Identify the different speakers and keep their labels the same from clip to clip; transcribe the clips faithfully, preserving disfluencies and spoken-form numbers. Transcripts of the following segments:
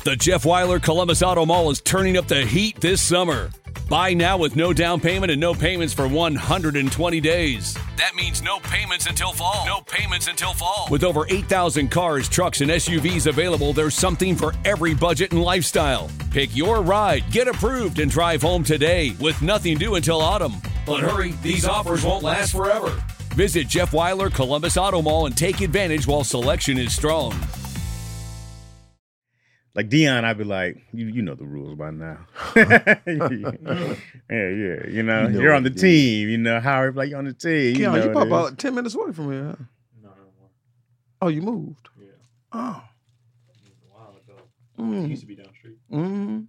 Speaker 1: The Jeff Weiler Columbus Auto Mall is turning up the heat this summer. Buy now with no down payment and no payments for one hundred twenty days. That means no payments until fall. No payments until fall. With over eight thousand cars, trucks, and S U Vs available, there's something for every budget and lifestyle. Pick your ride, get approved, and drive home today with nothing due until autumn. But hurry, these offers won't last forever. Visit Jeff Weiler Columbus Auto Mall and take advantage while selection is strong.
Speaker 2: Like Dion, I'd be like, you you know the rules by now. yeah, yeah. You know, you know you're on the team. You know, Howard, like, you're on the team.
Speaker 3: Keon,
Speaker 2: you know
Speaker 3: you about, about ten minutes away from here, huh?
Speaker 4: No, no more.
Speaker 3: Oh, you moved?
Speaker 4: Yeah.
Speaker 3: Oh.
Speaker 4: It was a while ago.
Speaker 3: Mm.
Speaker 4: It used to be down the street.
Speaker 3: Mm-hmm.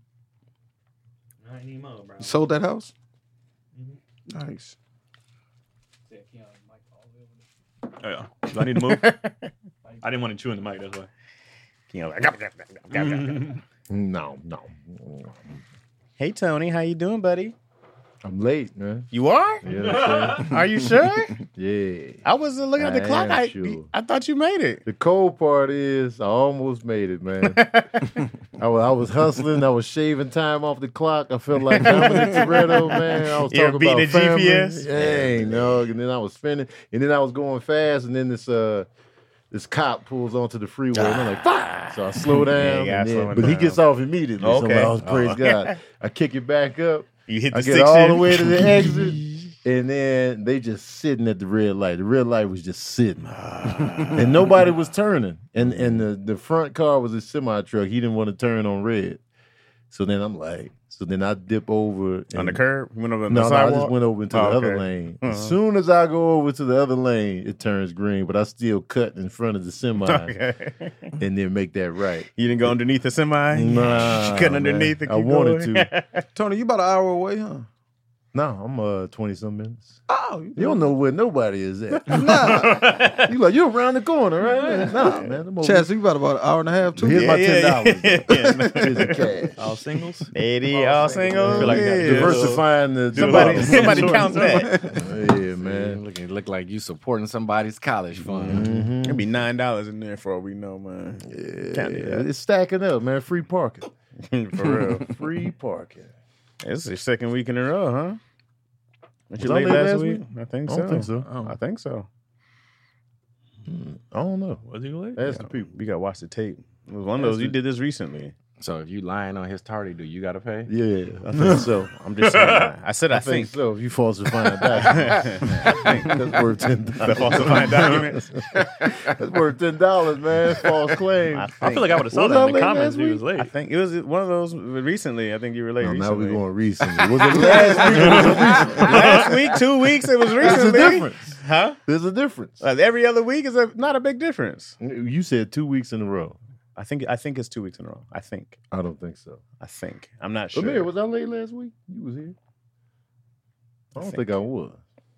Speaker 4: I ain't even know, bro.
Speaker 3: You sold that house?
Speaker 4: Mm-hmm.
Speaker 3: Nice.
Speaker 4: Yeah, Keon, Mike, all the way over there.
Speaker 2: Oh, yeah. Do I need to move? I didn't want to chew in the mic, that's why. You know, like, gop, gop, gop, gop, gop.
Speaker 5: No, no.
Speaker 2: Hey, Tony, how you doing, buddy?
Speaker 5: I'm late, man.
Speaker 2: You are?
Speaker 5: Yeah,
Speaker 2: Are you sure?
Speaker 5: yeah.
Speaker 2: I was looking at the
Speaker 5: I
Speaker 2: clock.
Speaker 5: am
Speaker 2: I,
Speaker 5: sure.
Speaker 2: I thought you made it.
Speaker 5: The cold part is I almost made it, man. I, was, I was hustling. I was shaving time off the clock. I felt like Dominic Toretto, man. I was
Speaker 2: You were
Speaker 5: talking
Speaker 2: beating
Speaker 5: about
Speaker 2: the
Speaker 5: family.
Speaker 2: G P S?
Speaker 5: Hey, no. And then I was spinning. And then I was going fast. And then this uh, this cop pulls onto the freeway. And I'm like, fuck. So I slow down.
Speaker 2: Yeah,
Speaker 5: and
Speaker 2: you gotta
Speaker 5: then,
Speaker 2: slow it
Speaker 5: but he
Speaker 2: down.
Speaker 5: gets off immediately. So I'm
Speaker 2: Okay.
Speaker 5: like, oh, praise
Speaker 2: Oh.
Speaker 5: God. I kick it back up.
Speaker 2: You hit the
Speaker 5: I get
Speaker 2: six
Speaker 5: all
Speaker 2: in.
Speaker 5: the way to the exit, and then they just sitting at the red light. The red light was just sitting, and nobody was turning. And and the, the front car was a semi truck. He didn't want to turn on red. So then I'm like, so then I dip over
Speaker 2: On
Speaker 5: and-
Speaker 2: the curb? You went over on
Speaker 5: No,
Speaker 2: the
Speaker 5: no, I
Speaker 2: sidewalk?
Speaker 5: just went over into
Speaker 2: Oh,
Speaker 5: the other
Speaker 2: okay.
Speaker 5: lane.
Speaker 2: Uh-huh.
Speaker 5: As soon as I go over to the other lane, it turns green, but I still cut in front of the semi
Speaker 2: Okay.
Speaker 5: and then make that right.
Speaker 2: You didn't go underneath the semi?
Speaker 5: Nah,
Speaker 2: Cut
Speaker 5: man.
Speaker 2: underneath it.
Speaker 5: I wanted to.
Speaker 3: Tony, you about an hour away, huh?
Speaker 5: No, I'm uh twenty some minutes.
Speaker 3: Oh,
Speaker 5: You don't know where nobody is at.
Speaker 3: Nah.
Speaker 5: You like, you're around the corner, right? Nah, man. I'm over
Speaker 3: Chaz, you about about an hour and a half, too?
Speaker 5: Here's my ten dollars.
Speaker 2: Yeah, yeah.
Speaker 5: Here's the cash.
Speaker 4: All singles?
Speaker 2: Eighty, all single.
Speaker 4: feel like I gotta
Speaker 2: yeah.
Speaker 5: Diversifying the
Speaker 2: Somebody,
Speaker 5: the-
Speaker 2: somebody count that.
Speaker 5: Yeah,
Speaker 6: Man,
Speaker 5: man.
Speaker 6: look, look like you supporting somebody's college fund.
Speaker 5: Mhm.
Speaker 2: It'd be nine dollars in there for all we know, man.
Speaker 5: Yeah,
Speaker 2: Count it.
Speaker 5: it's stacking up, man. Free parking.
Speaker 2: For real.
Speaker 5: Free parking.
Speaker 2: It's the second week in a row, huh? Was you
Speaker 5: Was I
Speaker 2: late
Speaker 5: late
Speaker 2: last
Speaker 5: last
Speaker 2: week?
Speaker 5: week?
Speaker 2: I think
Speaker 5: I
Speaker 2: so.
Speaker 5: don't think so.
Speaker 2: Oh, I think so.
Speaker 5: I don't know.
Speaker 4: Was he late?
Speaker 5: Ask the people.
Speaker 2: You got to watch the tape. It was one of those. You did this recently.
Speaker 6: So if you lying on his tardy, do you got to pay?
Speaker 5: Yeah, I think so.
Speaker 2: I'm just saying. I said I,
Speaker 5: I think
Speaker 2: think.
Speaker 5: so. If you falsify a document, that's worth ten
Speaker 2: The
Speaker 5: dollars.
Speaker 2: falsified documents.
Speaker 5: That's worth ten dollars, man. False claim.
Speaker 2: I,
Speaker 4: I feel like I would have saw
Speaker 5: Was
Speaker 4: that
Speaker 5: I
Speaker 4: in the
Speaker 5: late
Speaker 4: comments.
Speaker 5: last
Speaker 4: He was
Speaker 5: week?
Speaker 4: late.
Speaker 2: I think it was one of those recently. I think you were late
Speaker 5: No, now
Speaker 2: recently.
Speaker 5: we're going recently. Was it last week or was it recently?
Speaker 2: Last week, two weeks, it was
Speaker 5: There's a
Speaker 2: recently.
Speaker 5: difference.
Speaker 2: Huh?
Speaker 5: There's a difference.
Speaker 2: Uh, every other week is a, not a big difference.
Speaker 5: You said two weeks in a row.
Speaker 2: I think I think it's two weeks in a row. I think.
Speaker 5: I don't think so.
Speaker 2: I think. I'm not sure.
Speaker 5: Amir, was I late last week? You was here. I don't
Speaker 2: think-
Speaker 5: think I was.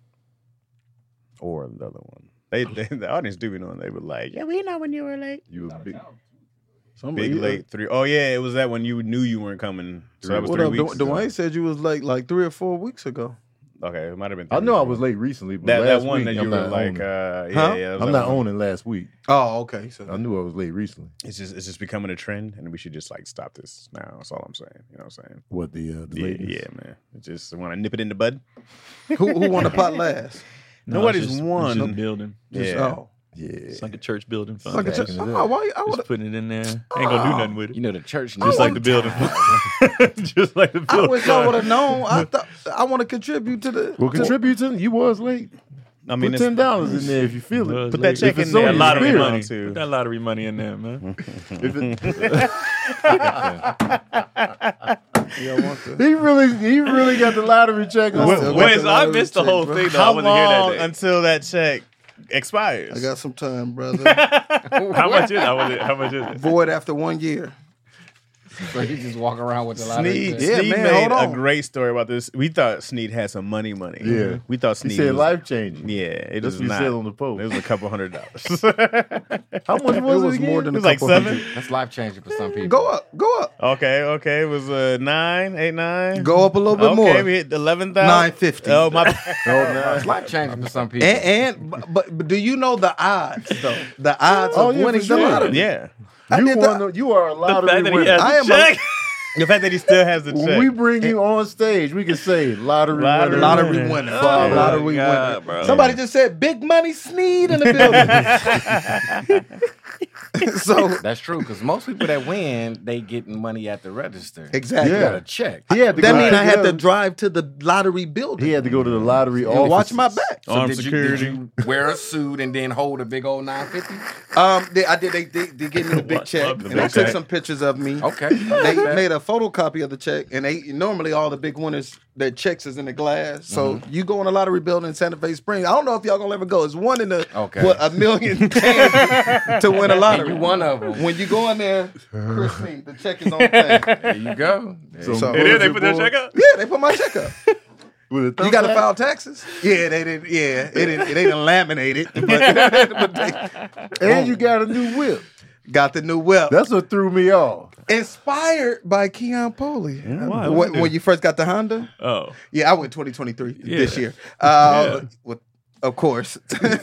Speaker 2: Or the other one. They, they the audience do be knowing. They were like, "Yeah, we know when you were late."
Speaker 5: You were big.
Speaker 2: Big
Speaker 5: Somebody-
Speaker 2: late three. Oh yeah, it was that when you knew you weren't coming. So that was
Speaker 3: What
Speaker 2: three
Speaker 3: up?
Speaker 2: weeks.
Speaker 3: Du- Dwayne said you was like like three or four weeks ago.
Speaker 2: Okay, it might have been.
Speaker 5: I
Speaker 2: three
Speaker 5: know I
Speaker 2: weeks
Speaker 5: was
Speaker 2: ago.
Speaker 5: late recently, but
Speaker 2: That
Speaker 5: last
Speaker 2: that one
Speaker 5: week,
Speaker 2: that you
Speaker 5: I'm
Speaker 2: were
Speaker 5: not
Speaker 2: like,
Speaker 5: owning.
Speaker 2: uh, yeah,
Speaker 3: Huh?
Speaker 2: yeah. that was
Speaker 5: I'm
Speaker 2: that
Speaker 5: not
Speaker 2: one.
Speaker 5: owning last week.
Speaker 3: Oh, okay. So
Speaker 5: I knew I was late recently.
Speaker 2: It's just it's just becoming a trend, and we should just like stop this now. That's all I'm saying. You know what I'm saying?
Speaker 5: What the uh, the
Speaker 2: Yeah,
Speaker 5: ladies?
Speaker 2: yeah, man. It's just want to nip it in the bud.
Speaker 3: who who won the pot last?
Speaker 4: No,
Speaker 2: Nobody's
Speaker 4: it's just,
Speaker 2: won.
Speaker 4: It's just a building.
Speaker 3: Just,
Speaker 2: Yeah.
Speaker 3: Oh,
Speaker 5: Yeah.
Speaker 4: It's like a church building fund.
Speaker 3: like a
Speaker 5: Backing
Speaker 3: ch-
Speaker 5: it
Speaker 3: oh,
Speaker 5: up.
Speaker 3: why? I would
Speaker 4: Just putting it in there. Ain't gonna do nothing with it.
Speaker 6: You know the church.
Speaker 4: Just like the building. Just like the
Speaker 3: I
Speaker 4: building.
Speaker 3: wish I would have known. I thought I want to contribute to the.
Speaker 5: Well,
Speaker 3: to-
Speaker 5: contribute to you was late.
Speaker 2: I mean,
Speaker 5: Put
Speaker 2: it's-
Speaker 5: ten dollars in there if you feel it.
Speaker 4: Was
Speaker 2: Put
Speaker 4: late.
Speaker 2: that check
Speaker 5: If it's
Speaker 2: in there.
Speaker 5: on
Speaker 4: That
Speaker 5: your
Speaker 4: lottery
Speaker 5: spirit.
Speaker 4: money.
Speaker 2: too.
Speaker 4: Put that lottery money in there, man.
Speaker 5: If it-
Speaker 3: Yeah, I want to.
Speaker 5: he really, he really got the lottery check on.
Speaker 2: What-
Speaker 5: him.
Speaker 2: what-
Speaker 4: Wait, so I missed the whole thing. Though. I
Speaker 2: How
Speaker 4: wasn't here that
Speaker 2: long
Speaker 4: day.
Speaker 2: until that check expires?
Speaker 3: I got some time, brother.
Speaker 4: How much is it? How much is it? How much is it?
Speaker 3: Void after one year.
Speaker 6: So you just walk around with the lottery.
Speaker 2: Sneed,
Speaker 6: check.
Speaker 3: Yeah,
Speaker 2: Sneed
Speaker 3: man,
Speaker 2: made
Speaker 3: hold
Speaker 2: a
Speaker 3: on.
Speaker 2: great story about this. We thought Sneed had some money, money.
Speaker 5: Yeah.
Speaker 2: we thought
Speaker 5: He
Speaker 2: Sneed
Speaker 5: said
Speaker 2: was,
Speaker 5: life changing.
Speaker 2: Yeah, it
Speaker 5: That's
Speaker 2: was
Speaker 5: what he
Speaker 2: not.
Speaker 5: said on the post.
Speaker 2: It was a couple hundred dollars.
Speaker 5: How much
Speaker 3: It
Speaker 5: was it,
Speaker 3: was
Speaker 5: again?
Speaker 3: more than
Speaker 2: It
Speaker 3: a
Speaker 2: was like
Speaker 3: couple
Speaker 2: seven.
Speaker 3: hundred.
Speaker 6: That's life changing for some people.
Speaker 3: Go up, go up,
Speaker 2: Okay, okay, it was uh, nine, eight, nine.
Speaker 3: go up a little bit
Speaker 2: okay,
Speaker 3: more.
Speaker 2: we hit eleven thousand.
Speaker 3: Nine fifty.
Speaker 2: Oh my!
Speaker 6: It's life changing for some people.
Speaker 3: And, and but, but do you know the odds though? The odds
Speaker 5: Oh,
Speaker 3: of
Speaker 5: yeah,
Speaker 3: winning
Speaker 5: for
Speaker 3: the
Speaker 5: sure.
Speaker 3: lottery.
Speaker 2: yeah,
Speaker 3: I
Speaker 5: You
Speaker 3: did
Speaker 5: won.
Speaker 3: the,
Speaker 5: The, you are a
Speaker 7: The
Speaker 5: lottery
Speaker 7: fact that he
Speaker 5: winner.
Speaker 7: has
Speaker 3: I
Speaker 7: a
Speaker 3: am a-
Speaker 7: check.
Speaker 2: The fact that he still has the
Speaker 5: When
Speaker 2: check.
Speaker 5: we bring you on stage, we can say lottery,
Speaker 2: Lottery
Speaker 5: winner.
Speaker 3: lottery
Speaker 2: winner.
Speaker 3: winner.
Speaker 7: Oh, my
Speaker 3: lottery
Speaker 7: God,
Speaker 3: winner.
Speaker 7: bro.
Speaker 3: Somebody just said Big Money Sneed in the building. So
Speaker 6: That's true, because most people that win, they getting money at the register.
Speaker 3: exactly.
Speaker 6: You
Speaker 5: Yeah.
Speaker 6: got a check.
Speaker 5: He had to
Speaker 3: That
Speaker 5: go
Speaker 3: means
Speaker 5: pick
Speaker 3: I
Speaker 5: it
Speaker 3: had to
Speaker 5: up.
Speaker 3: drive to the lottery building.
Speaker 5: He had to go to the lottery
Speaker 3: and
Speaker 5: office.
Speaker 3: watch my back.
Speaker 6: So
Speaker 2: Armed
Speaker 6: did you,
Speaker 2: security.
Speaker 6: did you wear a suit and then hold a big old nine fifty?
Speaker 3: Um, they, I did. They, they, they gave me the big
Speaker 7: What?
Speaker 3: check,
Speaker 7: Love the
Speaker 3: and they
Speaker 2: big
Speaker 3: took
Speaker 2: check.
Speaker 3: some pictures of me.
Speaker 6: Okay.
Speaker 3: They made a photocopy of the check, and they normally all the big winners, their checks is in the glass. So
Speaker 6: Mm-hmm.
Speaker 3: you go in a lottery building in Santa Fe Springs. I don't know if y'all gonna ever go. It's one in the
Speaker 6: Okay.
Speaker 3: what a million chance to win a lottery.
Speaker 6: And you one of them.
Speaker 3: When you go in there, Chris Sneed, the check is on the thing.
Speaker 6: There you go. There
Speaker 5: So-
Speaker 6: you
Speaker 3: So-
Speaker 7: And then they
Speaker 5: Bullshit
Speaker 7: put that
Speaker 5: boy.
Speaker 7: check up.
Speaker 3: Yeah, they put my check up.
Speaker 5: With a
Speaker 3: You
Speaker 5: thumb
Speaker 3: got to
Speaker 5: back?
Speaker 3: file taxes. Yeah, they didn't. Yeah, it didn't. It ain't laminated, but, but they
Speaker 5: And you got a new whip.
Speaker 3: got the new whip.
Speaker 5: That's what threw me off.
Speaker 3: Inspired by Keon Poley.
Speaker 7: Why?
Speaker 3: When,
Speaker 7: What'd he
Speaker 3: when
Speaker 7: do?
Speaker 3: you first got the Honda?
Speaker 7: Oh.
Speaker 3: Yeah, I went twenty twenty-three this
Speaker 7: Yeah.
Speaker 3: year. Uh,
Speaker 7: Yeah.
Speaker 3: with, of course.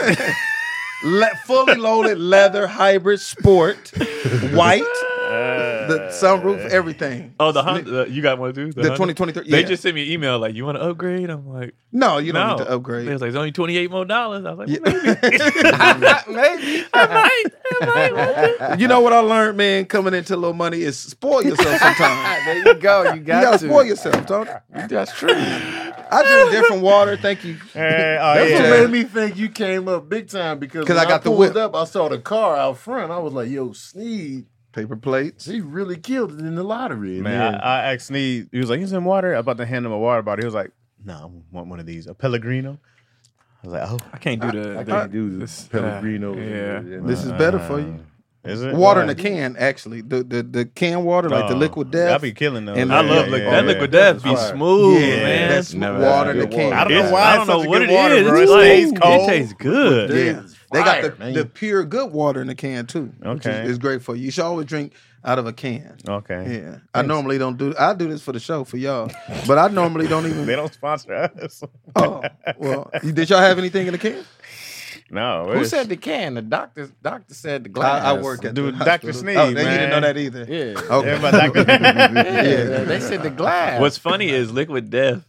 Speaker 3: Le- fully loaded leather hybrid sport, white, the sunroof, everything.
Speaker 7: Oh, the Honda. Uh, you got one too?
Speaker 3: The
Speaker 7: Honda?
Speaker 3: twenty twenty-three.
Speaker 7: They
Speaker 3: yeah.
Speaker 7: just sent me an email like, "You want to upgrade?" I'm like,
Speaker 3: no, you don't
Speaker 7: "No."
Speaker 3: need to upgrade.
Speaker 7: They was like, "It's only twenty eight more dollars." I was like,
Speaker 3: Yeah.
Speaker 7: well, "Maybe."
Speaker 3: Maybe.
Speaker 7: I might. I might.
Speaker 3: You know what I learned, man? Coming into a little money is spoil yourself sometimes.
Speaker 6: There you go. You
Speaker 3: You
Speaker 6: got
Speaker 3: gotta
Speaker 6: to.
Speaker 3: spoil yourself, don't you?
Speaker 6: That's true.
Speaker 3: I drink different water. Thank you.
Speaker 2: Hey, oh,
Speaker 5: That's
Speaker 2: yeah.
Speaker 5: what made me think you came up big time because
Speaker 3: 'Cause
Speaker 5: when
Speaker 3: I got the
Speaker 5: pulled
Speaker 3: whip.
Speaker 5: up, I saw the car out front. I was like, "Yo, Sneed,
Speaker 3: Paper plates.
Speaker 5: he really killed it in the lottery." And
Speaker 2: Man,
Speaker 5: then-
Speaker 2: I, I asked Sneed, he was like, "You some water?" I'm about to hand him a water bottle. He was like, "No, I want one of these, a Pellegrino." I was like, "Oh,
Speaker 7: I can't do the.
Speaker 5: I
Speaker 7: the-
Speaker 5: can't do
Speaker 7: this,
Speaker 5: this Pellegrino.
Speaker 7: yeah.
Speaker 3: This is better for you.
Speaker 2: is it
Speaker 3: Water in
Speaker 2: Why?
Speaker 3: the can, actually. The the, the can water, like the
Speaker 2: Oh,
Speaker 3: liquid death.
Speaker 2: I be killing those.
Speaker 3: And
Speaker 7: I
Speaker 3: Yeah,
Speaker 7: love
Speaker 3: yeah,
Speaker 7: liquid.
Speaker 3: yeah,
Speaker 7: that
Speaker 3: yeah.
Speaker 7: liquid death be
Speaker 5: Fire.
Speaker 7: smooth,
Speaker 3: Yeah,
Speaker 7: man.
Speaker 3: that's
Speaker 6: Never
Speaker 3: water in
Speaker 6: had
Speaker 3: the
Speaker 6: good
Speaker 3: can.
Speaker 6: water.
Speaker 2: I don't know
Speaker 7: It's-
Speaker 2: why
Speaker 7: I
Speaker 2: it's
Speaker 7: don't know
Speaker 2: such a
Speaker 7: what
Speaker 2: good
Speaker 7: it
Speaker 2: water,
Speaker 7: is.
Speaker 2: bro.
Speaker 7: It's
Speaker 2: It
Speaker 7: like-
Speaker 2: stays
Speaker 7: it
Speaker 2: cold.
Speaker 7: tastes good.
Speaker 3: Yeah. They got the,
Speaker 5: man.
Speaker 3: the pure good water in the can too. Which
Speaker 2: Okay.
Speaker 3: is, is great for you. You should always drink out of a can.
Speaker 2: Okay.
Speaker 3: Yeah. I normally don't do I do this for the show for y'all. But I normally don't even
Speaker 2: They don't sponsor us.
Speaker 3: Oh, well. You, did y'all have anything in the can?
Speaker 2: No.
Speaker 6: Who
Speaker 2: it's-
Speaker 6: said the can? The doctor. Doctor said the glass.
Speaker 3: I, I work at
Speaker 2: Dude,
Speaker 3: the
Speaker 2: Doctor
Speaker 3: hospital.
Speaker 2: Sneed,
Speaker 3: Oh, they, you
Speaker 2: man.
Speaker 3: didn't know that either.
Speaker 6: Yeah.
Speaker 3: Okay.
Speaker 2: Everybody Doctor
Speaker 6: Yeah. They said the glass.
Speaker 7: What's funny is Liquid Death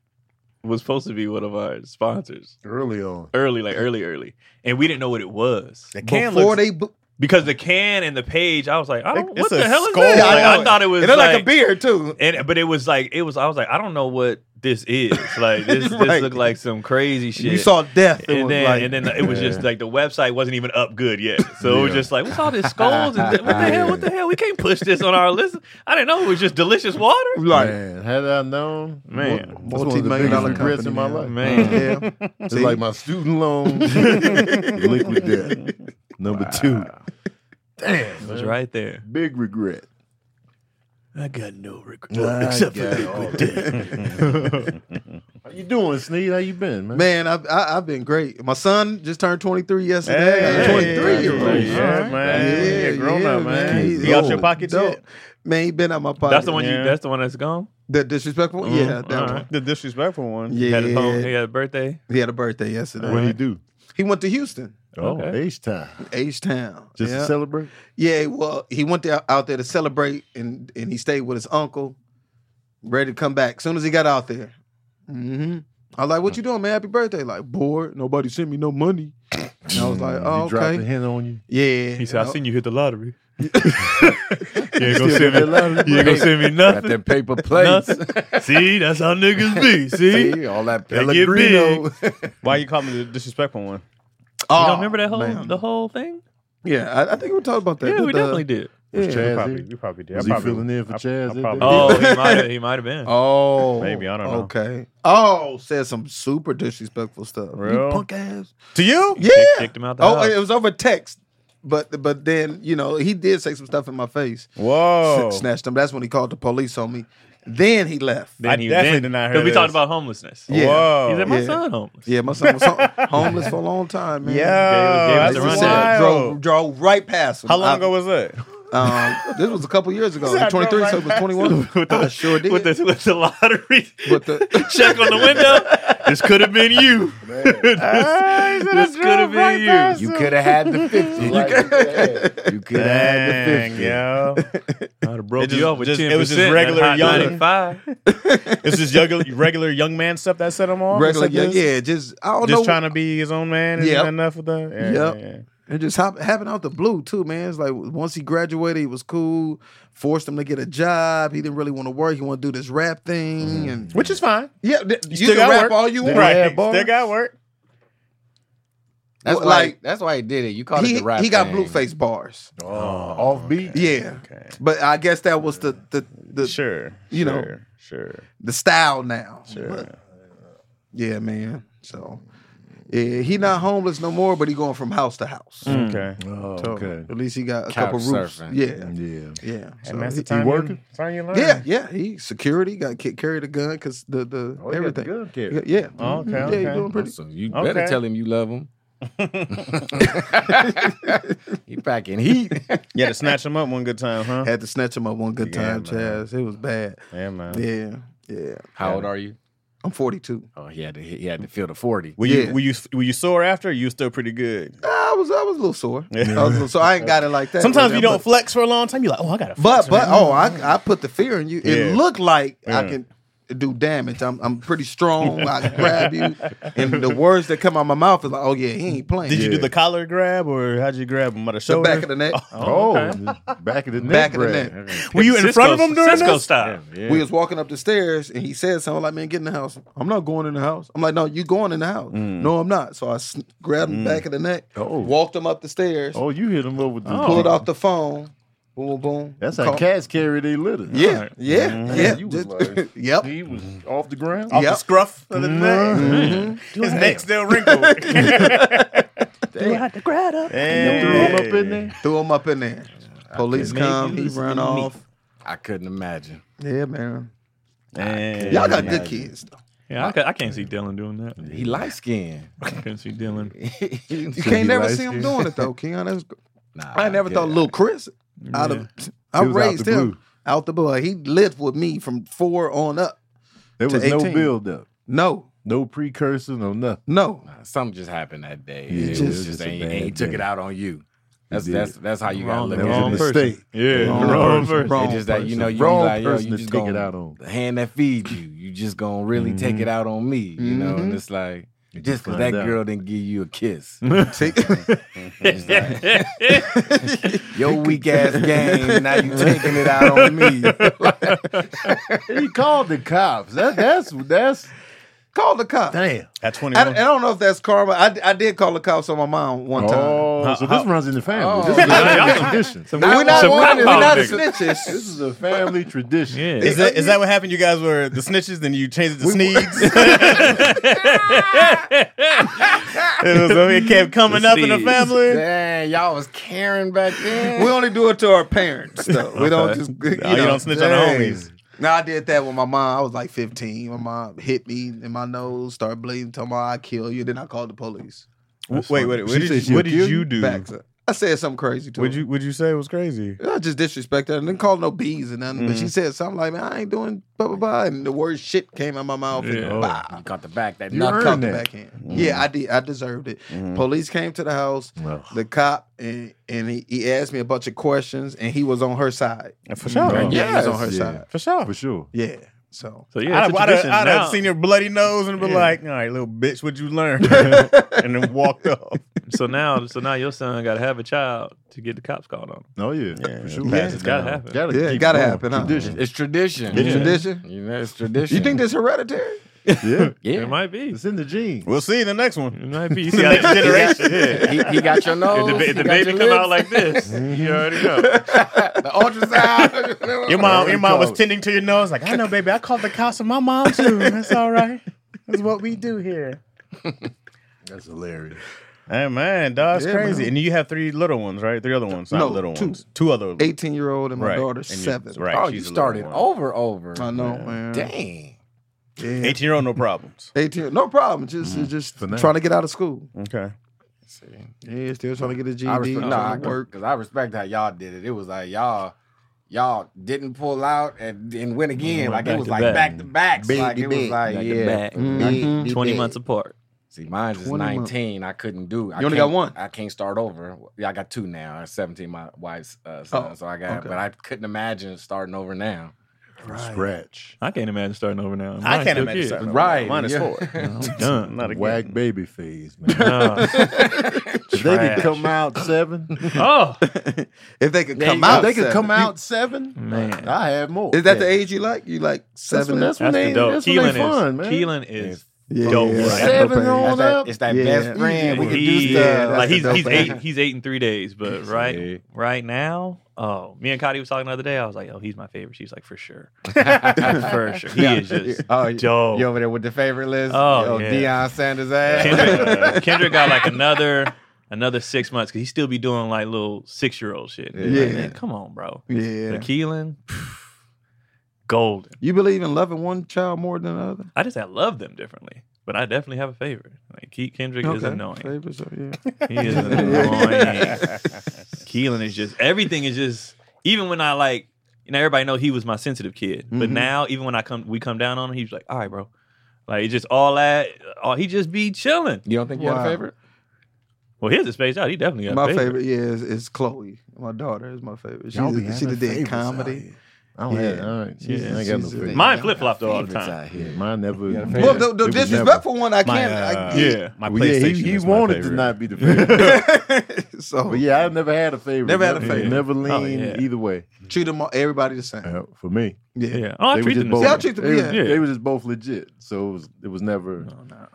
Speaker 7: was supposed to be one of our sponsors
Speaker 5: early on.
Speaker 7: early, like early, early, and we didn't know what it was
Speaker 2: The can
Speaker 3: Before
Speaker 2: looks,
Speaker 3: they bu-
Speaker 7: because the can and the page. I was like, I don't.
Speaker 2: It's
Speaker 7: What
Speaker 2: a
Speaker 7: the hell is
Speaker 2: skull.
Speaker 7: this?
Speaker 2: Yeah, I
Speaker 7: Like,
Speaker 3: know
Speaker 7: I
Speaker 3: it.
Speaker 7: thought it was
Speaker 3: It looked like,
Speaker 7: like
Speaker 3: a beer too.
Speaker 7: And but it was like it was. I was like, I don't know what this is. Like this,
Speaker 3: Right.
Speaker 7: this looked like some crazy shit.
Speaker 3: You saw death. It
Speaker 7: and
Speaker 3: was
Speaker 7: then
Speaker 3: like,
Speaker 7: and then it was just like the website wasn't even up good yet. So it was just like, what's all this skulls and what the hell? What the hell? We can't push this on our list. I didn't know it was just delicious water.
Speaker 3: like
Speaker 5: Man, had I known,
Speaker 7: Man.
Speaker 5: that's one of the
Speaker 3: multi-million
Speaker 5: biggest
Speaker 3: dollar
Speaker 5: regrets
Speaker 3: company,
Speaker 5: in my
Speaker 3: man.
Speaker 5: life.
Speaker 7: Man.
Speaker 3: Yeah.
Speaker 5: It's
Speaker 3: See?
Speaker 5: like my student loans, liquid debt. Number two, damn,
Speaker 7: It was
Speaker 5: man.
Speaker 7: right there.
Speaker 5: Big regret.
Speaker 7: I got no regret
Speaker 5: I
Speaker 7: except for
Speaker 5: got
Speaker 7: liquid death.
Speaker 5: How you doing, Sneed? How you been, man?
Speaker 3: Man, I've I, I've been great. My son just turned twenty-three yesterday.
Speaker 2: Hey,
Speaker 3: twenty-three year old.
Speaker 2: yeah, man.
Speaker 3: Yeah,
Speaker 2: Yeah, grown
Speaker 3: yeah,
Speaker 2: up, man.
Speaker 3: He's
Speaker 2: He out your
Speaker 3: old.
Speaker 2: pocket
Speaker 3: Dope.
Speaker 2: yet?
Speaker 3: Man, he been out my pocket.
Speaker 7: That's the one.
Speaker 2: Yeah.
Speaker 7: You. That's the one that's gone.
Speaker 3: The disrespectful?
Speaker 7: Mm,
Speaker 3: Yeah, that
Speaker 7: all
Speaker 3: one.
Speaker 7: right.
Speaker 2: The disrespectful one.
Speaker 3: Yeah,
Speaker 7: Had his home, he had a birthday.
Speaker 3: he had a birthday yesterday.
Speaker 5: What do you do?
Speaker 3: He went to Houston,
Speaker 5: Oh,
Speaker 7: Okay.
Speaker 5: H time.
Speaker 3: H Town.
Speaker 5: Just
Speaker 3: yeah.
Speaker 5: to celebrate.
Speaker 3: Yeah, well, he went there, out there to celebrate, and and he stayed with his uncle, ready to come back. As soon as he got out there, hmm I was like, "What you doing, man? Happy birthday!" Like, bored. Nobody sent me no money. And I was like, "Oh,
Speaker 5: he dropped
Speaker 3: okay."
Speaker 5: a hint on you.
Speaker 3: Yeah.
Speaker 7: He said, "I
Speaker 3: know?
Speaker 7: seen you hit the lottery. you ain't gonna
Speaker 5: Still
Speaker 7: send
Speaker 5: got that
Speaker 7: me.
Speaker 5: lottery
Speaker 7: You ain't gonna send me
Speaker 6: Got
Speaker 7: nothing.
Speaker 6: them paper plates.
Speaker 7: Nothing. See, that's how niggas be. See,
Speaker 6: See, all that
Speaker 7: They get
Speaker 6: Pellegrino.
Speaker 2: Why you call me the disrespectful one?
Speaker 3: Oh,
Speaker 7: you don't remember that whole
Speaker 3: man.
Speaker 7: the whole thing?
Speaker 3: Yeah, I, I think we talked about that.
Speaker 7: Yeah,
Speaker 3: The-
Speaker 7: we
Speaker 3: the-
Speaker 7: definitely did.
Speaker 3: Yeah.
Speaker 2: We
Speaker 5: Chaz
Speaker 2: probably,
Speaker 5: here?
Speaker 2: we probably did.
Speaker 5: Was
Speaker 2: I
Speaker 5: he
Speaker 2: probably,
Speaker 5: filling in for
Speaker 2: I-
Speaker 5: Chaz
Speaker 2: I
Speaker 5: that
Speaker 2: probably-
Speaker 5: day?
Speaker 7: Oh, he might have. He might have been.
Speaker 3: Oh,
Speaker 2: Maybe, I don't know.
Speaker 3: Okay. Oh, said some super disrespectful stuff.
Speaker 2: Real?
Speaker 3: You punk ass.
Speaker 2: To you?
Speaker 3: Yeah.
Speaker 7: Kick- kicked him out the
Speaker 3: Oh,
Speaker 7: house.
Speaker 3: it was over text, but but then you know he did say some stuff in my face.
Speaker 2: Whoa.
Speaker 3: Snatched him. That's when he called the police on me. Then he left.
Speaker 7: Then
Speaker 2: I
Speaker 7: he,
Speaker 2: definitely
Speaker 7: then,
Speaker 2: did not hear
Speaker 7: Because we
Speaker 2: this.
Speaker 7: talked about homelessness.
Speaker 3: Yeah.
Speaker 2: Whoa.
Speaker 7: He said, my
Speaker 3: Yeah.
Speaker 7: son homeless.
Speaker 3: Yeah, my son was home- homeless for a long time, man.
Speaker 2: Yo,
Speaker 7: gave us
Speaker 2: that's
Speaker 7: the
Speaker 3: He
Speaker 7: rundown.
Speaker 3: said,
Speaker 2: wild.
Speaker 3: drove, drove right past him.
Speaker 2: How long
Speaker 3: I-
Speaker 2: ago was that?
Speaker 3: Um, this was a couple years ago.
Speaker 2: He said, I
Speaker 3: twenty-three,
Speaker 2: drove
Speaker 3: so
Speaker 2: right
Speaker 3: it was twenty-one.
Speaker 7: With the,
Speaker 3: I sure did.
Speaker 7: With the, with the lottery
Speaker 3: With the
Speaker 7: check on the window. This could have been you. This could have been you.
Speaker 5: You could have had the fifty. Right? You could have had the
Speaker 2: Dang,
Speaker 5: fifty.
Speaker 2: yo.
Speaker 7: I'd have broke
Speaker 2: It just-
Speaker 7: you off with
Speaker 2: just-
Speaker 7: ten
Speaker 2: it was just regular young-
Speaker 7: five.
Speaker 2: It's just regular, regular young man stuff that set him off.
Speaker 3: Regular,
Speaker 2: It's like
Speaker 3: yeah,
Speaker 2: this?
Speaker 3: yeah, just I don't
Speaker 2: Just
Speaker 3: know.
Speaker 2: trying to be his own man. Isn't
Speaker 3: Yep.
Speaker 2: that enough of that? Yeah,
Speaker 3: Yep.
Speaker 2: yeah, yeah.
Speaker 3: It just hap- happened out the blue too, man. It's like once he graduated, he was cool. Forced him to get a job. He didn't really want to work. He want to do this rap thing, and
Speaker 2: Which is fine.
Speaker 3: yeah, th- you,
Speaker 2: still
Speaker 3: can
Speaker 2: got
Speaker 3: rap
Speaker 2: work.
Speaker 3: all you want.
Speaker 2: Right.
Speaker 5: Yeah, boy.
Speaker 2: Still got work.
Speaker 6: That's
Speaker 3: Well,
Speaker 6: why.
Speaker 3: like-
Speaker 6: that's why he did it. You called
Speaker 3: He
Speaker 6: it the rap
Speaker 3: he got
Speaker 6: thing.
Speaker 3: Blueface bars.
Speaker 5: Oh, offbeat.
Speaker 3: Yeah,
Speaker 2: Okay.
Speaker 3: but I guess that was the the the,
Speaker 2: Sure.
Speaker 3: you know.
Speaker 2: sure, Sure.
Speaker 3: the style now.
Speaker 2: Sure.
Speaker 3: But, yeah, man. So yeah, he not homeless no more, but he going from house to house.
Speaker 2: Okay.
Speaker 5: Oh,
Speaker 3: So,
Speaker 5: okay.
Speaker 3: at least he got a
Speaker 6: Couch
Speaker 3: couple roofs.
Speaker 6: surfing.
Speaker 3: Yeah,
Speaker 5: Yeah.
Speaker 3: yeah.
Speaker 2: Hey,
Speaker 3: So
Speaker 2: man, it's
Speaker 3: he-
Speaker 2: the time
Speaker 5: he working?
Speaker 2: You, time you learn.
Speaker 3: yeah, yeah. He security got ki- carried a gun because the the
Speaker 5: Oh, he got the
Speaker 3: everything.
Speaker 5: gun carry.
Speaker 3: Yeah.
Speaker 2: Oh, okay,
Speaker 3: Mhm. Yeah,
Speaker 2: okay.
Speaker 3: he doing pretty.
Speaker 6: So you better
Speaker 2: Okay.
Speaker 6: tell him you love him. He packing heat.
Speaker 2: You had to snatch him up one good time, huh?
Speaker 3: Had to snatch him up one good
Speaker 2: Yeah,
Speaker 3: time,
Speaker 2: man.
Speaker 3: Chaz. It was bad.
Speaker 2: Yeah, man.
Speaker 3: Yeah, yeah.
Speaker 6: How old are you?
Speaker 3: I'm forty-two.
Speaker 6: Oh, he had to. He had to feel the forty.
Speaker 2: Were you
Speaker 3: Yeah.
Speaker 2: were you were you sore after? Or you still pretty good.
Speaker 3: I was I was a little sore.
Speaker 2: Yeah.
Speaker 3: I was a little, so I ain't got it like that.
Speaker 2: Sometimes
Speaker 3: right
Speaker 2: you
Speaker 3: now,
Speaker 2: don't
Speaker 3: but-
Speaker 2: flex for a long time. You're like, oh, I got to.
Speaker 3: But but oh, I I put the fear in you. It
Speaker 2: Yeah.
Speaker 3: looked like I
Speaker 2: Yeah.
Speaker 3: can do damage. I'm I'm pretty strong. I can grab you, and the words that come out my mouth is like, oh yeah, he ain't playing.
Speaker 2: Did you do
Speaker 5: Yeah.
Speaker 2: the collar grab or how'd you grab him by the
Speaker 3: the
Speaker 2: shoulder?
Speaker 3: back of the neck?
Speaker 5: Oh,
Speaker 2: okay.
Speaker 5: the back of the neck.
Speaker 3: Back of the
Speaker 5: grab.
Speaker 3: neck.
Speaker 2: Were you in
Speaker 7: Cisco,
Speaker 2: front of him during
Speaker 7: Cisco
Speaker 2: this?
Speaker 7: style.
Speaker 5: Yeah.
Speaker 3: We was walking up the stairs, and he said something like, "Man, get in the house." I'm not going in the house. I'm like, "No, you going in the house?"
Speaker 2: Mm.
Speaker 3: No, I'm not. So I s- grabbed him back of the neck,
Speaker 5: Oh.
Speaker 3: walked him up the stairs,
Speaker 5: Oh, you hit him up with the
Speaker 7: Oh.
Speaker 3: pulled out the phone, boom, boom.
Speaker 5: That's how
Speaker 3: Call-
Speaker 5: cats carry their litter.
Speaker 3: Yeah,
Speaker 2: Alright.
Speaker 3: yeah,
Speaker 2: Mhm.
Speaker 3: yeah.
Speaker 5: You was
Speaker 3: Just-
Speaker 5: like-
Speaker 3: yep.
Speaker 5: He was off the ground.
Speaker 2: Off
Speaker 3: Yep.
Speaker 2: the scruff of the neck.
Speaker 3: Mhm.
Speaker 2: His neck still wrinkled.
Speaker 5: Damn.
Speaker 2: Hey.
Speaker 5: Threw him up in there.
Speaker 3: Threw him up in there. Police
Speaker 2: couldn't
Speaker 3: come,
Speaker 2: make
Speaker 3: he
Speaker 2: you listen
Speaker 3: run
Speaker 2: to me.
Speaker 3: off.
Speaker 6: I couldn't imagine.
Speaker 3: Yeah, man.
Speaker 2: Hey.
Speaker 3: Y'all got good kids though.
Speaker 7: Yeah, I, ca- I can't see Dylan doing that.
Speaker 6: He light skinned.
Speaker 7: I can't see Dylan.
Speaker 3: You
Speaker 5: Should
Speaker 3: can't
Speaker 5: be
Speaker 3: never
Speaker 5: light
Speaker 3: see him
Speaker 5: skinned.
Speaker 3: doing it though, Keon. That's,
Speaker 6: Nah,
Speaker 3: I never
Speaker 6: get
Speaker 3: thought
Speaker 6: it.
Speaker 3: little Chris out of I
Speaker 5: He was out
Speaker 3: raised
Speaker 5: the
Speaker 3: him
Speaker 5: blue.
Speaker 3: out the blue. Like, he lived with me from four on up.
Speaker 5: There
Speaker 3: to
Speaker 5: was no
Speaker 3: eighteen.
Speaker 5: build up,
Speaker 3: No,
Speaker 5: no precursor, no nothing.
Speaker 3: no.
Speaker 6: Nah, something just happened that day.
Speaker 5: Yeah,
Speaker 6: it
Speaker 5: it
Speaker 6: was
Speaker 5: was
Speaker 6: just,
Speaker 5: just a
Speaker 6: ain't,
Speaker 5: bad
Speaker 6: ain't he took
Speaker 5: day.
Speaker 6: it out on you. That's
Speaker 5: He
Speaker 6: that's
Speaker 5: did.
Speaker 6: that's how you gotta
Speaker 7: Wrong-
Speaker 6: look
Speaker 5: That
Speaker 6: at
Speaker 5: was
Speaker 7: wrong
Speaker 5: a
Speaker 6: it.
Speaker 7: person.
Speaker 5: mistake.
Speaker 7: Yeah,
Speaker 3: Wrong
Speaker 7: wrong
Speaker 3: person.
Speaker 7: person.
Speaker 3: Wrong
Speaker 6: It's just that you
Speaker 3: person.
Speaker 6: know you
Speaker 5: Wrong
Speaker 6: be like, yo,
Speaker 5: person
Speaker 6: you
Speaker 5: to
Speaker 6: just
Speaker 5: take
Speaker 6: gonna,
Speaker 5: it out on.
Speaker 6: the hand that feeds you, you just gonna really take it out on me, you know. And
Speaker 3: Mhm.
Speaker 6: it's like
Speaker 5: You
Speaker 6: just because
Speaker 5: find
Speaker 6: that
Speaker 5: out.
Speaker 6: girl didn't give you a kiss,
Speaker 3: See?
Speaker 6: It's like, your weak ass game. Now you taking it out on me.
Speaker 5: He called the cops. That, that's that's
Speaker 3: Call the cops.
Speaker 5: damn.
Speaker 2: At
Speaker 3: I, I
Speaker 2: twenty-one.
Speaker 3: don't know if that's karma. I, I did call the cops on my mom one time.
Speaker 5: Oh,
Speaker 2: How-
Speaker 5: so
Speaker 2: how-
Speaker 5: this runs in the family.
Speaker 6: Oh.
Speaker 5: This is a
Speaker 7: Y'all
Speaker 5: family
Speaker 7: some-
Speaker 5: tradition.
Speaker 7: some-
Speaker 3: We're not,
Speaker 7: some
Speaker 3: we're,
Speaker 7: cop
Speaker 3: we're
Speaker 7: out
Speaker 3: not the
Speaker 7: niggas.
Speaker 3: snitches.
Speaker 5: This is a family tradition.
Speaker 7: Yeah.
Speaker 2: Is that is that what happened? You guys were the snitches, then you changed it to Sneeds. it was it kept coming
Speaker 7: The
Speaker 2: up in the
Speaker 7: Sneeds.
Speaker 2: family.
Speaker 6: Dang, y'all was caring back then.
Speaker 3: We only do it to our parents, though. We don't
Speaker 2: Okay.
Speaker 3: just, you,
Speaker 2: Oh, you
Speaker 3: know.
Speaker 2: don't snitch on the
Speaker 3: Dang.
Speaker 2: homies.
Speaker 3: No, I did that with my mom. I was like fifteen. My mom hit me in my nose, started bleeding, told me I kill you. Then I called the police.
Speaker 2: W- Wait, wait,
Speaker 5: She
Speaker 2: what
Speaker 5: said
Speaker 2: did, you,
Speaker 5: she'll
Speaker 2: what did
Speaker 5: kill
Speaker 2: you
Speaker 5: you?
Speaker 2: do?
Speaker 3: Back up. I said something crazy to
Speaker 2: Would
Speaker 3: her.
Speaker 2: you would you say it was crazy?
Speaker 3: I just disrespected her and didn't call no bees or nothing. But she said something like, man, I ain't doing blah, blah, blah. And the word shit came out my mouth. And
Speaker 7: Yeah.
Speaker 3: bah.
Speaker 6: You caught the back that
Speaker 5: You
Speaker 6: nut.
Speaker 5: earned
Speaker 3: Caught the
Speaker 5: that.
Speaker 3: backhand. Yeah, I did. I deserved it. Police came to the house.
Speaker 5: Well,
Speaker 3: The cop and and he, he asked me a bunch of questions, and he was on her side.
Speaker 2: For sure.
Speaker 5: Right.
Speaker 3: Yeah, he was on her
Speaker 5: Yes, yeah.
Speaker 3: side.
Speaker 2: For sure.
Speaker 5: for sure.
Speaker 3: Yeah. So
Speaker 7: So yeah,
Speaker 2: I'd,
Speaker 7: it's a
Speaker 2: I'd,
Speaker 7: tradition
Speaker 2: I'd
Speaker 7: now.
Speaker 2: have seen your bloody nose and be
Speaker 3: Yeah.
Speaker 2: like, all right, little bitch, what'd you learn? and then walked off.
Speaker 7: So now, so now your son got to have a child to get the cops called on him.
Speaker 5: Oh yeah,
Speaker 2: Yeah,
Speaker 5: for sure.
Speaker 2: pass
Speaker 3: Yeah.
Speaker 2: it
Speaker 7: It's got to
Speaker 2: down.
Speaker 7: happen.
Speaker 5: Gotta
Speaker 3: Yeah, it
Speaker 5: keep
Speaker 3: gotta
Speaker 5: going.
Speaker 3: happen, huh?
Speaker 5: Tradition.
Speaker 6: It's tradition.
Speaker 3: it's
Speaker 7: Yeah.
Speaker 3: tradition.
Speaker 6: You know, it's tradition.
Speaker 3: You think this hereditary?
Speaker 5: Yeah,
Speaker 6: Yeah.
Speaker 7: It might be.
Speaker 5: it's in the genes.
Speaker 2: We'll see in the next one.
Speaker 7: It might be. You see how next generation. Yeah.
Speaker 6: He, he got your nose.
Speaker 7: If the, if
Speaker 6: he
Speaker 7: the
Speaker 6: got
Speaker 7: baby
Speaker 6: your
Speaker 7: come
Speaker 6: lips.
Speaker 7: out like this, you already know.
Speaker 6: the ultrasound.
Speaker 2: Your mom, your mom was
Speaker 5: called.
Speaker 2: tending to your nose, like, I know, baby, I called the cops on my mom too. That's all right. That's what we do here.
Speaker 5: That's hilarious.
Speaker 2: Hey man, dog, it's
Speaker 3: Yeah,
Speaker 2: crazy.
Speaker 3: man.
Speaker 2: And you have three little ones, right? Three other ones, not
Speaker 3: No,
Speaker 2: little
Speaker 3: two.
Speaker 2: ones. Two other
Speaker 3: eighteen year old and my
Speaker 2: Right.
Speaker 3: daughter
Speaker 2: And you-
Speaker 3: seven.
Speaker 2: right.
Speaker 6: Oh,
Speaker 2: she's
Speaker 6: you
Speaker 2: a little
Speaker 6: started
Speaker 2: one.
Speaker 6: over, over.
Speaker 3: I know, man.
Speaker 6: Dang.
Speaker 3: Yeah.
Speaker 2: eighteen year old, no problems.
Speaker 3: eighteen. No problem. Just just
Speaker 5: For now.
Speaker 3: trying to get out of school.
Speaker 2: Okay.
Speaker 3: Yeah, still trying to get a G
Speaker 6: I
Speaker 3: D.
Speaker 6: respect,
Speaker 3: trying
Speaker 6: nah,
Speaker 3: to work.
Speaker 6: because I respect how y'all did it. It was like y'all, y'all didn't pull out and, and win again.
Speaker 7: Went
Speaker 6: Like
Speaker 7: back
Speaker 6: it was
Speaker 7: to
Speaker 6: like
Speaker 7: back.
Speaker 6: back to backs.
Speaker 5: Big
Speaker 6: Like
Speaker 5: to
Speaker 6: it was
Speaker 5: big.
Speaker 6: like
Speaker 7: Back to
Speaker 6: yeah.
Speaker 7: back.
Speaker 6: Mhm.
Speaker 7: twenty months apart.
Speaker 6: See, mine's is
Speaker 3: twenty months.
Speaker 6: nineteen. I couldn't do. I
Speaker 3: You only
Speaker 6: can't-
Speaker 3: got one?
Speaker 6: I can't start over. Yeah, I got two now. I'm seventeen. My wife's uh, son,
Speaker 3: Oh,
Speaker 6: so I got.
Speaker 3: okay.
Speaker 6: But I couldn't imagine starting over now.
Speaker 5: From scratch.
Speaker 7: I can't imagine starting over now.
Speaker 2: I
Speaker 7: Mine's
Speaker 2: can't
Speaker 7: still
Speaker 2: imagine
Speaker 7: kid.
Speaker 2: starting over.
Speaker 6: Right.
Speaker 2: Mine is
Speaker 6: Yeah.
Speaker 2: four.
Speaker 7: I'm done.
Speaker 2: Not again.
Speaker 5: Whack baby phase, man.
Speaker 7: Uh,
Speaker 5: if they could
Speaker 7: Trash.
Speaker 5: come out seven,
Speaker 7: oh
Speaker 3: If they could
Speaker 6: There
Speaker 3: come
Speaker 6: you go.
Speaker 3: out,
Speaker 5: if they could
Speaker 3: seven.
Speaker 5: come out seven,
Speaker 7: man,
Speaker 5: I have more.
Speaker 3: Is that
Speaker 5: Yeah.
Speaker 3: the age you like? You like
Speaker 5: That's
Speaker 3: seven?
Speaker 5: when, that's when
Speaker 7: that's
Speaker 5: they,
Speaker 7: the dope.
Speaker 5: that's when they
Speaker 7: Keelan
Speaker 5: fun,
Speaker 7: is
Speaker 5: man.
Speaker 7: Keelan is
Speaker 3: Yeah,
Speaker 7: dope.
Speaker 3: yeah,
Speaker 7: Right?
Speaker 3: that's
Speaker 5: Seven
Speaker 3: dope
Speaker 5: on
Speaker 3: age.
Speaker 6: That's that,
Speaker 5: up.
Speaker 6: it's that
Speaker 3: Yeah.
Speaker 6: best friend. We could do
Speaker 7: He-
Speaker 6: stuff.
Speaker 7: like he's
Speaker 3: That's
Speaker 7: he's
Speaker 3: the
Speaker 7: eight
Speaker 3: dope
Speaker 7: he's eight in three days, but right
Speaker 6: Yeah.
Speaker 7: right now, oh, me and Cody was talking the other day. I was like, oh, he's my favorite. She's like, for sure, for sure. He
Speaker 6: Yeah.
Speaker 7: is just
Speaker 6: Oh,
Speaker 7: dope.
Speaker 6: you over there with the favorite list?
Speaker 7: Oh,
Speaker 6: Yo,
Speaker 7: yeah.
Speaker 6: Deion Sanders ass.
Speaker 7: Kendrick, Kendrick got like another another six months because he still be doing like little six year old shit. Like,
Speaker 3: Yeah.
Speaker 7: man, come on, bro.
Speaker 3: Yeah.
Speaker 7: But Keelan, pff, golden.
Speaker 3: You believe in loving one child more than the other?
Speaker 7: I just I love them differently, but I definitely have a favorite. Like Ke- Kendrick is annoying.
Speaker 3: Favorites are- yeah.
Speaker 7: He is annoying. Keelan is just everything is just even when I like you know everybody know he was my sensitive kid, but
Speaker 3: Mhm.
Speaker 7: now even when I come we come down on him, he's like, all right, bro. Like it's just all that. All, he just be chilling.
Speaker 6: You don't think you had
Speaker 3: Wow.
Speaker 6: a favorite?
Speaker 7: Well, here's the space out. He definitely got
Speaker 3: My
Speaker 7: a favorite.
Speaker 3: favorite, yeah, is, is Chloe. My daughter is my favorite. She,
Speaker 5: Y'all be
Speaker 3: did- she
Speaker 5: having
Speaker 3: did
Speaker 5: favorites
Speaker 3: comedy.
Speaker 5: out here. I don't
Speaker 3: Yeah.
Speaker 5: have. All right.
Speaker 7: Yeah,
Speaker 5: I ain't got no
Speaker 3: she's a-
Speaker 5: favorite.
Speaker 7: Mine flip flopped all the
Speaker 6: Favorites
Speaker 7: time.
Speaker 6: out here.
Speaker 5: Mine never.
Speaker 6: got a
Speaker 3: Well,
Speaker 6: favorite?
Speaker 3: the, the
Speaker 5: It was
Speaker 3: disrespectful one, I
Speaker 2: My,
Speaker 3: can't.
Speaker 2: uh,
Speaker 3: I,
Speaker 7: Yeah.
Speaker 2: My
Speaker 5: Well, yeah,
Speaker 2: PlayStation
Speaker 5: he, he
Speaker 2: is my
Speaker 5: wanted
Speaker 2: favorite.
Speaker 5: to not be the favorite.
Speaker 3: so
Speaker 5: But yeah, I never had a favorite.
Speaker 3: Never had a
Speaker 5: Never-
Speaker 3: favorite.
Speaker 5: Never leaned
Speaker 7: Oh, yeah.
Speaker 5: either way.
Speaker 3: treat them all, everybody the same.
Speaker 5: Uh, for me,
Speaker 3: Yeah.
Speaker 7: Yeah. Oh, I
Speaker 5: they were
Speaker 7: treat
Speaker 5: just
Speaker 7: them
Speaker 5: both.
Speaker 7: the
Speaker 3: See, I
Speaker 7: same.
Speaker 3: treat them-
Speaker 5: they,
Speaker 3: yeah.
Speaker 5: was, they were just both legit. So it was. It was never.
Speaker 7: No, no.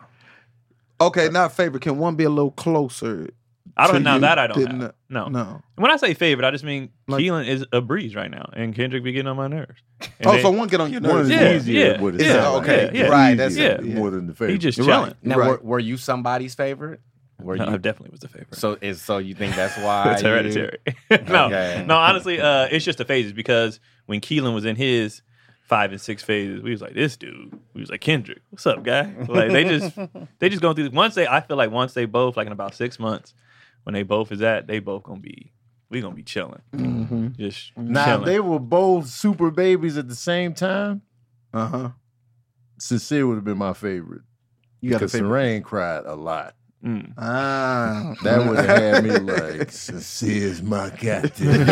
Speaker 3: Okay, not favorite. Can one be a little closer?
Speaker 7: I don't
Speaker 3: to
Speaker 7: now
Speaker 3: you?
Speaker 7: that I don't
Speaker 3: Didn't-
Speaker 7: have. No.
Speaker 3: No.
Speaker 7: When I say favorite, I just mean
Speaker 3: Like-
Speaker 7: Keelan is a breeze right now, and Kendrick be getting on my nerves. And
Speaker 3: Oh,
Speaker 7: they-
Speaker 3: so one get on your
Speaker 5: One
Speaker 3: nerves.
Speaker 5: is
Speaker 7: Yeah,
Speaker 5: easier
Speaker 7: yeah,
Speaker 5: with it.
Speaker 7: yeah,
Speaker 5: sound
Speaker 3: okay,
Speaker 5: like.
Speaker 7: yeah.
Speaker 3: right,
Speaker 5: It's
Speaker 3: that's
Speaker 5: easier
Speaker 7: it,
Speaker 5: more than the favorite.
Speaker 7: he just
Speaker 3: Right.
Speaker 7: chilling.
Speaker 6: Now,
Speaker 3: Right.
Speaker 6: were, were you somebody's favorite? Were
Speaker 7: No,
Speaker 6: you?
Speaker 7: I definitely was the favorite.
Speaker 6: So is so you think that's why
Speaker 7: It's
Speaker 6: you-
Speaker 7: hereditary. no,
Speaker 6: Okay.
Speaker 7: no. Honestly, uh, it's just the phases because when Keelan was in his five and six phases, we was like, this dude. We was like, Kendrick, what's up, guy? Like they just they just going through. Once they, I feel like once they both like in about six months, when they both is at, they both gonna be we gonna be chilling,
Speaker 3: Mm-hmm.
Speaker 7: just
Speaker 5: Now, if
Speaker 7: chilling.
Speaker 5: they were both super babies at the same time,
Speaker 3: Uh huh.
Speaker 5: Sincere would have been my favorite.
Speaker 3: You got a
Speaker 5: Because
Speaker 3: favorite?
Speaker 5: Serene cried a lot.
Speaker 7: Mm.
Speaker 3: Ah,
Speaker 5: That would have had me like, Sincere's my goddamn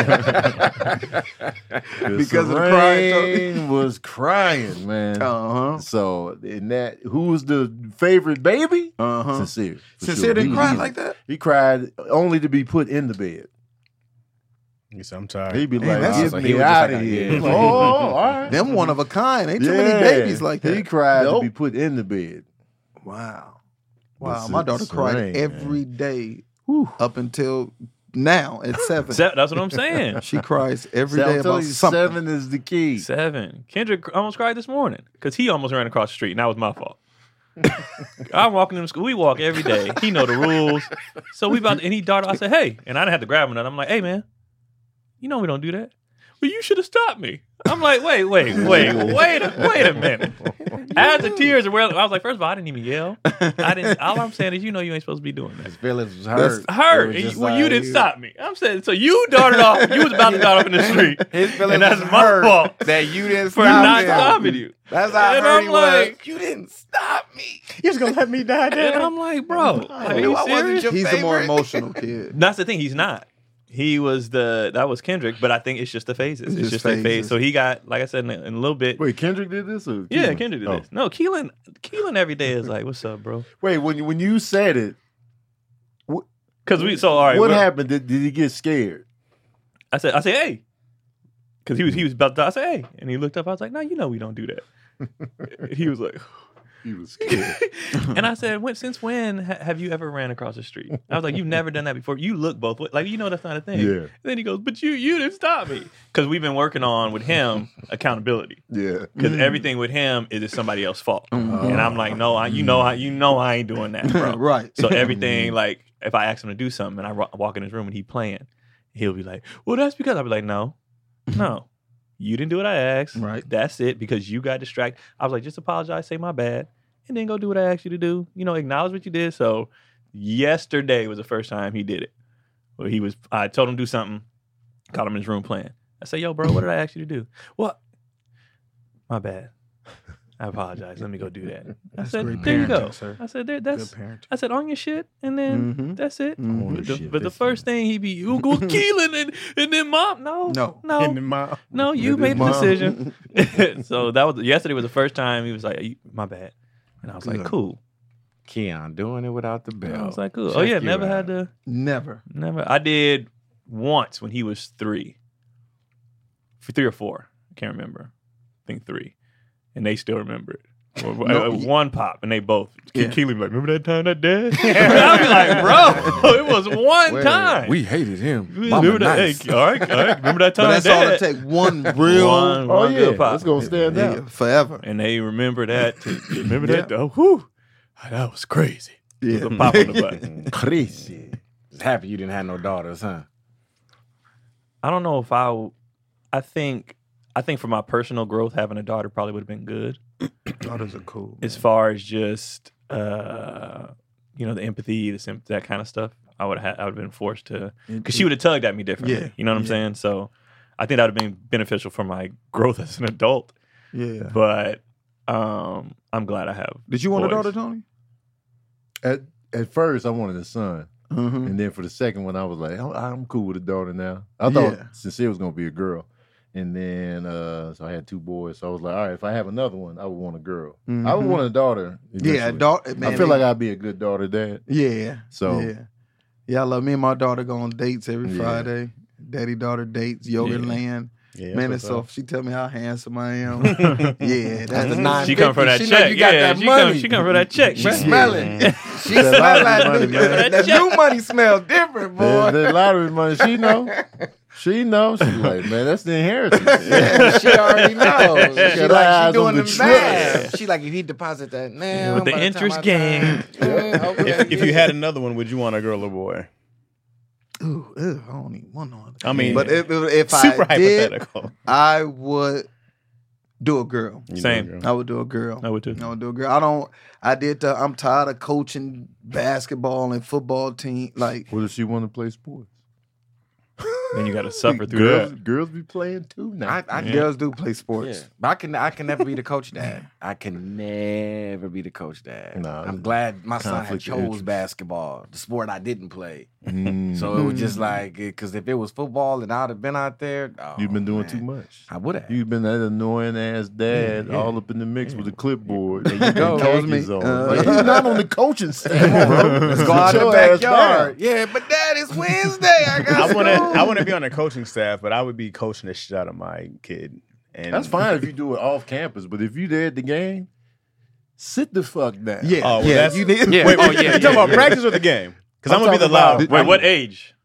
Speaker 5: guy.
Speaker 3: Because of the crying,
Speaker 5: Serene was crying, man.
Speaker 3: Uh huh.
Speaker 5: So, in that, who was the favorite baby?
Speaker 3: Uh huh.
Speaker 5: Sincere. for
Speaker 3: Sincere
Speaker 5: sure.
Speaker 3: didn't
Speaker 5: He-
Speaker 3: cry
Speaker 5: he-
Speaker 3: like that.
Speaker 5: He cried only to be put in the bed.
Speaker 2: Yes, I'm tired.
Speaker 5: He'd be
Speaker 3: Hey,
Speaker 5: like,
Speaker 3: that's-
Speaker 5: get
Speaker 6: so he
Speaker 5: me
Speaker 6: was just
Speaker 5: out
Speaker 6: like
Speaker 5: of
Speaker 6: a-
Speaker 5: here.
Speaker 6: yeah.
Speaker 5: Oh, all right.
Speaker 3: Them one of a kind. Ain't too
Speaker 5: Yeah.
Speaker 3: many babies like that.
Speaker 5: He cried
Speaker 3: Nope.
Speaker 5: to be put in the bed.
Speaker 3: Wow.
Speaker 5: But
Speaker 3: Wow.
Speaker 5: Ser-
Speaker 3: My daughter cried
Speaker 5: Serene,
Speaker 3: every
Speaker 5: man.
Speaker 3: day up until now at seven.
Speaker 7: Se- that's what I'm saying.
Speaker 3: She cries every
Speaker 5: So
Speaker 3: day
Speaker 5: I'm
Speaker 3: about
Speaker 5: telling you,
Speaker 3: something.
Speaker 5: seven is the key.
Speaker 7: Seven. Kendrick almost cried this morning because he almost ran across the street, and that was my fault. I'm walking in school. We walk every day. He know the rules. So we about to, and he darted. I said, "Hey," and I didn't have to grab him. And I'm like, "Hey, man, you know we don't do that. But you should have stopped me." I'm like, "Wait, wait, wait, wait, a, wait a minute." As the tears are welling, I was like, first of all, I didn't even yell. I didn't. All I'm saying is, you know, you ain't supposed to be doing
Speaker 6: His
Speaker 7: that.
Speaker 6: feelings was
Speaker 3: That's
Speaker 6: hurt.
Speaker 7: Hurt.
Speaker 6: It was
Speaker 7: And
Speaker 6: just
Speaker 7: you, well, you
Speaker 6: like-
Speaker 7: didn't stop me. I'm saying, so you darted off. You was about to dart off in the street.
Speaker 6: His feelings
Speaker 7: And that's
Speaker 6: was
Speaker 7: my
Speaker 6: hurt
Speaker 7: fault
Speaker 6: that you didn't
Speaker 7: for
Speaker 6: stop
Speaker 7: not
Speaker 6: him.
Speaker 7: stopping you.
Speaker 6: That's how
Speaker 7: And
Speaker 6: hurt
Speaker 7: I'm
Speaker 6: he
Speaker 7: like-
Speaker 6: was. You didn't stop me.
Speaker 2: You was gonna let me die,
Speaker 7: And
Speaker 2: Dad?
Speaker 7: I'm like, bro, are
Speaker 6: knew
Speaker 7: you
Speaker 6: I wasn't
Speaker 7: serious?
Speaker 6: your
Speaker 3: He's the more
Speaker 6: favorite.
Speaker 3: emotional kid.
Speaker 7: That's the thing. He's not. He was the that was Kendrick, but I think it's just the phases. It's,
Speaker 3: It's
Speaker 7: just
Speaker 3: just
Speaker 7: a phase.
Speaker 3: phases.
Speaker 7: So he got, like I said, in a, in a little bit.
Speaker 5: Wait, Kendrick did this? Or
Speaker 7: yeah,
Speaker 5: Keelan?
Speaker 7: Kendrick did
Speaker 5: Oh.
Speaker 7: this. No, Keelan, Keelan every day is like, "What's up, bro?"
Speaker 5: Wait, when you, when you said it,
Speaker 7: Because we so all right.
Speaker 5: what
Speaker 7: we're-
Speaker 5: happened? Did, did he get scared?
Speaker 7: I said, I said, "Hey," because he was he was about to die. I said, "Hey," and he looked up. I was like, "No, you know we don't do that." He was like,
Speaker 5: He was scared.
Speaker 7: and I said, when, "Since when ha- have you ever ran across the street?" I was like, "You've never done that before. You look both ways. Like you know that's not a thing."
Speaker 5: Yeah.
Speaker 7: And then he goes, "But you you didn't stop me," because we've been working on with him accountability.
Speaker 5: Yeah.
Speaker 7: Because everything with him is it's somebody else's fault, and I'm like, no, I, you know, I, you know, I ain't doing that, bro.
Speaker 3: Right.
Speaker 7: So everything, like, if I ask him to do something and I ro- walk in his room and he playing, he'll be like, well, that's because I'll be like, no, no, you didn't do what I asked.
Speaker 3: Right.
Speaker 7: That's it. Because you got distracted. I was like, just apologize, say my bad, and then go do what I asked you to do. You know, acknowledge what you did. So yesterday was the first time he did it. Where he was, I told him to do something, caught him in his room playing. I say, yo, bro, what did I ask you to do? What? My bad. I apologize. Let me go do that. I
Speaker 3: That's
Speaker 7: said,
Speaker 3: great
Speaker 7: there you go.
Speaker 3: parenting, sir.
Speaker 7: I said, there, that's.
Speaker 3: Good parenting.
Speaker 7: I said, on your shit, and then
Speaker 3: Mhm.
Speaker 7: that's it.
Speaker 3: Mhm.
Speaker 5: On
Speaker 7: But,
Speaker 5: your
Speaker 7: the,
Speaker 5: shit,
Speaker 7: but the
Speaker 5: that's
Speaker 7: first thing he be, you go Keelan, and and then mom, no,
Speaker 3: No.
Speaker 7: no,
Speaker 2: In the mouth.
Speaker 7: no, you
Speaker 5: With
Speaker 7: made
Speaker 5: his
Speaker 7: the
Speaker 5: mom.
Speaker 7: decision. So that was yesterday was the first time he was like, "You- my bad, and I was like,
Speaker 3: Good.
Speaker 7: cool.
Speaker 6: Keon doing it without the bell.
Speaker 7: I was like, cool.
Speaker 6: Check
Speaker 7: Oh yeah,
Speaker 6: you
Speaker 7: never
Speaker 6: out.
Speaker 7: had to.
Speaker 3: Never.
Speaker 7: Never. I did once when he was three. For three or four. I can't remember. I think three. And they still remember it. Or-
Speaker 3: No,
Speaker 7: uh,
Speaker 3: y-
Speaker 7: one pop, and they both.
Speaker 3: Yeah.
Speaker 7: Keely be like, remember that time that dad? I'll be like, bro, it was one
Speaker 6: Wait,
Speaker 7: time.
Speaker 6: We hated him.
Speaker 7: You
Speaker 6: Mama
Speaker 7: remember that?
Speaker 6: nice.
Speaker 7: Hey, all right, all right. Remember that time
Speaker 3: But that's
Speaker 7: dad?
Speaker 3: all it take. One real
Speaker 7: One,
Speaker 5: Oh
Speaker 7: one
Speaker 5: yeah,
Speaker 7: good pop.
Speaker 5: it's gonna stand
Speaker 3: yeah,
Speaker 5: out.
Speaker 3: forever.
Speaker 7: And they remember that. Too. Remember
Speaker 3: Yeah.
Speaker 7: that? Oh, whew. That was crazy.
Speaker 3: Yeah.
Speaker 7: The pop on the butt.
Speaker 5: Crazy.
Speaker 6: Just happy you didn't have no daughters, huh?
Speaker 7: I don't know if I. I think. I think for my personal growth, having a daughter probably would have been good.
Speaker 3: Daughters are cool.
Speaker 7: As far as just, uh, you know, the empathy, the sim- that kind of stuff, I would have. I would have been forced to, because she would have tugged at me differently.
Speaker 3: Yeah.
Speaker 7: You know what I'm
Speaker 3: Yeah.
Speaker 7: saying? So, I think that would have been beneficial for my growth as an adult.
Speaker 3: Yeah.
Speaker 7: But um, I'm glad I have.
Speaker 3: Did you want
Speaker 7: boys.
Speaker 3: a daughter, Tony?
Speaker 5: At at first, I wanted a son,
Speaker 3: Mm-hmm.
Speaker 5: and then for the second one, I was like, I'm, I'm cool with a daughter now. I thought
Speaker 3: Yeah.
Speaker 5: Sincere was gonna be a girl, and then uh, so I had two boys. So I was like, all right, if I have another one, I would want a girl. I would
Speaker 3: Mhm.
Speaker 5: want a daughter.
Speaker 3: Yeah,
Speaker 5: eventually.
Speaker 3: daughter. Man,
Speaker 5: I feel
Speaker 3: they-
Speaker 5: like I'd be a good daughter dad.
Speaker 3: Yeah.
Speaker 5: So-
Speaker 3: yeah, yeah. I love me and my daughter go on dates every
Speaker 5: Yeah.
Speaker 3: Friday. Daddy daughter dates, yoga
Speaker 7: Yeah.
Speaker 3: land.
Speaker 2: Yeah,
Speaker 3: Man,
Speaker 2: that's
Speaker 3: it's so
Speaker 2: what's
Speaker 3: she tell me how handsome I am. yeah, that's
Speaker 6: the
Speaker 3: the
Speaker 6: nine
Speaker 7: She come for that
Speaker 6: She know
Speaker 7: check.
Speaker 6: you got
Speaker 7: yeah,
Speaker 6: that
Speaker 7: she
Speaker 6: money.
Speaker 7: come. She come for that check.
Speaker 6: She
Speaker 7: man.
Speaker 6: smell it. She
Speaker 5: That
Speaker 6: smell
Speaker 5: lottery
Speaker 6: that.
Speaker 5: money,
Speaker 6: new-
Speaker 5: man.
Speaker 6: That new money smell different,
Speaker 5: The,
Speaker 6: boy.
Speaker 5: the lottery money, she know. She knows. She's like, man, that's the inheritance.
Speaker 6: Yeah, she already knows. She
Speaker 5: got
Speaker 6: like
Speaker 5: eyes
Speaker 6: she doing
Speaker 5: on the
Speaker 6: the
Speaker 5: trip.
Speaker 6: math. She like if he deposit that now
Speaker 7: With the
Speaker 6: by time
Speaker 7: interest
Speaker 6: I
Speaker 7: game.
Speaker 6: turn- Yeah, okay,
Speaker 2: If, if you
Speaker 6: yeah.
Speaker 2: had another one, would you want a girl or boy?
Speaker 3: Ooh, ew, I don't even want no other.
Speaker 2: I mean,
Speaker 3: but if if, if
Speaker 2: super
Speaker 3: I did,
Speaker 2: hypothetical.
Speaker 3: I would do a girl.
Speaker 2: You know,
Speaker 7: Same.
Speaker 2: girl.
Speaker 3: I would do a girl.
Speaker 7: I would too.
Speaker 3: I would do a girl. I don't. I did. The, I'm tired of coaching basketball and football team. Like
Speaker 5: What if she want to play sports?
Speaker 7: Then you got to suffer through
Speaker 5: girls,
Speaker 7: that.
Speaker 5: girls be playing too now.
Speaker 6: I, I
Speaker 7: Yeah.
Speaker 3: girls do play
Speaker 6: Yeah,
Speaker 3: sports.
Speaker 6: but I can I can never be the coach dad. I can never be the coach dad.
Speaker 5: Nah,
Speaker 6: I'm glad my son had
Speaker 5: conflict of
Speaker 6: chose
Speaker 5: interest.
Speaker 6: basketball, the sport I didn't play.
Speaker 5: Mm.
Speaker 6: So it was just like because if it was football and I'd have been out there, oh,
Speaker 5: You've been doing
Speaker 6: man,
Speaker 5: too much.
Speaker 6: I would have.
Speaker 5: You've been that annoying ass dad,
Speaker 6: Yeah, yeah.
Speaker 5: all up in the mix with a clipboard.
Speaker 6: There you go.
Speaker 5: and
Speaker 3: That was
Speaker 5: khakis
Speaker 3: me.
Speaker 5: on.
Speaker 3: Uh,
Speaker 5: Like, you're not on the coaching staff, bro.
Speaker 6: Let's go out in the
Speaker 5: Sit your ass
Speaker 6: backyard.
Speaker 5: down.
Speaker 6: Yeah, but Dad, it's Wednesday. I got
Speaker 2: I want to.
Speaker 6: school.
Speaker 2: I want to be on the coaching staff, but I would be coaching the shit out of my kid. And
Speaker 5: That's fine if you do it off campus, but if you there at the game, sit the fuck down.
Speaker 3: Yeah,
Speaker 2: Oh, well,
Speaker 3: yeah.
Speaker 2: that's-
Speaker 3: You need.
Speaker 6: Yeah.
Speaker 2: Wait,
Speaker 6: Oh,
Speaker 2: wait.
Speaker 6: yeah,
Speaker 2: you talking
Speaker 6: yeah,
Speaker 2: about
Speaker 6: yeah.
Speaker 2: practice or the game? Because I'm,
Speaker 5: I'm
Speaker 2: gonna be the
Speaker 5: talking about-
Speaker 2: loud.
Speaker 7: Wait, what age?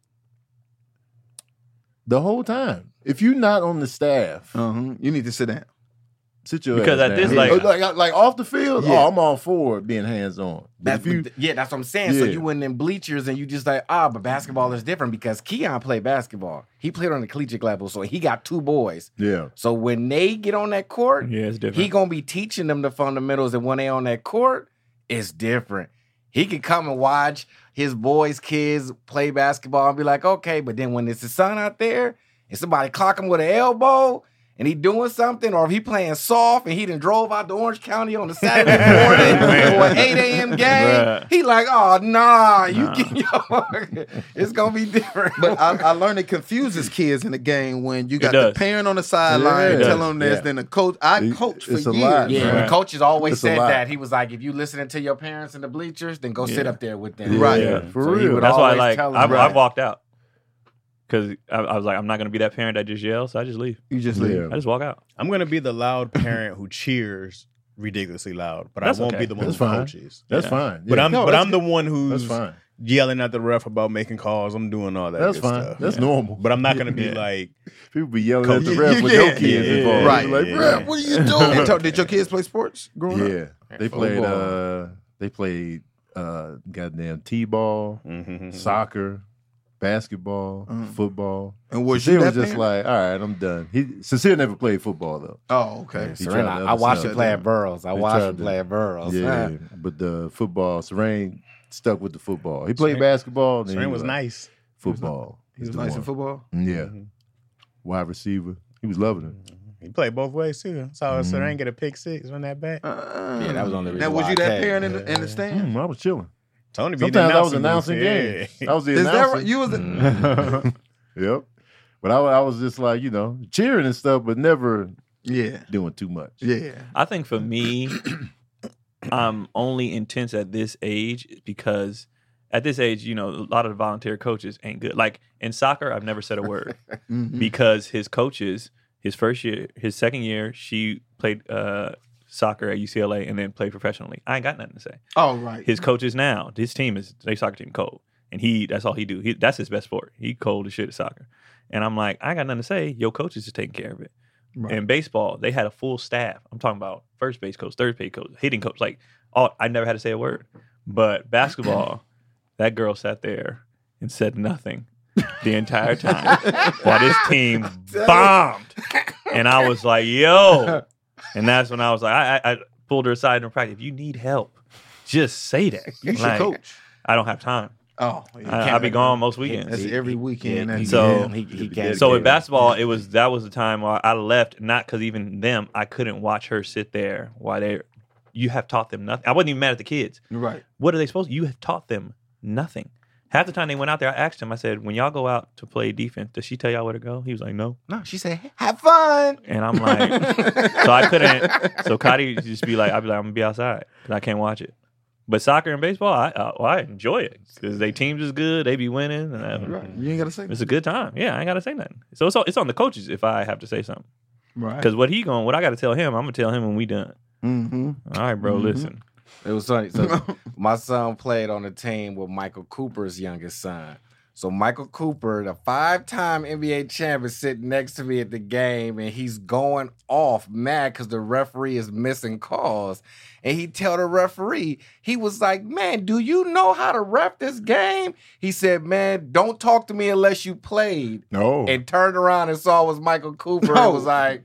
Speaker 5: The whole time. If you're not on the staff,
Speaker 3: Uh-huh. You need to sit down.
Speaker 5: sit your
Speaker 7: Because
Speaker 5: ass
Speaker 7: at this,
Speaker 5: down.
Speaker 7: like-
Speaker 5: like, like off the field,
Speaker 3: Yeah.
Speaker 5: oh, I'm all for being hands on.
Speaker 6: That's
Speaker 5: If you,
Speaker 6: yeah, that's what I'm saying. So
Speaker 5: Yeah.
Speaker 6: you went in bleachers and you just like, ah, but basketball is different because Keon played basketball. He played on the collegiate level, so he got two boys.
Speaker 5: yeah,
Speaker 6: So when they get on that court,
Speaker 7: Yeah, it's different.
Speaker 6: he gonna be teaching them the fundamentals, and when they on that court, it's different. He can come and watch his boys' kids play basketball and be like, okay, but then when it's his son out there and somebody clock him with an elbow and he doing something, or if he playing soft and he done drove out to Orange County on a Saturday morning for an eight a.m. game,
Speaker 7: Bruh.
Speaker 6: he like, oh nah, you
Speaker 7: Nah.
Speaker 6: can, yo, it's gonna be different.
Speaker 3: But I, I learned it confuses kids in the game when you got
Speaker 7: does.
Speaker 3: the parent on the sideline
Speaker 5: Yeah, it
Speaker 3: telling
Speaker 5: does.
Speaker 3: them this,
Speaker 5: Yeah.
Speaker 3: then the coach. I
Speaker 5: It-
Speaker 3: coached for
Speaker 5: it's a
Speaker 3: years.
Speaker 5: lot,
Speaker 6: Yeah,
Speaker 5: Right.
Speaker 6: the coaches always
Speaker 5: It's a
Speaker 6: said
Speaker 5: lot.
Speaker 6: that. He was like, if you listening to your parents in the bleachers, then go sit
Speaker 7: Yeah.
Speaker 6: up there with them.
Speaker 5: Yeah,
Speaker 3: Right.
Speaker 7: Yeah.
Speaker 5: for
Speaker 6: So he
Speaker 5: real.
Speaker 6: would
Speaker 7: That's why,
Speaker 6: always
Speaker 7: like,
Speaker 6: tell them,
Speaker 7: I've,
Speaker 6: right.
Speaker 7: I've walked out because I, I was like, I'm not gonna be that parent that just yells, so I just leave.
Speaker 3: You just
Speaker 5: Yeah.
Speaker 3: leave.
Speaker 7: I just walk out.
Speaker 2: I'm gonna be the loud parent who cheers ridiculously loud, but
Speaker 7: That's
Speaker 2: I won't
Speaker 7: okay.
Speaker 2: be the one
Speaker 5: That's
Speaker 2: who
Speaker 5: fine.
Speaker 2: coaches.
Speaker 5: That's
Speaker 7: Yeah.
Speaker 5: fine.
Speaker 2: But
Speaker 5: Yeah.
Speaker 2: I'm
Speaker 5: No,
Speaker 2: but
Speaker 5: that's
Speaker 2: I'm the
Speaker 5: good.
Speaker 2: one who's
Speaker 5: That's fine.
Speaker 2: yelling at the ref about making calls. I'm doing all that.
Speaker 5: That's
Speaker 2: good
Speaker 5: fine.
Speaker 2: stuff.
Speaker 5: That's
Speaker 2: Yeah.
Speaker 5: normal.
Speaker 2: But I'm not gonna be
Speaker 7: Yeah.
Speaker 2: like
Speaker 5: People be yelling at the
Speaker 2: Coach-
Speaker 5: ref with
Speaker 3: Yeah.
Speaker 5: your kids
Speaker 7: Yeah.
Speaker 5: involved.
Speaker 3: Right.
Speaker 5: Like,
Speaker 2: Yeah.
Speaker 5: ref, what are you doing?
Speaker 3: And talk- did your kids play sports growing up?
Speaker 5: Yeah, they played.
Speaker 6: Football.
Speaker 5: Uh, they played. Uh, goddamn t-ball,
Speaker 2: mhm.
Speaker 5: soccer, basketball,
Speaker 3: Mm.
Speaker 5: football.
Speaker 3: And was
Speaker 5: Sincere
Speaker 3: you
Speaker 5: was
Speaker 3: that
Speaker 5: just
Speaker 3: parent?
Speaker 5: like, all right, I'm done. He Sincere never played football though.
Speaker 3: Oh, okay.
Speaker 5: He
Speaker 6: Serena,
Speaker 5: tried to
Speaker 6: I watched
Speaker 5: understand.
Speaker 6: him play at Burroughs. I
Speaker 5: He
Speaker 6: watched
Speaker 5: tried
Speaker 6: him
Speaker 5: to-
Speaker 6: play at Burroughs.
Speaker 5: Yeah,
Speaker 6: Huh.
Speaker 5: but the football, Serene stuck with the football. He played
Speaker 2: Serene-
Speaker 5: basketball. Then he
Speaker 2: Serena was
Speaker 5: like,
Speaker 2: nice.
Speaker 5: Football.
Speaker 3: He was
Speaker 5: is the
Speaker 3: nice
Speaker 5: one.
Speaker 3: in football.
Speaker 5: Yeah.
Speaker 2: Mhm.
Speaker 5: wide receiver. He was loving it.
Speaker 2: He played both ways too. So mm-hmm. so they ain't get a pick six on that back.
Speaker 3: Uh,
Speaker 6: Yeah, that was on the reason
Speaker 3: Now, was
Speaker 6: why
Speaker 3: you
Speaker 6: I
Speaker 3: that
Speaker 6: tagged.
Speaker 3: parent in the, in the stand?
Speaker 5: Mm, I was chilling.
Speaker 2: Tony be
Speaker 5: Sometimes I was
Speaker 2: announcing
Speaker 5: announcing
Speaker 2: games.
Speaker 5: games. I was the
Speaker 3: Is that
Speaker 5: announcer.
Speaker 3: right? You was the,
Speaker 5: Mm. Yep. But I, I was just like, you know, cheering and stuff, but never
Speaker 3: yeah,
Speaker 5: doing too much.
Speaker 3: yeah.
Speaker 7: I think for me, I'm only intense at this age because at this age, you know, a lot of the volunteer coaches ain't good. Like in soccer, I've never said a word
Speaker 3: Mhm.
Speaker 7: because his coaches, his first year, his second year, she played uh, soccer at U C L A and then played professionally. I ain't got nothing to say.
Speaker 3: Oh, right.
Speaker 7: His coaches now, his team is their soccer team cold, and he that's all he do. He, that's his best sport. He cold as shit at soccer, and I'm like, I ain't got nothing to say. Your coaches is taking care of it.
Speaker 3: Right.
Speaker 7: In baseball, they had a full staff. I'm talking about first base coach, third base coach, hitting coach. Like, all I never had to say a word. But basketball, that girl sat there and said nothing the entire time while this team bombed. And I was like, yo. And that's when I was like, I, I, I pulled her aside in practice. If you need help, just say that.
Speaker 3: You should
Speaker 7: Like,
Speaker 3: coach.
Speaker 7: I don't have time.
Speaker 3: Oh, yeah.
Speaker 7: I, I'll be gone most weekends.
Speaker 3: That's every weekend.
Speaker 6: Yeah,
Speaker 3: and
Speaker 7: So-
Speaker 6: he, he can't.
Speaker 7: So with basketball, it was that was the time where I left. Not because even them, I couldn't watch her sit there while they. You have taught them nothing. I wasn't even mad at the kids.
Speaker 3: right.
Speaker 7: What are they supposed to? You have taught them nothing. Half the time they went out there, I asked him. I said, "When y'all go out to play defense, does she tell y'all where to go?" He was like, "No."
Speaker 6: No, she said, "Have fun."
Speaker 7: And I'm like, so I couldn't. So Cotty would just be like, I'd be like, I'm gonna be outside because I can't watch it. But soccer and baseball, I I, well, I enjoy it because they teams is good. They be winning. And I,
Speaker 3: Right. You ain't got to say
Speaker 7: It's a good time. Yeah, I ain't got to say nothing. So it's on, it's on the coaches if I have to say something.
Speaker 3: Right.
Speaker 7: Because what he going, what I got to tell him, I'm gonna tell him when we done.
Speaker 3: Mm-hmm.
Speaker 7: All right, bro.
Speaker 3: Mhm.
Speaker 7: Listen.
Speaker 6: It was funny. So my son played on the team with Michael Cooper's youngest son. So Michael Cooper, the five-time N B A champ, is sitting next to me at the game, and he's going off mad because the referee is missing calls. And he tell the referee, he was like, "Man, do you know how to ref this game?" He said, "Man, don't talk to me unless you played."
Speaker 5: No.
Speaker 6: And turned around and saw it was Michael Cooper
Speaker 3: No.
Speaker 6: and was like,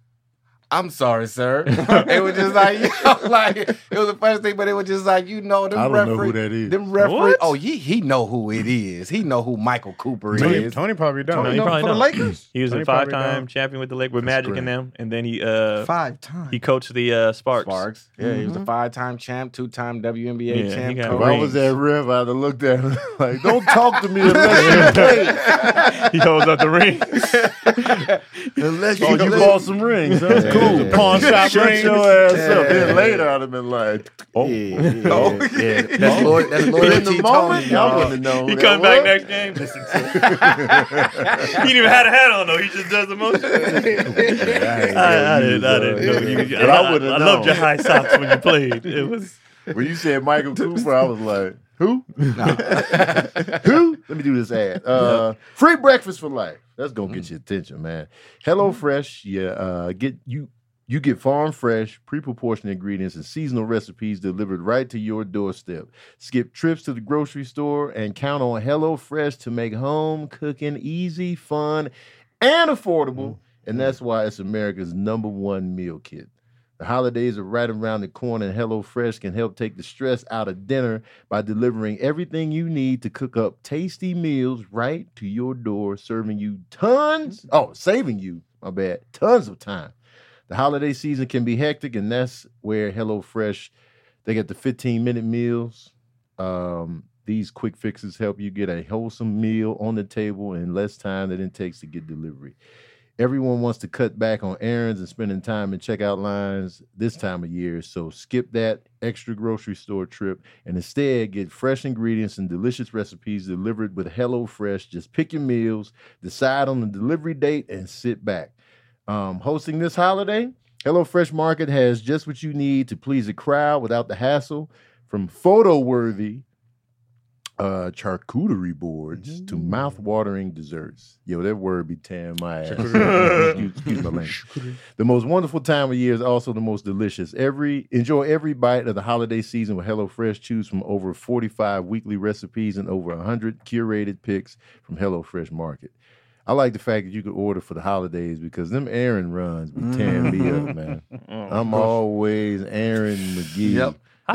Speaker 6: "I'm sorry, sir." It was just like, you know, like it was the first thing, but it was just like, you know, them
Speaker 5: I don't
Speaker 6: referee,
Speaker 5: know who that is.
Speaker 6: them referee.
Speaker 7: What?
Speaker 6: Oh, he he know who it is. He know who Michael Cooper
Speaker 2: Tony,
Speaker 6: is.
Speaker 2: Tony probably don't.
Speaker 7: No,
Speaker 3: You
Speaker 7: he
Speaker 3: know,
Speaker 7: probably
Speaker 3: for the
Speaker 7: don't.
Speaker 3: Lakers?
Speaker 7: He was
Speaker 2: Tony
Speaker 7: a
Speaker 2: probably
Speaker 7: five-time
Speaker 2: don't.
Speaker 7: champion with the Lakers, with
Speaker 5: That's
Speaker 7: Magic and
Speaker 5: great.
Speaker 7: them, and then he uh
Speaker 3: Five times.
Speaker 7: he coached the uh, Sparks.
Speaker 6: Sparks. Yeah, he was a
Speaker 3: Mhm.
Speaker 6: five-time champ, two-time W N B A
Speaker 7: Yeah, he
Speaker 6: champ.
Speaker 7: got
Speaker 5: If
Speaker 6: coach.
Speaker 5: I was that ref, I'd have looked at him like, don't talk to me unless you play.
Speaker 7: He holds up the ring.
Speaker 3: Unless
Speaker 5: Oh, you
Speaker 3: play-
Speaker 5: bought some rings. That's
Speaker 6: Yeah,
Speaker 5: cool.
Speaker 6: yeah,
Speaker 2: Pawn shop
Speaker 5: Shut
Speaker 2: rings.
Speaker 5: your ass up.
Speaker 6: Yeah.
Speaker 5: Then later, I'd have been like, oh.
Speaker 6: Yeah, yeah,
Speaker 3: Oh.
Speaker 6: yeah. That's Lloyd. That's
Speaker 5: But
Speaker 6: Lloyd
Speaker 5: in the
Speaker 6: T.
Speaker 5: moment,
Speaker 6: Tony,
Speaker 5: I
Speaker 6: y'all.
Speaker 5: wouldn't have known.
Speaker 7: He
Speaker 5: that
Speaker 7: comes back
Speaker 5: was.
Speaker 7: next game. Listen to He didn't even have a hat on though. He just does the motion. I, I didn't. I didn't know you.
Speaker 5: But
Speaker 7: I,
Speaker 5: I wouldn't
Speaker 7: I,
Speaker 5: have
Speaker 7: I loved
Speaker 5: known.
Speaker 7: your high socks when you played. It was.
Speaker 5: When you said Michael Cooper, I was like, who? Who? Let me do this ad. Uh, free breakfast for life. That's gonna get your attention, man. Hello Fresh, yeah. Uh, get you you get farm fresh, pre-proportioned ingredients and seasonal recipes delivered right to your doorstep. Skip trips to the grocery store and count on Hello Fresh to make home cooking easy, fun, and affordable. And that's why it's America's number one meal kit. The holidays are right around the corner, and HelloFresh can help take the stress out of dinner by delivering everything you need to cook up tasty meals right to your door, serving you tons, oh, saving you, my bad, tons of time. The holiday season can be hectic, and that's where HelloFresh, they get the fifteen-minute meals. Um, these quick fixes help you get a wholesome meal on the table in less time than it takes to get delivery. Everyone wants to cut back on errands and spending time in checkout lines this time of year, so skip that extra grocery store trip and instead get fresh ingredients and delicious recipes delivered with HelloFresh. Just pick your meals, decide on the delivery date, and sit back. Um, hosting this holiday, HelloFresh Market has just what you need to please a crowd without the hassle, from photo-worthy Uh, charcuterie boards to mouth-watering desserts. Yo, that word be tearing my ass. excuse, excuse my language. The most wonderful time of year is also the most delicious. Every enjoy every bite of the holiday season with HelloFresh. Choose from over forty-five weekly recipes and over one hundred curated picks from HelloFresh Market. I like the fact that you can order for the holidays because them errand runs be tearing me up, man. I'm always Aaron McGee.
Speaker 3: Yep.
Speaker 7: How,
Speaker 5: I'm-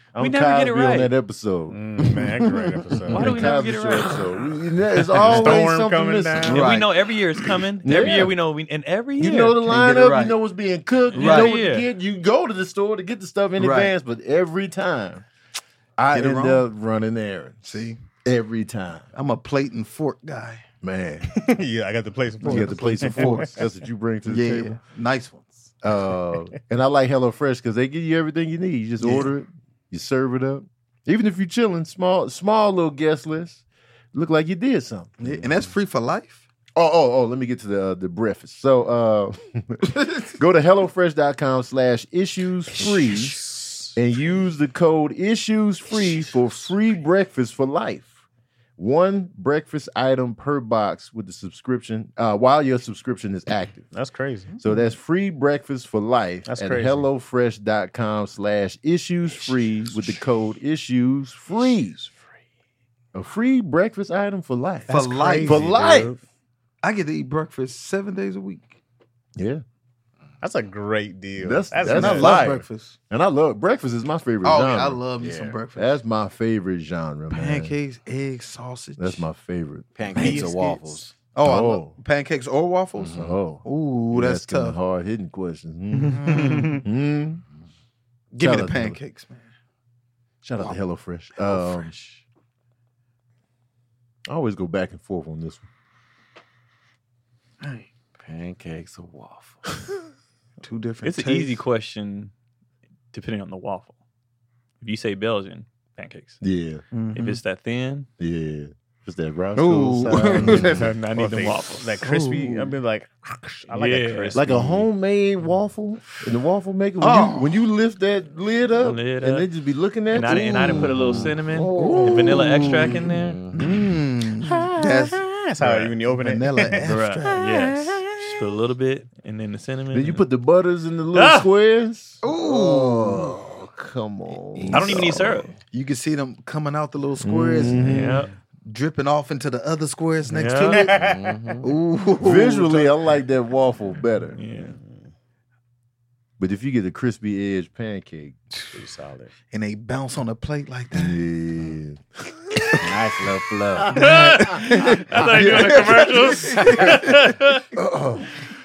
Speaker 5: I'm
Speaker 7: We never get it
Speaker 5: Cosby on
Speaker 7: right.
Speaker 5: that episode.
Speaker 2: Mm, man, great episode.
Speaker 7: Why do we never
Speaker 5: Cosby
Speaker 7: get it
Speaker 5: Show
Speaker 7: right?
Speaker 5: episode. We- There's always
Speaker 2: Storm
Speaker 5: something
Speaker 2: coming
Speaker 5: missing.
Speaker 2: down.
Speaker 7: And we
Speaker 3: Right.
Speaker 7: know every year it's coming. Every
Speaker 5: Yeah.
Speaker 7: year we know. We, and every year.
Speaker 5: You know the
Speaker 3: Can't get it
Speaker 5: lineup.
Speaker 3: right.
Speaker 5: You know what's being cooked. You
Speaker 3: Right.
Speaker 5: know what
Speaker 7: Yeah.
Speaker 5: to get. You go to the store to get the stuff in
Speaker 3: Right.
Speaker 5: advance, but every time I
Speaker 3: Get it
Speaker 5: end
Speaker 3: wrong.
Speaker 5: up running errands.
Speaker 3: See,
Speaker 5: Every time,
Speaker 3: I'm a plate and fork guy.
Speaker 5: man.
Speaker 2: Yeah, I got the place.
Speaker 5: You got to play some forks. That's what you bring to the
Speaker 3: Yeah,
Speaker 5: table.
Speaker 3: nice ones.
Speaker 5: Uh, and I like HelloFresh because they give you everything you need. You just
Speaker 3: Yeah.
Speaker 5: order it, you serve it up. Even if you're chilling, small, small little guest list, look like you did something.
Speaker 3: Yeah, and that's free for life.
Speaker 5: Oh, oh, oh, let me get to the uh, the breakfast. So uh, go to HelloFresh.com slash issues free and use the code issues free for free breakfast for life. One breakfast item per box with the subscription uh, while your subscription is active.
Speaker 2: That's crazy.
Speaker 5: So that's free breakfast for life
Speaker 2: That's
Speaker 5: at
Speaker 2: crazy.
Speaker 5: HelloFresh.com slash issues free with the code issues free. A free breakfast item for life.
Speaker 3: For life.
Speaker 5: For life.
Speaker 2: dude.
Speaker 3: I get to eat breakfast seven days a week.
Speaker 5: Yeah.
Speaker 2: That's a great deal.
Speaker 5: That's-
Speaker 2: That's,
Speaker 5: that's
Speaker 3: And I
Speaker 2: nuts.
Speaker 3: love
Speaker 5: fire.
Speaker 3: breakfast.
Speaker 5: And I love breakfast is my favorite
Speaker 3: Oh,
Speaker 5: genre.
Speaker 3: yeah, I love me
Speaker 6: Yeah.
Speaker 3: some breakfast.
Speaker 5: That's my favorite genre, man.
Speaker 3: Pancakes, eggs, sausage.
Speaker 5: That's my favorite.
Speaker 6: Pancakes
Speaker 3: Biscuits.
Speaker 6: or waffles.
Speaker 3: Oh, I
Speaker 5: Oh.
Speaker 3: love pancakes or waffles.
Speaker 5: Oh.
Speaker 3: Ooh,
Speaker 5: You
Speaker 3: that's
Speaker 5: asking
Speaker 3: tough.
Speaker 5: hard hitting questions. Mm. Mm.
Speaker 3: Give
Speaker 5: Shout
Speaker 3: me
Speaker 5: out
Speaker 3: the
Speaker 5: to-
Speaker 3: pancakes, man.
Speaker 5: Shout out to HelloFresh.
Speaker 3: Oh,
Speaker 5: Um,
Speaker 3: fresh.
Speaker 5: I always go back and forth on this one.
Speaker 6: Pancakes or waffles.
Speaker 3: Two different.
Speaker 7: It's an
Speaker 3: tastes.
Speaker 7: easy question, depending on the waffle. If you say Belgian pancakes,
Speaker 5: Yeah,
Speaker 3: Mhm.
Speaker 7: if it's that thin,
Speaker 5: yeah. Just that Roscoe
Speaker 3: Ooh.
Speaker 5: side.
Speaker 7: I
Speaker 2: Or
Speaker 7: need
Speaker 2: if
Speaker 7: them
Speaker 2: they-
Speaker 7: waffles.
Speaker 2: That crispy.
Speaker 3: Ooh.
Speaker 2: I'd be like, I like
Speaker 7: Yeah.
Speaker 2: a crispy.
Speaker 5: Like a homemade waffle in the waffle maker. When,
Speaker 3: Oh.
Speaker 5: you, when you lift that lid up
Speaker 7: Lid
Speaker 5: and
Speaker 7: up.
Speaker 5: they just be looking at
Speaker 7: And I, didn't- and I didn't put a little
Speaker 5: Ooh.
Speaker 7: cinnamon
Speaker 5: Oh.
Speaker 7: and vanilla extract in there.
Speaker 3: Mm. That's
Speaker 2: That's how
Speaker 7: Right.
Speaker 2: when you open
Speaker 3: vanilla
Speaker 2: it.
Speaker 3: extract.
Speaker 7: Right. Yes. Just put a little bit and then the cinnamon.
Speaker 5: Then you put the butters in the little
Speaker 7: Ah!
Speaker 5: squares.
Speaker 3: Ooh.
Speaker 5: Oh, come on.
Speaker 7: I don't even need syrup.
Speaker 3: You can see them coming out the little squares,
Speaker 5: Mhm.
Speaker 7: Yeah.
Speaker 3: dripping off into the other squares next
Speaker 7: Yeah.
Speaker 3: to it.
Speaker 6: Mhm.
Speaker 3: Ooh.
Speaker 5: Visually, I like that waffle better.
Speaker 7: Yeah.
Speaker 5: But if you get a crispy edge pancake,
Speaker 2: Pretty solid.
Speaker 3: and they bounce on a plate like that.
Speaker 5: yeah.
Speaker 6: Nice little fluff.
Speaker 7: I thought you were doing the commercials.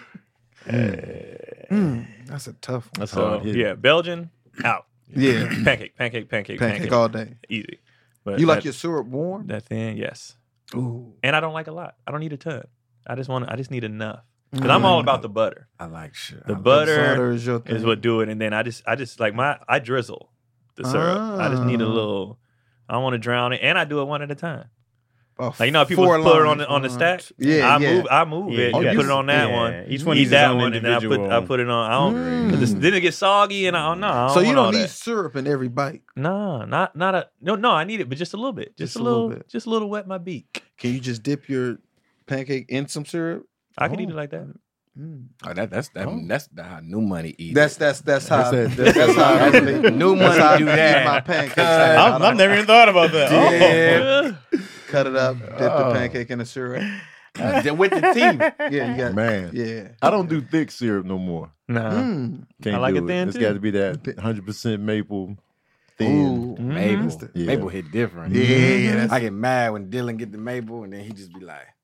Speaker 3: Mm, that's a tough one.
Speaker 5: That's
Speaker 7: So
Speaker 5: hard hitting.
Speaker 7: yeah, Belgian out.
Speaker 3: Yeah.
Speaker 7: Pancake, pancake, pancake,
Speaker 3: Pancake all day.
Speaker 7: Easy. But
Speaker 3: You like
Speaker 7: that-
Speaker 3: your syrup warm?
Speaker 7: that thin? Yes.
Speaker 3: Ooh.
Speaker 7: And I don't like a lot. I don't need a ton. I just want. I just need enough. Because I'm all about the butter.
Speaker 6: I like shit.
Speaker 7: The
Speaker 6: I like
Speaker 7: butter
Speaker 3: Butter is your thing.
Speaker 7: is what do it, and then I just, I just like my, I drizzle the syrup. I just need a
Speaker 3: Ah.
Speaker 7: little. I don't want to drown it, and I do it one at a time.
Speaker 3: Oh,
Speaker 7: Like you know, how people
Speaker 3: four
Speaker 7: put it on
Speaker 3: lines,
Speaker 7: the on the
Speaker 3: one
Speaker 7: stack.
Speaker 3: line. Yeah,
Speaker 7: I
Speaker 3: yeah.
Speaker 7: move, I move
Speaker 2: Yeah,
Speaker 7: it,
Speaker 2: you
Speaker 7: and
Speaker 2: got-
Speaker 7: put it on that
Speaker 2: yeah,
Speaker 7: one.
Speaker 2: each one
Speaker 7: eat
Speaker 2: needs
Speaker 7: that
Speaker 2: its own
Speaker 7: one, and then I put, I
Speaker 2: individual-
Speaker 7: put it on. I don't.
Speaker 3: Mm.
Speaker 7: 'cause it's- then it gets soggy, and I don't know. I don't
Speaker 3: So you
Speaker 7: want all
Speaker 3: don't need
Speaker 7: that.
Speaker 3: syrup in every bite.
Speaker 7: No, not not a no no. I need it, but just a little bit, just,
Speaker 3: Just
Speaker 7: a
Speaker 3: a
Speaker 7: little,
Speaker 3: little bit.
Speaker 7: just a little wet my beak.
Speaker 3: Can you just dip your pancake in some syrup?
Speaker 7: I can
Speaker 3: Oh.
Speaker 7: eat it like that.
Speaker 3: Mm.
Speaker 6: Oh, that, that's that,
Speaker 3: Oh.
Speaker 6: that's how new money eat.
Speaker 3: That's that's that's how
Speaker 5: That's
Speaker 3: that's,
Speaker 5: that-
Speaker 3: how I really
Speaker 6: New
Speaker 3: that's
Speaker 6: money
Speaker 3: how I
Speaker 6: do
Speaker 3: eat
Speaker 6: that.
Speaker 3: my pancakes.
Speaker 2: I've, I've never even thought about that. Oh.
Speaker 3: Yeah. Cut it up, dip the
Speaker 5: Oh.
Speaker 3: pancake in the syrup.
Speaker 6: Uh, with the teeth.
Speaker 3: Yeah, you got
Speaker 5: Man,
Speaker 3: yeah.
Speaker 5: I don't do thick syrup no more.
Speaker 7: Nah.
Speaker 3: Mm.
Speaker 5: Can't
Speaker 7: I like
Speaker 5: do
Speaker 7: it thin,
Speaker 5: It's
Speaker 7: too.
Speaker 5: got to be that one hundred percent maple thin.
Speaker 3: Ooh.
Speaker 6: Maple.
Speaker 3: Mhm.
Speaker 5: Yeah.
Speaker 6: Maple hit different.
Speaker 3: Yeah, yeah, that's-
Speaker 6: I get mad when Dylan get the maple and then he just be like,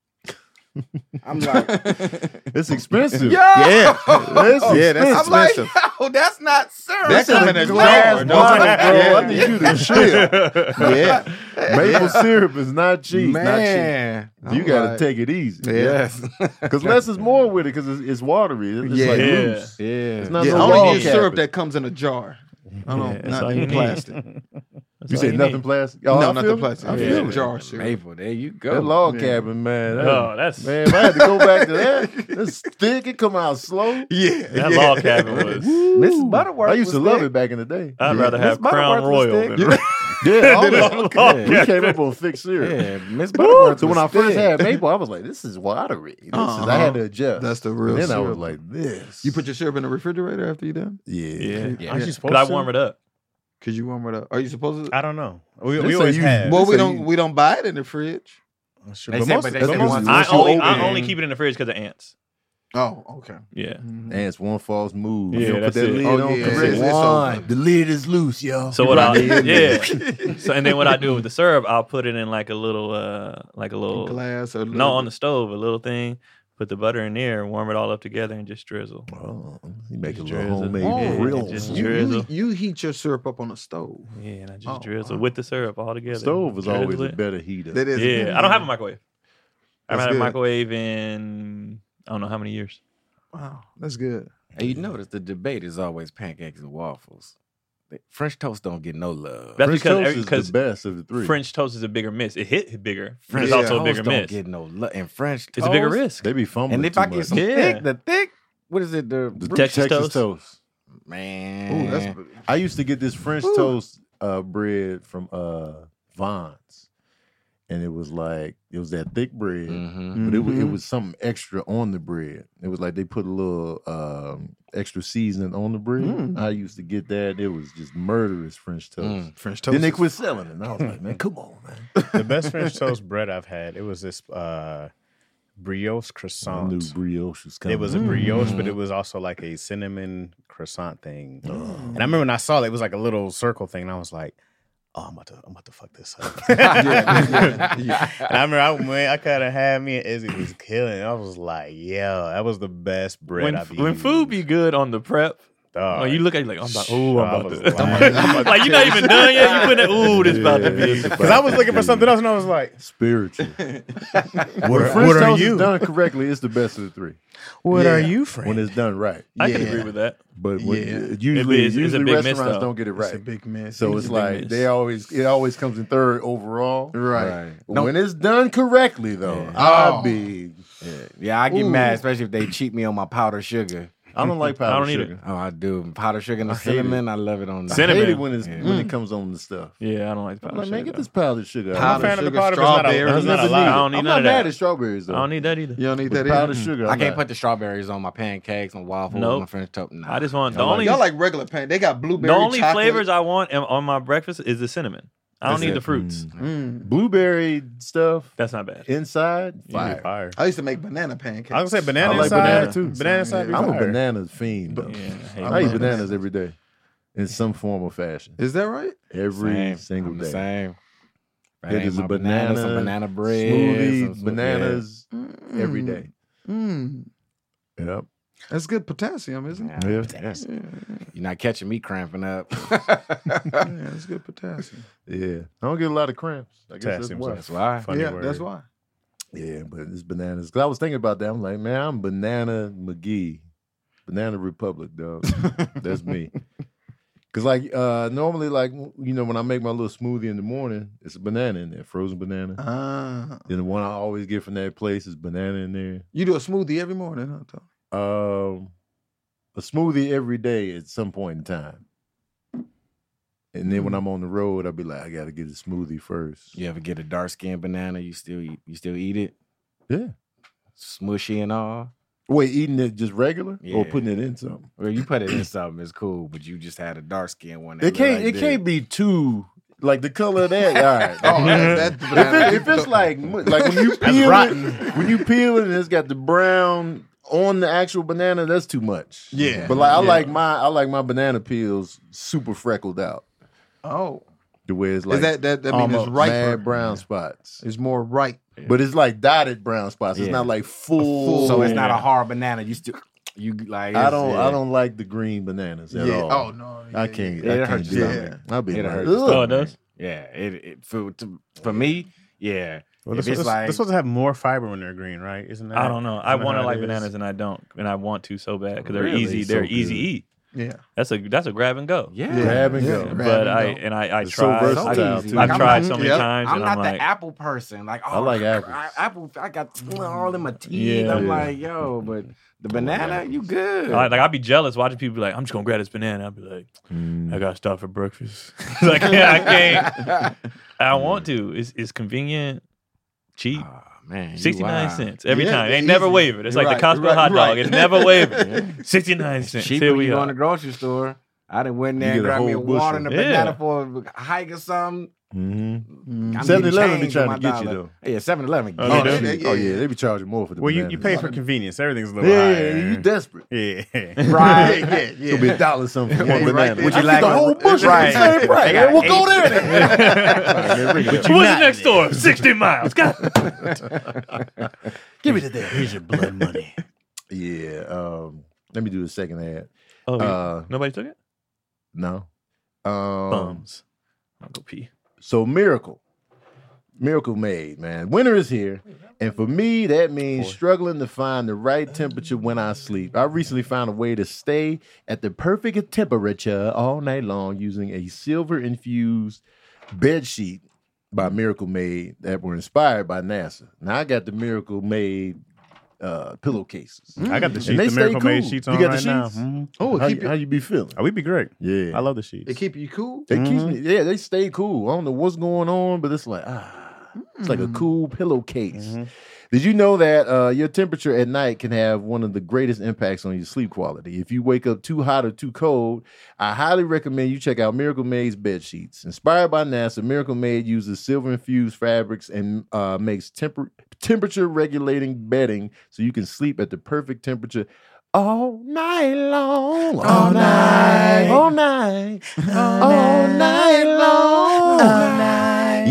Speaker 6: I'm like,
Speaker 5: It's expensive.
Speaker 3: Yeah.
Speaker 5: It's
Speaker 3: Yeah, that's
Speaker 6: I'm like,
Speaker 3: expensive.
Speaker 6: yo, that's not syrup.
Speaker 3: That come in a
Speaker 5: glass
Speaker 3: jar,
Speaker 5: bottle,
Speaker 3: don't
Speaker 5: bro.
Speaker 3: it?
Speaker 5: I need you to chill.
Speaker 3: Yeah.
Speaker 5: Maple syrup is not cheap.
Speaker 6: Man.
Speaker 5: Not cheap. You
Speaker 3: I'm
Speaker 5: got to
Speaker 3: like-
Speaker 5: take it easy.
Speaker 6: Yes.
Speaker 5: Because less is more with it because it's, it's watery. It's
Speaker 3: Yeah.
Speaker 5: like
Speaker 7: Yeah.
Speaker 5: loose.
Speaker 6: Yeah.
Speaker 5: It's not
Speaker 3: Yeah,
Speaker 5: no
Speaker 3: I only
Speaker 5: log
Speaker 3: use syrup
Speaker 5: cabin.
Speaker 3: that comes in a jar. I don't
Speaker 7: Yeah, that's
Speaker 3: not
Speaker 7: all
Speaker 3: in
Speaker 7: you need.
Speaker 3: plastic.
Speaker 7: That's
Speaker 5: You
Speaker 7: all
Speaker 5: say nothing
Speaker 7: need.
Speaker 5: plastic? Oh,
Speaker 3: No,
Speaker 5: I
Speaker 3: nothing
Speaker 5: feel it.
Speaker 3: plastic.
Speaker 5: I
Speaker 3: Yeah.
Speaker 5: feel it.
Speaker 3: Jar syrup.
Speaker 6: Maple. There you go.
Speaker 5: That log
Speaker 3: Yeah.
Speaker 5: cabin, man. That,
Speaker 7: Oh, that's
Speaker 5: man, if I had to go back to that, it's thick. It come out slow.
Speaker 3: Yeah.
Speaker 7: that
Speaker 3: yeah.
Speaker 7: log cabin was.
Speaker 6: Missus Butterworth
Speaker 5: I used to
Speaker 6: was
Speaker 5: love
Speaker 6: thick.
Speaker 5: it back in the day.
Speaker 7: I'd
Speaker 5: yeah.
Speaker 7: rather
Speaker 6: Miss
Speaker 7: have Crown
Speaker 6: Butterworth was
Speaker 7: Royal.
Speaker 6: thick.
Speaker 7: Than,
Speaker 5: Yeah, all
Speaker 7: Log
Speaker 5: that. Yeah, we
Speaker 7: cabin.
Speaker 5: came up on thick syrup.
Speaker 6: Yeah, Miss Butterworth
Speaker 5: So when I
Speaker 6: was
Speaker 5: first
Speaker 6: thick.
Speaker 5: had maple, I was like, "This is watery." This is, I had to adjust.
Speaker 3: That's the real
Speaker 5: And then I
Speaker 3: syrup.
Speaker 5: was like, "This."
Speaker 3: You put your syrup in the refrigerator after you done?
Speaker 5: yeah,
Speaker 7: yeah,
Speaker 6: Yeah.
Speaker 2: Aren't you supposed
Speaker 7: but I
Speaker 2: to?
Speaker 7: warm it up.
Speaker 3: Cause you warm it up. Are you supposed to?
Speaker 2: I don't know. We,
Speaker 5: They
Speaker 2: we
Speaker 5: say
Speaker 2: always
Speaker 5: you-
Speaker 2: have.
Speaker 3: Well,
Speaker 5: They
Speaker 3: we
Speaker 5: say
Speaker 3: don't.
Speaker 5: you-
Speaker 3: We don't buy it in the fridge.
Speaker 2: Sure,
Speaker 6: They
Speaker 2: but
Speaker 6: said-
Speaker 2: most,
Speaker 6: but they
Speaker 2: but
Speaker 6: said
Speaker 2: most-
Speaker 6: once-
Speaker 7: I
Speaker 5: once you
Speaker 7: only,
Speaker 5: open
Speaker 7: I
Speaker 5: it-
Speaker 7: only keep it in the fridge because of ants.
Speaker 3: Oh, okay.
Speaker 7: Yeah.
Speaker 3: Mhm.
Speaker 5: And it's one false move.
Speaker 7: Yeah,
Speaker 5: you don't
Speaker 7: that's
Speaker 5: put that
Speaker 7: it.
Speaker 5: lid
Speaker 3: Oh,
Speaker 5: on
Speaker 3: yeah,
Speaker 5: correctly.
Speaker 3: it's- it's
Speaker 5: One.
Speaker 3: over.
Speaker 5: The lid is loose, yo.
Speaker 7: So
Speaker 5: You
Speaker 7: what I
Speaker 5: right in there.
Speaker 7: yeah. So and then what I do with the syrup, I'll put it in like a little uh like a little
Speaker 3: Glass or
Speaker 7: no on the stove, a little thing. Put the butter in there, warm it all up together, and just drizzle.
Speaker 5: Oh, you make a
Speaker 7: Just
Speaker 5: little
Speaker 7: drizzle.
Speaker 5: homemade
Speaker 3: Oh,
Speaker 5: grill.
Speaker 7: just
Speaker 3: you, you,
Speaker 7: drizzle.
Speaker 3: you heat your syrup up on the stove.
Speaker 7: Yeah, and I just
Speaker 3: Oh,
Speaker 7: drizzle
Speaker 3: wow.
Speaker 7: with the syrup all together.
Speaker 5: Stove is
Speaker 7: Drizzle
Speaker 5: always a
Speaker 7: it.
Speaker 5: better heater.
Speaker 3: That is a good
Speaker 7: Yeah, I don't have a
Speaker 3: heat.
Speaker 7: microwave. I
Speaker 3: That's
Speaker 7: haven't had a
Speaker 3: good.
Speaker 7: microwave in I don't know how many years.
Speaker 3: Wow, that's good.
Speaker 6: And you notice the debate is always pancakes and waffles. French toast don't get no love.
Speaker 7: That's
Speaker 5: French
Speaker 7: because
Speaker 5: toast
Speaker 7: every-
Speaker 5: is
Speaker 7: because
Speaker 5: the best of the three.
Speaker 7: French toast is a bigger miss. It hit bigger.
Speaker 6: French
Speaker 7: It's also a
Speaker 6: toast
Speaker 7: bigger
Speaker 6: don't
Speaker 7: miss.
Speaker 6: get no love. And French toast,
Speaker 7: It's a bigger risk.
Speaker 5: They be fumbling
Speaker 6: And if
Speaker 5: too
Speaker 6: I get
Speaker 5: much.
Speaker 6: some
Speaker 7: Yeah.
Speaker 6: thick, the thick, what is it? The,
Speaker 5: the
Speaker 7: Texas
Speaker 5: Texas,
Speaker 7: toast?
Speaker 5: toast.
Speaker 6: man.
Speaker 3: Ooh, that's
Speaker 5: I used to get this French
Speaker 3: Ooh.
Speaker 5: toast uh, bread from uh, Vons, and it was like it was that thick bread,
Speaker 6: Mhm.
Speaker 5: but it was, it
Speaker 3: Mhm.
Speaker 5: was something extra on the bread. It was like they put a little um, extra seasoning on the bread.
Speaker 3: Mm.
Speaker 5: I used to get that. It was just murderous French toast.
Speaker 6: Mm.
Speaker 3: French toast.
Speaker 5: Then they
Speaker 3: is-
Speaker 5: quit selling it, and I was like, man, come on, man.
Speaker 2: The best French toast bread I've had, it was this uh, brioche
Speaker 5: I
Speaker 2: croissant.
Speaker 5: knew brioche was coming.
Speaker 2: It was a brioche, but it was also like a cinnamon croissant thing. And I remember when I saw it, it was like a little circle thing, and I was like, "Oh, I'm about to, I'm about to fuck this up."
Speaker 3: yeah, yeah.
Speaker 2: And I remember I, when I kind of had me and Izzy was killing. I was like, "Yo, that was the best bread
Speaker 7: When,
Speaker 2: I've eaten."
Speaker 7: when food be good on the prep,
Speaker 2: Dog.
Speaker 7: oh, you look at it like, I'm about, oh,
Speaker 2: I
Speaker 7: I'm about
Speaker 2: was
Speaker 7: to.
Speaker 2: like-
Speaker 7: like, you're not even done yet. You put that, ooh, this about to be.
Speaker 2: Because I was looking for something else, and I was like,
Speaker 5: spiritual.
Speaker 2: "What,
Speaker 5: When
Speaker 2: what
Speaker 5: French
Speaker 2: are
Speaker 5: toast
Speaker 2: you?
Speaker 5: is done correctly, it's the best of the three.
Speaker 2: What
Speaker 3: Yeah.
Speaker 2: are you, friend?"
Speaker 5: When it's done right.
Speaker 7: I can
Speaker 3: Yeah.
Speaker 7: agree with that.
Speaker 5: But when,
Speaker 3: Yeah.
Speaker 5: usually,
Speaker 7: It's- it's a
Speaker 5: usually
Speaker 7: big miss,
Speaker 5: restaurants
Speaker 7: though.
Speaker 5: don't get it
Speaker 3: It's a
Speaker 5: right.
Speaker 3: big mess.
Speaker 5: So
Speaker 7: It's
Speaker 5: it's
Speaker 7: a big
Speaker 5: like
Speaker 7: miss.
Speaker 5: they always it always comes in third overall.
Speaker 3: right.
Speaker 6: Right.
Speaker 5: But when it's done correctly, though,
Speaker 6: Yeah.
Speaker 5: I'll
Speaker 3: Oh.
Speaker 5: be.
Speaker 6: Yeah. yeah, I get
Speaker 3: Ooh.
Speaker 6: mad, especially if they cheat me on my powdered sugar.
Speaker 5: I don't like powdered
Speaker 7: I don't need
Speaker 5: sugar.
Speaker 6: Oh, I do. Powdered sugar and the
Speaker 5: I hate
Speaker 6: cinnamon, I love it on the
Speaker 5: I
Speaker 7: Cinnamon.
Speaker 5: hate it when it's
Speaker 6: Yeah.
Speaker 5: when it comes on the stuff.
Speaker 7: Yeah, I don't like
Speaker 5: I'm
Speaker 7: powdered
Speaker 5: like, man,
Speaker 7: sugar,
Speaker 5: get
Speaker 7: though.
Speaker 5: this powdered sugar.
Speaker 3: Powdered
Speaker 5: out.
Speaker 2: I'm a fan of the
Speaker 3: sugar,
Speaker 2: powder, but it's not a-
Speaker 3: strawberries.
Speaker 2: it's not
Speaker 5: I
Speaker 2: a lot.
Speaker 7: don't need
Speaker 5: I'm
Speaker 7: none
Speaker 5: not
Speaker 7: of
Speaker 5: mad
Speaker 7: that.
Speaker 5: at strawberries though.
Speaker 7: I don't need that either.
Speaker 3: You don't need
Speaker 5: With
Speaker 3: that
Speaker 5: powdered
Speaker 3: either?
Speaker 5: sugar.
Speaker 6: I
Speaker 5: I'm
Speaker 6: can't
Speaker 5: not-
Speaker 6: put the strawberries on my pancakes, on waffles,
Speaker 7: Nope.
Speaker 6: my French toast. Nah.
Speaker 7: I just want the
Speaker 5: I like
Speaker 7: only
Speaker 3: Y'all like regular pain. They got blueberry.
Speaker 7: the only
Speaker 3: chocolate.
Speaker 7: flavors I want am- on my breakfast is the cinnamon. I don't
Speaker 3: That's
Speaker 7: need
Speaker 3: it.
Speaker 7: the fruits.
Speaker 3: Mm.
Speaker 5: blueberry stuff
Speaker 7: That's not bad.
Speaker 5: inside.
Speaker 2: Fire.
Speaker 5: Fire.
Speaker 2: Fire.
Speaker 3: I used to make banana pancakes.
Speaker 2: I was gonna say banana
Speaker 5: I like
Speaker 2: inside.
Speaker 5: banana, too.
Speaker 2: Banana inside. be
Speaker 5: I'm a
Speaker 2: fire.
Speaker 5: banana fiend. Though.
Speaker 7: Yeah, I hate
Speaker 5: I eat
Speaker 3: bananas.
Speaker 5: bananas every day, in some form or fashion.
Speaker 3: Is that right?
Speaker 5: Every
Speaker 6: Same.
Speaker 5: single
Speaker 6: I'm
Speaker 5: day.
Speaker 6: the same.
Speaker 5: It is a
Speaker 6: My
Speaker 5: banana,
Speaker 6: some banana bread,
Speaker 5: smoothie,
Speaker 6: some- some-
Speaker 5: bananas every
Speaker 3: Mm.
Speaker 5: day.
Speaker 3: Mm.
Speaker 5: Yep.
Speaker 3: That's good potassium, isn't it?
Speaker 6: Yeah.
Speaker 5: Yeah.
Speaker 6: Yeah. You're not catching me cramping up.
Speaker 3: Yeah, that's good potassium.
Speaker 5: Yeah. I don't get a lot of cramps. I guess that's
Speaker 2: Potassium's
Speaker 5: why.
Speaker 6: That's why.
Speaker 2: Funny
Speaker 3: yeah,
Speaker 2: word.
Speaker 3: that's why.
Speaker 5: Yeah, but it's bananas. 'Cause I was thinking about that. I'm like, man, I'm Banana McGee. Banana Republic, dog. That's me. Cause like uh normally, like you know, when I make my little smoothie in the morning, it's a banana in there, frozen banana.
Speaker 3: Ah,
Speaker 5: Then the one I always get from that place is banana in there.
Speaker 3: you do a smoothie every morning, huh? Tom?
Speaker 5: Um, a smoothie every day at some point in time. And then when I'm on the road, I'll be like, I gotta get a smoothie first.
Speaker 6: You ever get a dark skinned banana? You still eat, you still eat it?
Speaker 5: Yeah.
Speaker 6: Smushy and all.
Speaker 5: Wait, eating it just regular or
Speaker 6: Yeah.
Speaker 5: putting it in something?
Speaker 6: Well, you put it in something, it's cool, but you just had a dark skinned one. that
Speaker 5: It
Speaker 6: looked
Speaker 5: can't.
Speaker 6: like
Speaker 5: it can't be too like the color of that. All right.
Speaker 3: Oh, that, that
Speaker 5: If,
Speaker 3: banana.
Speaker 5: it, if it's like mu- like when you peel it, when you peel it and it's got the brown on the actual banana, that's too much.
Speaker 3: Yeah.
Speaker 5: But like I
Speaker 3: Yeah.
Speaker 5: like my I like my banana peels super freckled out.
Speaker 3: Oh,
Speaker 5: The way it's like
Speaker 3: is that that? I mean, it's
Speaker 5: almost
Speaker 3: riper.
Speaker 5: mad brown spots.
Speaker 3: It's more ripe.
Speaker 5: But it's like dotted brown spots. It's
Speaker 6: Yeah.
Speaker 5: not like full.
Speaker 3: full-
Speaker 6: So it's not a
Speaker 7: Yeah.
Speaker 6: hard banana. You still you like.
Speaker 5: I
Speaker 6: it's-
Speaker 5: don't.
Speaker 6: yeah.
Speaker 5: I don't like the green bananas at
Speaker 3: Yeah.
Speaker 5: all.
Speaker 3: Oh no.
Speaker 5: I
Speaker 3: yeah,
Speaker 5: can't.
Speaker 6: Yeah,
Speaker 5: I
Speaker 6: it
Speaker 5: can't
Speaker 6: hurts
Speaker 5: do
Speaker 6: your
Speaker 5: that.
Speaker 3: stomach.
Speaker 5: I'll be
Speaker 6: It
Speaker 5: like,
Speaker 6: hurts.
Speaker 5: ugh.
Speaker 7: Oh, it does?
Speaker 6: Yeah, it, it for to, for me, yeah.
Speaker 2: Well,
Speaker 6: if
Speaker 2: they're,
Speaker 6: it's
Speaker 2: supposed,
Speaker 6: like
Speaker 2: they're supposed to have more fiber when they're green, right? Isn't that?
Speaker 7: I don't know. I
Speaker 2: isn't that
Speaker 7: want to
Speaker 2: how
Speaker 7: like
Speaker 2: it is?
Speaker 7: bananas and I don't, and I want to so bad because they're
Speaker 6: Really?
Speaker 7: easy.
Speaker 5: So
Speaker 7: They're
Speaker 5: good.
Speaker 7: easy eat.
Speaker 3: Yeah.
Speaker 7: That's a that's a grab and go.
Speaker 6: yeah,
Speaker 5: Grab and
Speaker 3: Yeah.
Speaker 5: go.
Speaker 3: Grab
Speaker 7: But
Speaker 3: and
Speaker 7: I
Speaker 3: go.
Speaker 7: and I I
Speaker 5: It's so
Speaker 7: tried.
Speaker 5: versatile,
Speaker 7: I,
Speaker 6: So
Speaker 5: too.
Speaker 6: easy.
Speaker 7: I've
Speaker 6: Like,
Speaker 7: tried
Speaker 6: I'm
Speaker 7: so
Speaker 6: not-
Speaker 7: many
Speaker 3: Yep.
Speaker 7: times.
Speaker 6: I'm
Speaker 7: and
Speaker 6: not
Speaker 7: I'm
Speaker 6: the
Speaker 7: like,
Speaker 6: apple person. Like, oh,
Speaker 5: I like
Speaker 6: cr-
Speaker 5: apples.
Speaker 6: I, apple. I got all in my teeth.
Speaker 7: Yeah.
Speaker 6: I'm
Speaker 5: Yeah.
Speaker 6: like, yo, but the banana, you good.
Speaker 7: I- like I'd be jealous watching people be like, I'm just gonna grab this banana. I'd be like,
Speaker 5: Mm.
Speaker 7: I gotta stop for breakfast. like yeah, I can't. I want to. It's it's convenient, cheap.
Speaker 6: Oh, man, you
Speaker 7: Sixty nine
Speaker 6: wild.
Speaker 7: cents every
Speaker 3: Yeah,
Speaker 7: time. Ain't
Speaker 3: easy.
Speaker 7: never wavered. It's like
Speaker 3: Right,
Speaker 7: the Costco
Speaker 3: right,
Speaker 7: hot dog.
Speaker 3: right.
Speaker 7: It never wavered. Sixty nine cents.
Speaker 6: Cheap
Speaker 7: Here
Speaker 6: when
Speaker 7: we
Speaker 6: you go
Speaker 7: are.
Speaker 6: in the grocery store. I done went in
Speaker 5: You
Speaker 6: there and
Speaker 5: get a
Speaker 6: grabbed me a
Speaker 5: whole
Speaker 6: water and a
Speaker 7: bushel.
Speaker 6: banana
Speaker 7: Yeah.
Speaker 6: for a hike or something.
Speaker 5: Mm-hmm.
Speaker 6: I'm
Speaker 5: seven eleven
Speaker 6: getting
Speaker 5: be trying to
Speaker 6: change with
Speaker 5: get you,
Speaker 6: my
Speaker 5: though.
Speaker 6: dollar. Yeah, seven eleven.
Speaker 2: Oh,
Speaker 3: Oh,
Speaker 2: they
Speaker 3: they-
Speaker 2: do?
Speaker 3: yeah,
Speaker 5: Oh,
Speaker 3: yeah.
Speaker 5: yeah, they be charging more for the
Speaker 2: Well, you,
Speaker 5: bananas.
Speaker 2: you pay for convenience. Everything's a little
Speaker 5: Yeah,
Speaker 2: higher.
Speaker 5: yeah, you desperate.
Speaker 2: Yeah.
Speaker 6: Right.
Speaker 3: yeah, yeah,
Speaker 5: It's
Speaker 3: yeah.
Speaker 5: gonna be a dollar something for
Speaker 3: Yeah,
Speaker 5: one
Speaker 3: right
Speaker 5: banana.
Speaker 3: there.
Speaker 5: Would
Speaker 6: you
Speaker 5: you
Speaker 6: like
Speaker 5: like the
Speaker 6: a-
Speaker 5: whole bushel
Speaker 6: right.
Speaker 5: for the same price?
Speaker 6: They got
Speaker 5: We'll go
Speaker 6: eight.
Speaker 5: there.
Speaker 7: What's the next door? sixty miles. God.
Speaker 5: Give me the damn.
Speaker 2: Here's your blood money.
Speaker 5: Yeah. Um, let me do the second ad.
Speaker 7: Oh,
Speaker 5: Uh,
Speaker 7: nobody took it?
Speaker 5: No. Um,
Speaker 7: Bums. I'll go pee.
Speaker 5: So Miracle. Miracle Made, man. Winter is here. And for me, that means struggling to find the right temperature when I sleep. I recently found a way to stay at the perfect temperature all night long using a silver-infused bed sheet by Miracle Made that were inspired by NASA. Now, I got the Miracle Made uh, pillowcases.
Speaker 2: I got the
Speaker 5: And
Speaker 2: sheets,
Speaker 5: they
Speaker 2: the
Speaker 5: stay
Speaker 2: Miracle Made
Speaker 5: cool.
Speaker 2: sheets
Speaker 5: You
Speaker 2: on
Speaker 5: got
Speaker 2: right
Speaker 5: the
Speaker 2: now.
Speaker 5: sheets?
Speaker 2: Mhm.
Speaker 3: Oh, it
Speaker 5: How,
Speaker 3: keep
Speaker 5: you,
Speaker 3: you,
Speaker 5: how you be feeling?
Speaker 2: Oh, we'd be great.
Speaker 5: Yeah.
Speaker 2: I love the sheets.
Speaker 3: it keep you cool.
Speaker 5: It keeps
Speaker 2: Mm-hmm.
Speaker 5: me, yeah, they stay cool. I don't know what's going on, but it's like, ah, it's like a cool pillowcase.
Speaker 2: Mm-hmm.
Speaker 5: Did you know that uh, your temperature at night can have one of the greatest impacts on your sleep quality? If you wake up too hot or too cold, I highly recommend you check out Miracle Made's bed sheets. Inspired by NASA, Miracle Made uses silver-infused fabrics and uh, makes temper- temperature-regulating bedding so you can sleep at the perfect temperature all night long. All night. All night. All night long. All night.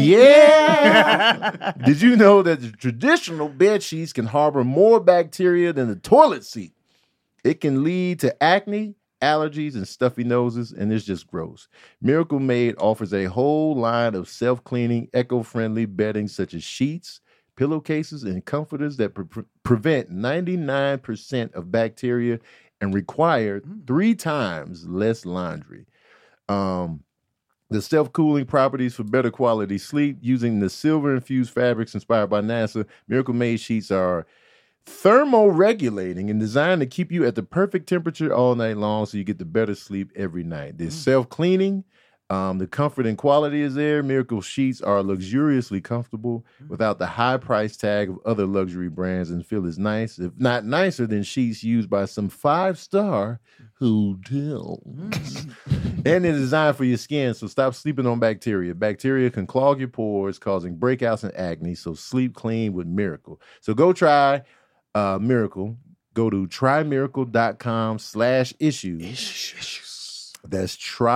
Speaker 5: Yeah. Did you know that the traditional bed sheets can harbor more bacteria than the toilet seat? It can lead to acne, allergies, and stuffy noses, and it's just gross. Miracle Made offers a whole line of self-cleaning, eco-friendly bedding such as sheets, pillowcases, and comforters that pre- prevent ninety-nine percent of bacteria and require three times less laundry. Um, the self-cooling properties for better quality sleep using the silver-infused fabrics inspired by NASA, Miracle Made sheets are thermoregulating and designed to keep you at the perfect temperature all night long so you get the better sleep every night. They're self-cleaning. Um, the comfort and quality is there. Miracle sheets are luxuriously comfortable without the high price tag of other luxury brands and feel as nice, if not nicer, than sheets used by some five-star hotels. And they're designed for your skin, so stop sleeping on bacteria. Bacteria can clog your pores, causing breakouts and acne, so sleep clean with Miracle. So go try uh, Miracle. Go to trymiracle.com slash issues. That's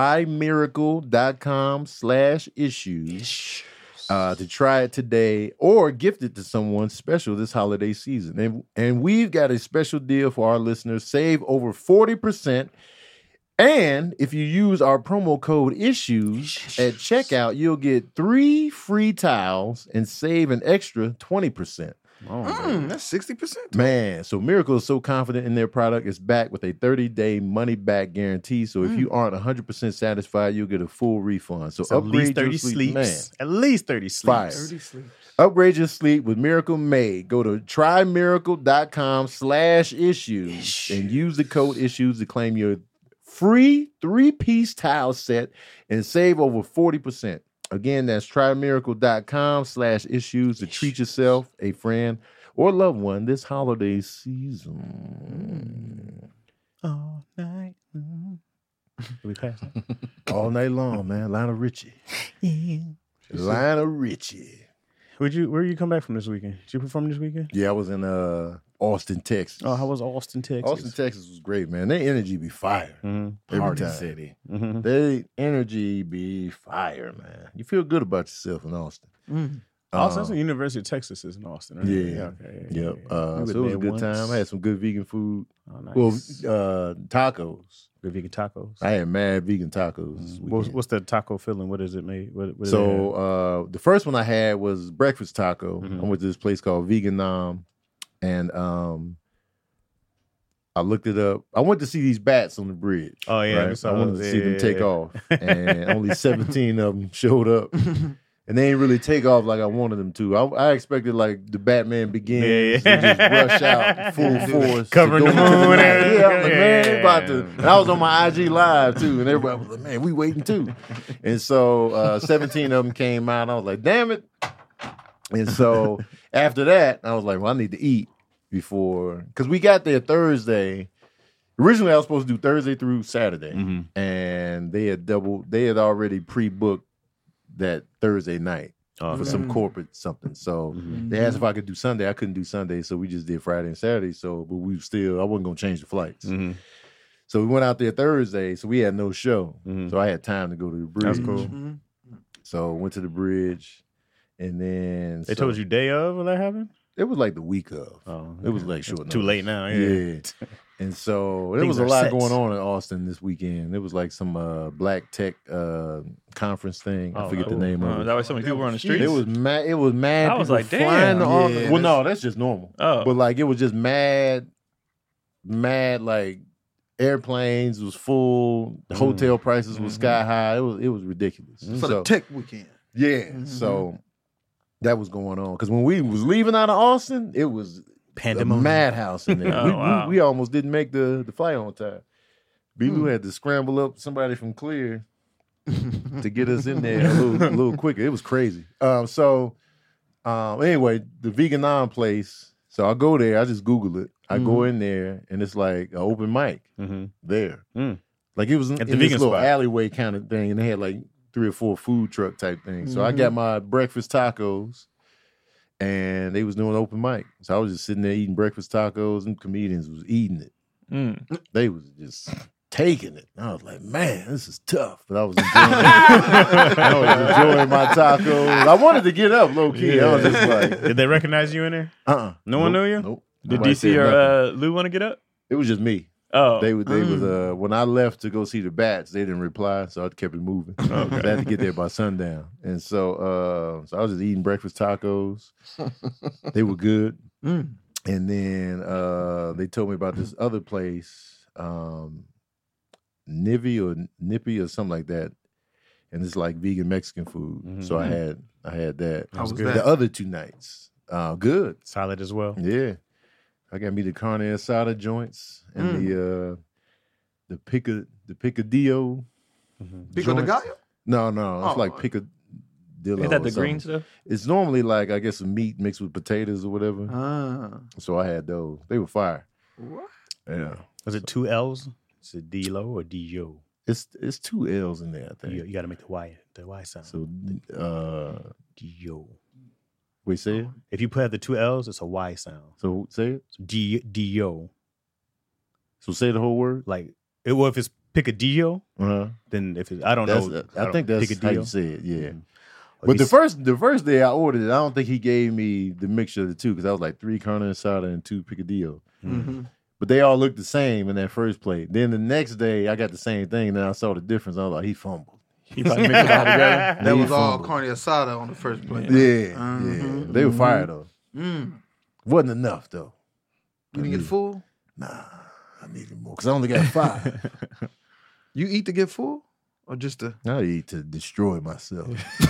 Speaker 5: trymiracle.com slash issues uh, to try it today or gift it to someone special this holiday season. And, and we've got a special deal for our listeners. Save over forty percent. And if you use our promo code issues at checkout, you'll get three free towels and save an extra twenty percent.
Speaker 2: Oh,
Speaker 3: Mm, that's sixty percent.
Speaker 5: Man, so Miracle is so confident in their product, it's backed with a thirty-day money-back guarantee. So if you aren't one hundred percent satisfied, you'll get a full refund. So
Speaker 2: So at least
Speaker 5: upgrade
Speaker 2: thirty
Speaker 5: your sleep. Man,
Speaker 2: sleeps. At least thirty
Speaker 5: Fire.
Speaker 2: sleeps.
Speaker 5: upgrade your sleep with Miracle Made. Go to trymiracle.com slash issues and use the code issues to claim your free three-piece towel set and save over forty percent. Again, that's trymiracle.com slash issues to treat yourself, a friend, or loved one this holiday season.
Speaker 2: All night. Mm. Did we pass that?
Speaker 5: All night long, man. Lionel Richie. Lionel Richie.
Speaker 2: Where'd you, where you come back from this weekend? Did you perform this weekend?
Speaker 5: Yeah, I was in uh, Austin, Texas.
Speaker 2: Oh, how was Austin, Texas?
Speaker 5: Austin, Texas was great, man. Their energy be fire.
Speaker 2: Mm-hmm.
Speaker 5: Every
Speaker 6: Party
Speaker 5: time.
Speaker 6: city.
Speaker 2: Mm-hmm.
Speaker 5: Their energy be fire, man. You feel good about yourself in Austin.
Speaker 3: Mm.
Speaker 2: Austin,
Speaker 5: Uh,
Speaker 2: that's the University of Texas is in Austin, right?
Speaker 5: Yeah.
Speaker 2: okay. Yeah,
Speaker 5: Yep.
Speaker 2: yeah.
Speaker 5: Uh,
Speaker 2: We
Speaker 5: so
Speaker 2: were
Speaker 5: it was a
Speaker 2: there
Speaker 5: good time.
Speaker 2: once.
Speaker 5: I had some good vegan food.
Speaker 2: Oh, nice.
Speaker 5: Well, uh, tacos.
Speaker 2: Good vegan tacos.
Speaker 5: I had mad vegan tacos. this
Speaker 2: What's,
Speaker 5: weekend.
Speaker 2: what's the taco filling? What is it made? What, what
Speaker 5: So uh, the first one I had was breakfast taco.
Speaker 2: Mhm.
Speaker 5: I went to this place called Vegan Nom, and um, I looked it up. I went to see these bats on the bridge.
Speaker 2: Oh, yeah, we
Speaker 5: right?
Speaker 2: saw
Speaker 5: I wanted
Speaker 2: those.
Speaker 5: to see them
Speaker 2: Yeah,
Speaker 5: take
Speaker 2: yeah,
Speaker 5: off, and only seventeen of them showed up. And they ain't really take off like I wanted them to. I, I expected like the Batman Begins
Speaker 2: Yeah,
Speaker 5: and
Speaker 2: yeah.
Speaker 5: just rush out full force, to
Speaker 2: Covering
Speaker 5: go
Speaker 2: the
Speaker 5: into
Speaker 2: moon
Speaker 5: night.
Speaker 2: and
Speaker 5: Yeah, I'm like, man, they about to.
Speaker 2: yeah.
Speaker 5: And I was on my I G live too, and everybody was like, man, we waiting too. And so uh, seventeen of them came out. And I was like, damn it. And so after that, I was like, well, I need to eat before, because we got there Thursday. Originally, I was supposed to do Thursday through Saturday,
Speaker 2: Mhm.
Speaker 5: and they had double. They had already pre-booked that Thursday night
Speaker 8: Oh,
Speaker 5: for
Speaker 8: okay.
Speaker 5: some corporate something. So
Speaker 8: Mhm.
Speaker 5: they asked if I could do Sunday. I couldn't do Sunday, so we just did Friday and Saturday. So, but we still, I wasn't gonna change the flights.
Speaker 8: Mhm.
Speaker 5: So we went out there Thursday. So we had no show.
Speaker 8: Mhm.
Speaker 5: So I had time to go to the bridge.
Speaker 8: That's cool.
Speaker 3: Mhm.
Speaker 5: So went to the bridge, and then
Speaker 8: They
Speaker 5: so-
Speaker 8: told you day of when that happened?
Speaker 5: it was like the week of.
Speaker 8: Oh,
Speaker 5: It was like short.
Speaker 8: Too
Speaker 5: notice.
Speaker 8: late now. Yeah.
Speaker 5: Yeah. And so there
Speaker 8: Things
Speaker 5: was a
Speaker 8: are
Speaker 5: lot
Speaker 8: set.
Speaker 5: going on in Austin this weekend. There was like some uh, black tech uh, conference thing. I
Speaker 8: Oh,
Speaker 5: forget the
Speaker 8: cool.
Speaker 5: name
Speaker 7: Uh,
Speaker 5: of
Speaker 7: is
Speaker 5: it.
Speaker 7: that why so many people were on the streets?
Speaker 5: It was mad. It was mad.
Speaker 7: I was
Speaker 5: people
Speaker 7: like, damn.
Speaker 5: flying to Austin.
Speaker 3: Yeah,
Speaker 5: well, no, that's just normal.
Speaker 7: Oh.
Speaker 5: But like, it was just mad, mad. Like airplanes was full. The hotel prices was sky high. It was it was ridiculous.
Speaker 3: For
Speaker 5: So-
Speaker 3: the tech weekend.
Speaker 5: yeah. So that was going on because when we was leaving out of Austin, it was a
Speaker 8: Pandemonium.
Speaker 5: madhouse in there.
Speaker 7: Oh,
Speaker 5: we,
Speaker 7: wow.
Speaker 5: we, we almost didn't make the the flight on time. B.
Speaker 3: Hmm.
Speaker 5: Lou had to scramble up somebody from Clear to get us in there a little, a little quicker. It was crazy. Um, so um, anyway, the Veganon place. So I go there. I just Google it. I go
Speaker 3: Mm-hmm.
Speaker 5: in there, and it's like an open mic
Speaker 8: Mm-hmm.
Speaker 5: there.
Speaker 8: Mm.
Speaker 5: Like it was in,
Speaker 8: At the
Speaker 5: in this
Speaker 8: vegan
Speaker 5: little
Speaker 8: spot.
Speaker 5: alleyway kind of thing, and they had like three or four food truck type things. So I
Speaker 3: Mm-hmm.
Speaker 5: got my breakfast tacos, and they was doing open mic. So I was just sitting there eating breakfast tacos, and comedians was eating it.
Speaker 7: Mm.
Speaker 5: They was just taking it. I was like, man, this is tough. But I was enjoying, I was enjoying my tacos. I wanted to get up low key. I was just like,
Speaker 8: Did they recognize you in there?
Speaker 5: uh, uh
Speaker 8: No one knew you?
Speaker 5: Nope.
Speaker 7: Did
Speaker 5: Nobody
Speaker 7: D C
Speaker 5: said
Speaker 7: or
Speaker 5: nothing.
Speaker 7: uh, Lou want to get up?
Speaker 5: It was just me.
Speaker 7: Oh.
Speaker 5: They was they was uh when I left to go see the bats, they didn't reply, so I kept it moving. So I had to get there by sundown, and so uh so I was just eating breakfast tacos. They were good,
Speaker 3: Mm.
Speaker 5: and then uh they told me about this other place, um, Nivy or Nippy or something like that, and it's like vegan Mexican food. So I had I had that.
Speaker 3: How was
Speaker 8: good.
Speaker 3: that?
Speaker 5: The other two nights, uh, good.
Speaker 8: Solid as well.
Speaker 5: Yeah, I got me the carne asada joints and
Speaker 3: Mm.
Speaker 5: the uh the pica the picadillo.
Speaker 3: Pico de
Speaker 5: joints.
Speaker 3: gallo?
Speaker 5: No, no, it's
Speaker 3: Oh.
Speaker 5: like picadillo.
Speaker 7: Is that
Speaker 5: or
Speaker 7: the green
Speaker 5: something.
Speaker 7: stuff?
Speaker 5: It's normally like I guess a meat mixed with potatoes or whatever.
Speaker 3: Ah.
Speaker 5: So I had those. They were fire.
Speaker 3: What?
Speaker 5: Yeah,
Speaker 8: Was it two L's? Is it D-Lo or D-Yo?
Speaker 5: it's it's two L's in there. I think.
Speaker 8: You, you got to make the Y the Y sound.
Speaker 5: So uh,
Speaker 8: D-Yo.
Speaker 5: wait, say it.
Speaker 8: If you put the two L's, it's a Y sound.
Speaker 5: So say it.
Speaker 8: So D D-Yo.
Speaker 5: So say the whole word.
Speaker 8: Like, it, well, if it's Picadillo,
Speaker 5: Uh-huh.
Speaker 8: then if it's, I don't
Speaker 5: That's,
Speaker 8: know.
Speaker 5: I,
Speaker 8: don't-
Speaker 5: think that's how you
Speaker 8: Picadillo.
Speaker 5: say it. Yeah.
Speaker 8: Mhm. Or
Speaker 5: But
Speaker 8: if
Speaker 5: the
Speaker 8: you
Speaker 5: first the first day I ordered it, I don't think he gave me the mixture of the two because I was like three carne asada and two picadillo.
Speaker 3: Mm-hmm.
Speaker 5: But they all looked the same in that first plate. Then the next day I got the same thing, and then I saw the difference. I was like, he fumbled.
Speaker 8: He probably mixed it all together.
Speaker 3: That
Speaker 5: He
Speaker 3: was all
Speaker 5: fumbled.
Speaker 3: carne asada on the first plate.
Speaker 5: Yeah,
Speaker 3: Mhm.
Speaker 5: yeah. They were fire though.
Speaker 3: Mm.
Speaker 5: Wasn't enough though.
Speaker 3: You didn't get full?
Speaker 5: Nah, I needed more because I only got five.
Speaker 3: You eat to get full? Or just to
Speaker 5: I eat to destroy myself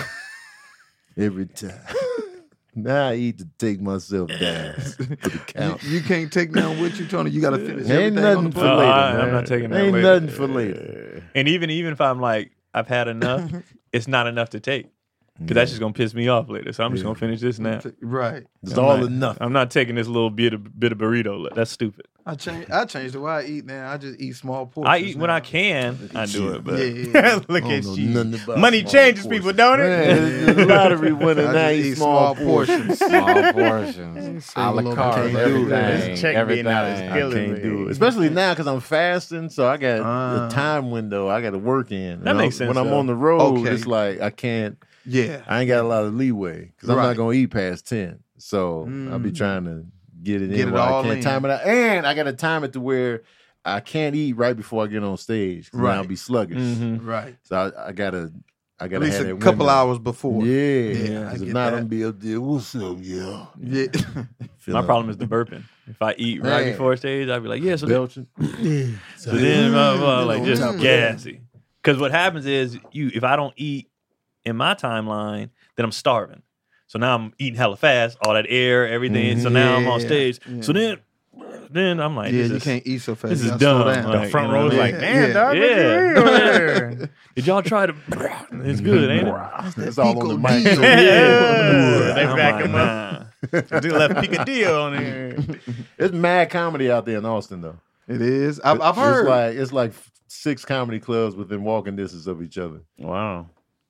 Speaker 5: every time. Now I eat to take myself down for the
Speaker 3: you,
Speaker 5: count.
Speaker 3: you can't take down with you, Tony. You gotta finish
Speaker 5: Ain't
Speaker 3: everything on the
Speaker 5: nothing for
Speaker 3: plate.
Speaker 7: Oh,
Speaker 5: later.
Speaker 7: I- I'm
Speaker 5: man.
Speaker 7: not taking that
Speaker 5: Ain't
Speaker 7: later.
Speaker 5: nothing for later.
Speaker 7: And even even if I'm like, I've had enough, it's not enough to take. Because that's just going to piss me off later. So I'm just
Speaker 5: Yeah.
Speaker 7: going to finish this now.
Speaker 3: Right.
Speaker 5: It's
Speaker 7: I'm
Speaker 5: all
Speaker 7: not,
Speaker 5: or nothing.
Speaker 7: I'm not taking this little bit of bit of burrito. That's stupid.
Speaker 3: I changed I changed the way I eat now. I just eat small portions.
Speaker 7: I eat when
Speaker 3: now.
Speaker 7: I can. I do it, but
Speaker 3: Yeah, yeah.
Speaker 8: Look
Speaker 5: I
Speaker 8: at
Speaker 5: don't know
Speaker 8: you.
Speaker 5: nothing about
Speaker 8: Money
Speaker 5: small
Speaker 8: changes
Speaker 5: portions.
Speaker 8: people, don't it?
Speaker 5: Man, the lottery winner
Speaker 3: I
Speaker 5: now
Speaker 3: just
Speaker 5: eat
Speaker 3: eat
Speaker 5: small
Speaker 3: small
Speaker 5: portions.
Speaker 6: Small portions.
Speaker 3: Save
Speaker 6: A
Speaker 3: a
Speaker 6: la
Speaker 3: little
Speaker 6: carte.
Speaker 3: bit.
Speaker 5: Can't do it.
Speaker 6: Everything.
Speaker 8: This check being out is
Speaker 6: everything.
Speaker 5: I
Speaker 8: killing
Speaker 5: can't
Speaker 8: me.
Speaker 5: do it, especially now because I'm fasting. So I got
Speaker 3: Ah.
Speaker 5: a time window I got to work in.
Speaker 7: That
Speaker 5: And
Speaker 7: makes
Speaker 5: I'm-
Speaker 7: sense,
Speaker 5: When I'm
Speaker 7: though.
Speaker 5: on the road,
Speaker 3: Okay.
Speaker 5: it's like I can't.
Speaker 3: Yeah.
Speaker 5: I ain't got a lot of leeway because I'm
Speaker 3: Right.
Speaker 5: not gonna eat past ten. So I'll be
Speaker 3: Mm.
Speaker 5: trying to get it
Speaker 3: Get
Speaker 5: in
Speaker 3: it
Speaker 5: where I
Speaker 3: all
Speaker 5: can't
Speaker 3: in.
Speaker 5: time it out, and I got to time it to where I can't eat right before I get on stage. 'Cause then I'll
Speaker 3: Right.
Speaker 5: be sluggish.
Speaker 7: Mhm.
Speaker 3: Right.
Speaker 5: So I, I gotta, I
Speaker 3: At
Speaker 5: gotta
Speaker 3: least
Speaker 5: have
Speaker 3: a
Speaker 5: that
Speaker 3: couple
Speaker 5: window.
Speaker 3: hours before.
Speaker 5: Yeah,
Speaker 3: Yeah, I
Speaker 5: 'Cause if
Speaker 3: get
Speaker 5: not,
Speaker 3: that.
Speaker 5: I'm be up there. What's up, yeah?
Speaker 3: Yeah.
Speaker 7: my
Speaker 5: Feeling
Speaker 7: problem is the burping. If I eat right
Speaker 5: Man.
Speaker 7: before stage, I'd be like, yeah, so,
Speaker 5: belching.
Speaker 7: so then blah, blah, blah, like just
Speaker 3: Mm.
Speaker 7: gassy. Because what happens is, you if I don't eat in my timeline, then I'm starving. So now I'm eating hella fast, all that air, everything. So now I'm on
Speaker 3: Yeah,
Speaker 7: stage.
Speaker 3: yeah.
Speaker 7: So then, then I'm like,
Speaker 3: Yeah,
Speaker 7: this
Speaker 3: you
Speaker 7: is,
Speaker 3: can't eat so fast.
Speaker 7: this
Speaker 3: You
Speaker 7: is
Speaker 3: gotta slow
Speaker 7: dumb.
Speaker 3: down.
Speaker 7: Like,
Speaker 8: The front
Speaker 7: you know
Speaker 8: row is
Speaker 7: what I
Speaker 8: like,
Speaker 7: mean?
Speaker 8: damn,
Speaker 3: Yeah.
Speaker 8: dog.
Speaker 7: Yeah.
Speaker 8: Yeah.
Speaker 7: Did y'all try to? It's good, ain't it?
Speaker 5: It's all on the mic.
Speaker 3: Pico
Speaker 8: Yeah.
Speaker 3: deal.
Speaker 8: They
Speaker 7: I'm
Speaker 8: back
Speaker 7: like,
Speaker 8: him up.
Speaker 7: nah.
Speaker 8: Dude left Picadillo on here.
Speaker 5: It's mad comedy out there in Austin, though.
Speaker 3: It is. I've, I've
Speaker 5: It's
Speaker 3: heard.
Speaker 5: like it's like six comedy clubs within walking distance of each other.
Speaker 8: Wow.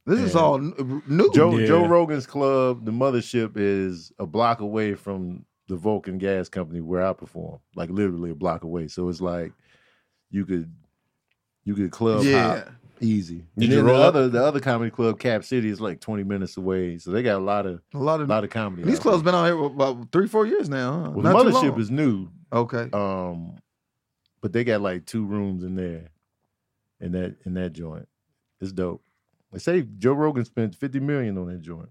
Speaker 3: This is
Speaker 5: And
Speaker 3: all n- new.
Speaker 5: Joe
Speaker 7: Yeah.
Speaker 5: Joe Rogan's club, the mothership, is a block away from the Vulcan Gas Company where I perform. Like literally a block away. So it's like you could you could club
Speaker 3: Yeah.
Speaker 5: hop easy.
Speaker 2: Did
Speaker 5: and
Speaker 2: you
Speaker 5: then
Speaker 2: roll
Speaker 5: the
Speaker 2: up?
Speaker 5: other the other comedy club, Cap City, is like twenty minutes away. So they got a lot of
Speaker 3: A lot
Speaker 5: a
Speaker 3: of
Speaker 5: lot of comedy.
Speaker 3: these
Speaker 5: out
Speaker 3: clubs
Speaker 5: there.
Speaker 3: been out here for about three, four years now. Huh?
Speaker 5: Well,
Speaker 3: Not
Speaker 5: the
Speaker 3: too
Speaker 5: mothership
Speaker 3: long.
Speaker 5: is new.
Speaker 3: okay.
Speaker 5: Um, but they got like two rooms in there, in that in that joint. It's dope. They say Joe Rogan spent fifty million on that joint,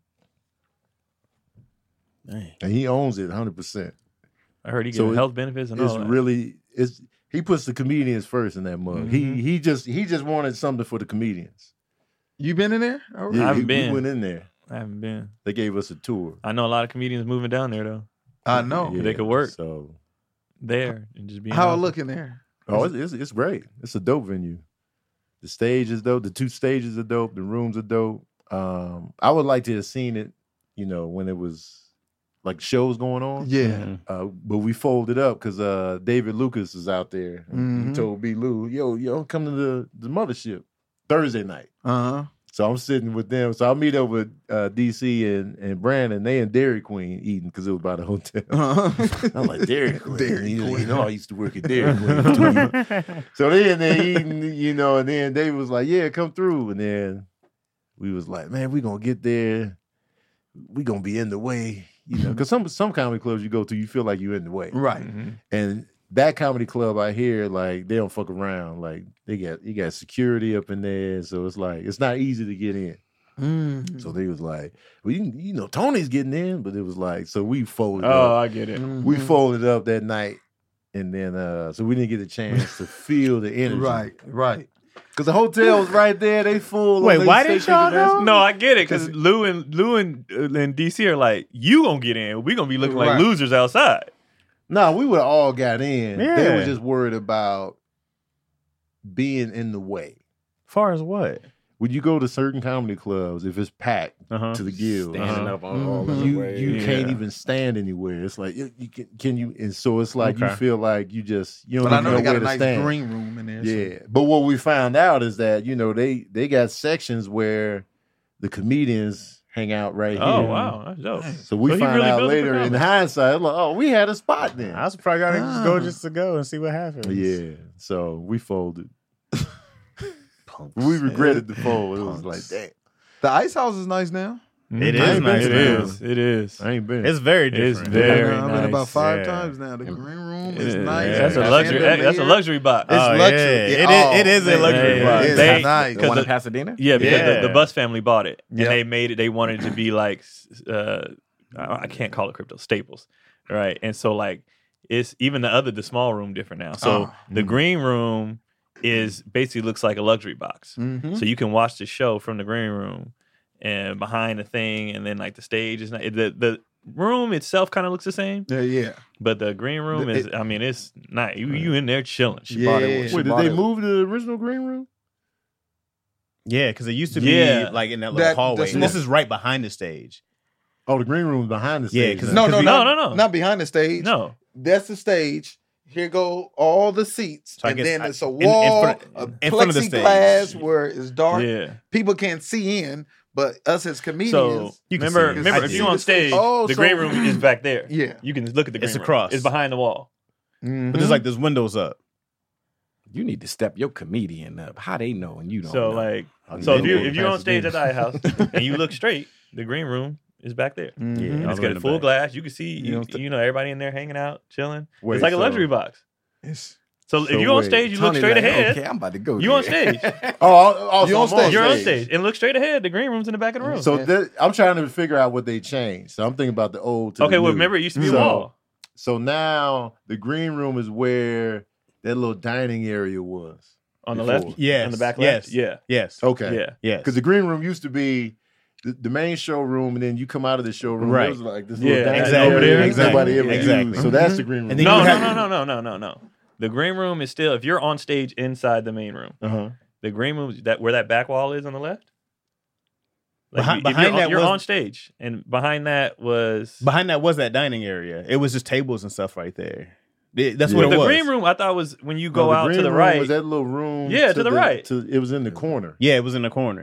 Speaker 2: Dang.
Speaker 5: and he owns it one hundred percent.
Speaker 7: I heard he
Speaker 5: So
Speaker 7: gets
Speaker 5: it-
Speaker 7: health benefits and
Speaker 5: It's
Speaker 7: all that.
Speaker 5: really it's he puts the comedians first in that mug.
Speaker 7: Mhm.
Speaker 5: He he just he just wanted something for the comedians.
Speaker 3: You been in there? Oh,
Speaker 5: Yeah,
Speaker 7: I haven't
Speaker 5: we-
Speaker 7: been.
Speaker 5: We went in there.
Speaker 7: I haven't been.
Speaker 5: They gave us a tour.
Speaker 7: I know a lot of comedians moving down there though.
Speaker 3: I know.
Speaker 7: They could work.
Speaker 5: So
Speaker 7: There and just be
Speaker 3: How it look in there?
Speaker 5: oh, it's, it's it's great. It's a dope venue. The stage is dope. The two stages are dope. The rooms are dope. Um, I would like to have seen it, you know, when it was like shows going on.
Speaker 3: Yeah.
Speaker 5: Uh, but we folded up because uh, David Lucas is out there. And
Speaker 3: Mhm.
Speaker 5: He told B. Lou, yo, yo, come to the, the mothership Thursday night.
Speaker 3: Uh huh.
Speaker 5: So I'm sitting with them. So I meet up with uh, D C and, and Brandon. They in Dairy Queen eating because it was by the hotel.
Speaker 3: Uh-huh.
Speaker 5: I'm like, Dairy Queen.
Speaker 3: Dairy
Speaker 5: you,
Speaker 3: Queen.
Speaker 5: you know, I used to work at Dairy Queen. So they in there eating, you know, and then David was like, yeah, come through. And then we was like, man, we going to get there. We going to be in the way, you know, because some, some comedy clubs you go to, you feel like you're in the way.
Speaker 3: Right.
Speaker 7: Mm-hmm.
Speaker 5: And that comedy club I hear, like, they don't fuck around. Like, they got, you got security up in there. So it's like, it's not easy to get in.
Speaker 3: Mm.
Speaker 5: So they was like, well, you, you know, Tony's getting in, but it was like, so we folded
Speaker 8: Oh,
Speaker 5: up.
Speaker 8: I get it.
Speaker 5: We
Speaker 3: Mhm.
Speaker 5: folded up that night, and then uh so we didn't get a chance to feel the energy.
Speaker 3: Right. Right.
Speaker 5: Because the hotel was right there. They full.
Speaker 2: Wait,
Speaker 5: They
Speaker 2: why
Speaker 5: say
Speaker 2: didn't y'all
Speaker 5: take advantage.
Speaker 2: go?
Speaker 7: No, I get it because Lou and Lou and, uh, and D C are like, you gonna get in. We gonna be looking like
Speaker 3: Right.
Speaker 7: losers outside.
Speaker 5: No, we would all got in. They
Speaker 2: Yeah.
Speaker 5: were just worried about being in the way.
Speaker 2: Far as what?
Speaker 5: When you go to certain comedy clubs, if it's packed
Speaker 2: Uh-huh.
Speaker 5: to the gill,
Speaker 6: Standing
Speaker 7: Uh-huh.
Speaker 6: up on all
Speaker 3: Mhm.
Speaker 6: the
Speaker 5: you
Speaker 6: way.
Speaker 5: you
Speaker 7: Yeah.
Speaker 5: can't even stand anywhere. It's like you, you can can you, and so it's like you
Speaker 2: Okay.
Speaker 5: feel like you just you don't
Speaker 3: But I
Speaker 5: even
Speaker 3: know
Speaker 5: know
Speaker 3: they got
Speaker 5: where
Speaker 3: a
Speaker 5: to
Speaker 3: nice
Speaker 5: stand.
Speaker 3: green room in there. so-
Speaker 5: Yeah, but what we found out is that you know they they got sections where the comedians hang out right
Speaker 7: Oh
Speaker 5: here.
Speaker 7: wow, that's dope.
Speaker 5: So we
Speaker 7: So he
Speaker 5: found
Speaker 7: really
Speaker 5: out
Speaker 7: built it for
Speaker 5: later in
Speaker 7: comedy.
Speaker 5: hindsight, like, oh, we had a spot then.
Speaker 2: I was probably gonna just go
Speaker 3: Ah.
Speaker 2: just to go and see what happens.
Speaker 5: Yeah, so we folded.
Speaker 2: Punks.
Speaker 5: We regretted the fold. It was like,
Speaker 2: Punks.
Speaker 5: damn,
Speaker 3: The ice house is nice now.
Speaker 2: It
Speaker 5: I
Speaker 2: is
Speaker 5: ain't been
Speaker 2: nice.
Speaker 5: to
Speaker 7: It
Speaker 5: that
Speaker 7: is. It is.
Speaker 5: I ain't been.
Speaker 2: It's very
Speaker 7: It's
Speaker 2: different.
Speaker 7: very
Speaker 3: I've been about
Speaker 7: nice.
Speaker 3: five
Speaker 2: Yeah.
Speaker 3: times now. The green room
Speaker 7: It
Speaker 3: is
Speaker 7: is.
Speaker 3: nice.
Speaker 7: That's a
Speaker 2: Yeah.
Speaker 7: luxury.
Speaker 3: Chandelier.
Speaker 7: That's a luxury box.
Speaker 3: It's
Speaker 2: Oh,
Speaker 3: luxury.
Speaker 2: yeah.
Speaker 3: Yeah.
Speaker 2: It is-
Speaker 3: Oh,
Speaker 2: it is a
Speaker 3: man.
Speaker 2: luxury
Speaker 7: Yeah,
Speaker 2: box.
Speaker 3: It's
Speaker 7: They-
Speaker 3: nice.
Speaker 6: The one
Speaker 7: the-
Speaker 6: in Pasadena?
Speaker 7: Yeah, because
Speaker 2: Yeah.
Speaker 7: the, the Bus family bought it, and
Speaker 3: Yep.
Speaker 7: they made it. They wanted it to be like, uh, I I can't call it crypto staples, right? And so like, it's even the other the small room different now. So
Speaker 3: Oh.
Speaker 7: the green room is basically looks like a luxury box,
Speaker 3: Mhm.
Speaker 7: so you can watch the show from the green room and behind the thing, and then like the stage is not the the room itself kind of looks the same,
Speaker 3: Yeah, yeah.
Speaker 7: but the green room
Speaker 3: The-
Speaker 7: is.
Speaker 3: it-
Speaker 7: I mean, it's not you. You in there chilling.
Speaker 6: She bought it.
Speaker 3: Yeah.
Speaker 6: She
Speaker 5: Wait, did
Speaker 6: bought
Speaker 5: they
Speaker 6: it-
Speaker 5: move to the original green room?
Speaker 2: Yeah, because it used to
Speaker 7: Yeah.
Speaker 2: be like in that little
Speaker 3: That-
Speaker 2: hallway.
Speaker 3: that's
Speaker 2: And this
Speaker 3: not-
Speaker 2: is right behind the stage.
Speaker 5: Oh, the green room behind the
Speaker 2: Yeah,
Speaker 5: stage.
Speaker 2: 'cause-
Speaker 3: No, no,
Speaker 2: we-
Speaker 3: no,
Speaker 7: No, no, no.
Speaker 3: Not behind the stage.
Speaker 7: No,
Speaker 3: That's the stage. Here go all the seats,
Speaker 2: So I
Speaker 3: and
Speaker 2: guess
Speaker 3: then
Speaker 2: I-
Speaker 3: it's a
Speaker 2: in- in
Speaker 3: wall,
Speaker 2: front-
Speaker 3: a
Speaker 2: in front of the
Speaker 3: plexiglass
Speaker 2: stage.
Speaker 3: where it's dark.
Speaker 7: yeah.
Speaker 3: People can't see in, but us as comedians,
Speaker 7: So
Speaker 2: You can
Speaker 7: remember,
Speaker 2: see it.
Speaker 7: remember,
Speaker 2: I
Speaker 7: if
Speaker 2: did.
Speaker 7: you on stage,
Speaker 3: Oh,
Speaker 7: the
Speaker 3: so-
Speaker 7: green room is back there.
Speaker 3: yeah.
Speaker 7: You can look at the green
Speaker 2: It's
Speaker 7: room.
Speaker 2: across.
Speaker 7: It's behind the wall.
Speaker 3: Mhm.
Speaker 2: But there's like there's windows up.
Speaker 6: You need to step your comedian up. How they know and you don't
Speaker 7: So
Speaker 6: know?
Speaker 7: like,
Speaker 5: I
Speaker 7: so if
Speaker 5: mean,
Speaker 7: you
Speaker 5: they
Speaker 7: if you're on
Speaker 5: pass
Speaker 7: stage
Speaker 5: the
Speaker 7: at the Ice House and you look straight, the green room is back there.
Speaker 3: Mhm.
Speaker 2: Yeah.
Speaker 7: And
Speaker 2: all
Speaker 7: it's
Speaker 2: the way
Speaker 7: got
Speaker 2: in
Speaker 7: a
Speaker 2: the
Speaker 7: full
Speaker 2: back.
Speaker 7: glass. You can see,
Speaker 3: You
Speaker 7: you,
Speaker 3: don't th-
Speaker 7: you know, everybody in there hanging out, chilling.
Speaker 5: Wait,
Speaker 7: it's like a
Speaker 5: so-
Speaker 7: luxury box.
Speaker 3: It's-
Speaker 7: So,
Speaker 5: So
Speaker 7: if you're on
Speaker 5: wait,
Speaker 7: stage, you look
Speaker 6: Tony
Speaker 7: straight
Speaker 6: like,
Speaker 7: ahead.
Speaker 6: Okay, I'm about to go.
Speaker 7: You on
Speaker 6: there.
Speaker 7: stage.
Speaker 5: Oh, also
Speaker 3: You on
Speaker 5: I'm
Speaker 3: stage.
Speaker 7: You're on stage and look straight ahead. The green room's in the back of the room.
Speaker 5: So
Speaker 3: Yeah.
Speaker 5: that, I'm trying to figure out what they changed. So I'm thinking about the old. To
Speaker 7: okay,
Speaker 5: the
Speaker 7: well,
Speaker 5: new.
Speaker 7: remember it used to be a
Speaker 5: So-
Speaker 7: wall.
Speaker 5: So now the green room is where that little dining area was.
Speaker 7: On the
Speaker 5: before.
Speaker 7: left?
Speaker 2: Yes.
Speaker 7: On the back
Speaker 2: yes.
Speaker 7: left? Yeah.
Speaker 2: Yes.
Speaker 5: Okay.
Speaker 7: Yeah.
Speaker 2: Yes.
Speaker 5: Because the green room used to be the, the main showroom, and then you come out of the showroom.
Speaker 2: Right.
Speaker 5: There was like this
Speaker 7: Yeah,
Speaker 5: little dining
Speaker 2: exactly.
Speaker 5: area that
Speaker 2: Exactly.
Speaker 5: nobody ever
Speaker 2: Exactly.
Speaker 5: used. So that's the green room.
Speaker 2: And then
Speaker 7: No,
Speaker 2: you
Speaker 7: no,
Speaker 2: would
Speaker 7: no,
Speaker 2: have-
Speaker 7: no, no, no, no, no. The green room is still, if you're on stage inside the main room,
Speaker 5: Uh-huh.
Speaker 7: the green room, that where that back wall is on the left.
Speaker 2: Behind-
Speaker 7: you- if
Speaker 2: behind
Speaker 7: you're, on-
Speaker 2: that
Speaker 7: you're
Speaker 2: was-
Speaker 7: on stage, and behind that was
Speaker 2: Behind that was that dining area. It was just tables and stuff right there. It- that's
Speaker 5: Yeah.
Speaker 2: what
Speaker 7: the
Speaker 2: it was.
Speaker 7: green room. I thought was when you go
Speaker 5: No, the
Speaker 7: out to
Speaker 5: green
Speaker 7: the
Speaker 5: room
Speaker 7: right.
Speaker 5: was that little room.
Speaker 7: Yeah, to the right.
Speaker 5: To, it was in the corner.
Speaker 2: Yeah, it was in the corner.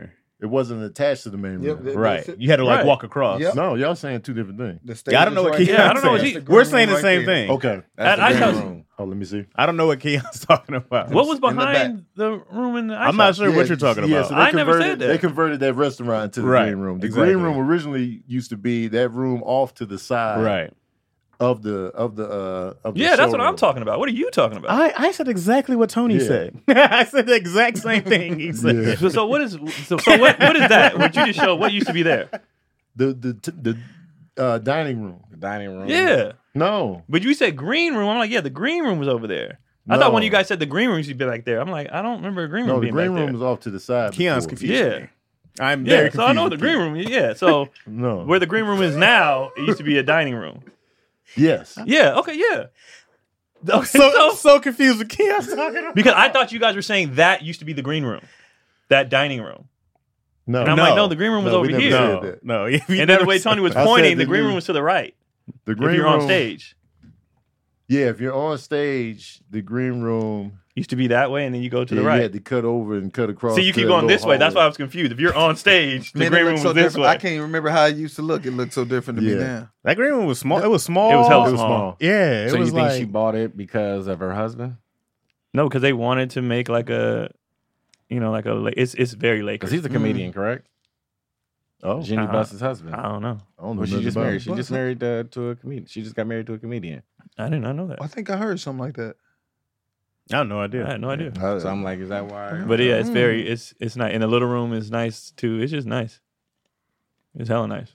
Speaker 5: It wasn't attached to the main
Speaker 3: Yep,
Speaker 5: room.
Speaker 3: that-
Speaker 8: Right.
Speaker 3: that's it.
Speaker 8: You had to like
Speaker 7: Right.
Speaker 8: walk across.
Speaker 3: Yep.
Speaker 5: No, y'all saying two different things.
Speaker 3: The stage
Speaker 8: Yeah, I don't know
Speaker 3: is
Speaker 8: what
Speaker 3: right
Speaker 8: Keon's
Speaker 3: there.
Speaker 7: Yeah, I don't know what
Speaker 8: saying.
Speaker 7: he-
Speaker 3: That's the
Speaker 8: We're
Speaker 3: green
Speaker 8: saying the
Speaker 3: room
Speaker 8: same
Speaker 3: right there.
Speaker 8: thing.
Speaker 5: Okay.
Speaker 6: That's
Speaker 7: At
Speaker 6: the
Speaker 7: Ice
Speaker 6: green
Speaker 7: House-
Speaker 6: room.
Speaker 5: Oh, let me see.
Speaker 8: I don't know what Keon's talking about.
Speaker 7: What was
Speaker 3: In the
Speaker 7: behind the, room in the ice
Speaker 8: I'm not
Speaker 7: house?
Speaker 8: sure
Speaker 3: Yeah,
Speaker 8: what you're talking
Speaker 5: Yeah,
Speaker 8: about.
Speaker 5: so they
Speaker 7: I never
Speaker 5: converted,
Speaker 7: said that.
Speaker 5: They converted that restaurant into the
Speaker 8: Right,
Speaker 5: green room. The
Speaker 8: exactly.
Speaker 5: green room originally used to be that room off to the side
Speaker 8: right.
Speaker 5: of the of the uh of the
Speaker 7: Yeah, that's what I'm
Speaker 5: showroom.
Speaker 7: talking about. What are you talking about?
Speaker 8: I, I said exactly what Tony
Speaker 5: Yeah.
Speaker 8: said. I said the exact same thing he said.
Speaker 5: Yeah.
Speaker 7: So, so what is so, so what what is that? What you just showed? What used to be there?
Speaker 5: The the t- the uh, dining room.
Speaker 6: The dining room.
Speaker 7: Yeah,
Speaker 5: No,
Speaker 7: but you said green room. I'm like, yeah, the green room was over there. I
Speaker 5: No.
Speaker 7: thought one of you guys said the green room used to be back there. I'm like, I don't remember a green room
Speaker 5: no, the
Speaker 7: being
Speaker 5: green
Speaker 7: back
Speaker 5: room
Speaker 7: there.
Speaker 5: was off to the side.
Speaker 8: Keon's
Speaker 5: before.
Speaker 8: confused.
Speaker 7: Yeah.
Speaker 8: me. I'm
Speaker 7: Yeah,
Speaker 8: very
Speaker 7: so I know what the
Speaker 8: confused.
Speaker 7: green room is. Yeah, so
Speaker 5: No.
Speaker 7: where the green room is now, it used to be a dining room.
Speaker 5: Yes.
Speaker 7: Yeah, okay, yeah.
Speaker 8: I'm so, I'm so confused with Keon's talking about.
Speaker 7: Because I thought you guys were saying that used to be the green room, that dining room.
Speaker 5: No.
Speaker 7: And I'm like, no, the green room was
Speaker 5: No,
Speaker 7: over
Speaker 5: we never
Speaker 7: here.
Speaker 5: said
Speaker 8: No,
Speaker 5: that.
Speaker 8: no. you
Speaker 7: And then
Speaker 8: never
Speaker 7: the way
Speaker 8: said-
Speaker 7: Tony was
Speaker 5: I said
Speaker 7: pointing,
Speaker 5: the
Speaker 7: the green
Speaker 5: new-
Speaker 7: room was to the right.
Speaker 5: The
Speaker 7: If
Speaker 5: green
Speaker 7: you're
Speaker 5: room
Speaker 7: on stage,
Speaker 5: Yeah, if you're on stage, the green room.
Speaker 7: used to be that way, and then you go to
Speaker 5: yeah,
Speaker 7: the
Speaker 5: You
Speaker 7: right.
Speaker 5: had to cut over and cut across.
Speaker 7: See, you
Speaker 5: to
Speaker 7: keep
Speaker 5: a
Speaker 7: going
Speaker 5: little
Speaker 7: this way. That's why I
Speaker 5: hallway.
Speaker 7: was confused. If you're on stage, the
Speaker 3: Man, it
Speaker 7: green room
Speaker 3: looks
Speaker 7: was
Speaker 3: so
Speaker 7: this
Speaker 3: different.
Speaker 7: way.
Speaker 3: I can't even remember how it used to look. It looked so different to me
Speaker 5: Yeah.
Speaker 3: now.
Speaker 8: That green room was small. It was small.
Speaker 7: It was hella
Speaker 5: It was
Speaker 7: small.
Speaker 5: small.
Speaker 8: Yeah, it
Speaker 6: So you
Speaker 8: was
Speaker 6: think
Speaker 8: like
Speaker 6: she bought it because of her husband?
Speaker 7: No, because they wanted to make like a, you know, like a. La- It's it's very Lakers.
Speaker 6: Because he's a comedian, correct?
Speaker 5: Oh,
Speaker 6: Jenny
Speaker 7: Uh-huh.
Speaker 6: Buss's husband.
Speaker 7: I don't know.
Speaker 5: I don't know
Speaker 6: Well, she
Speaker 5: nothing
Speaker 6: just
Speaker 5: about
Speaker 6: married.
Speaker 5: it.
Speaker 6: She just married uh, to a comedian. She just got married to a comedian.
Speaker 7: I did not know that.
Speaker 3: I think I heard something like that.
Speaker 8: I have no
Speaker 7: I
Speaker 8: idea.
Speaker 7: had no idea.
Speaker 5: I-
Speaker 6: So I'm like, is that why?
Speaker 7: But yeah, it's very it's it's nice. And the little room is nice too. It's just nice. It's hella nice.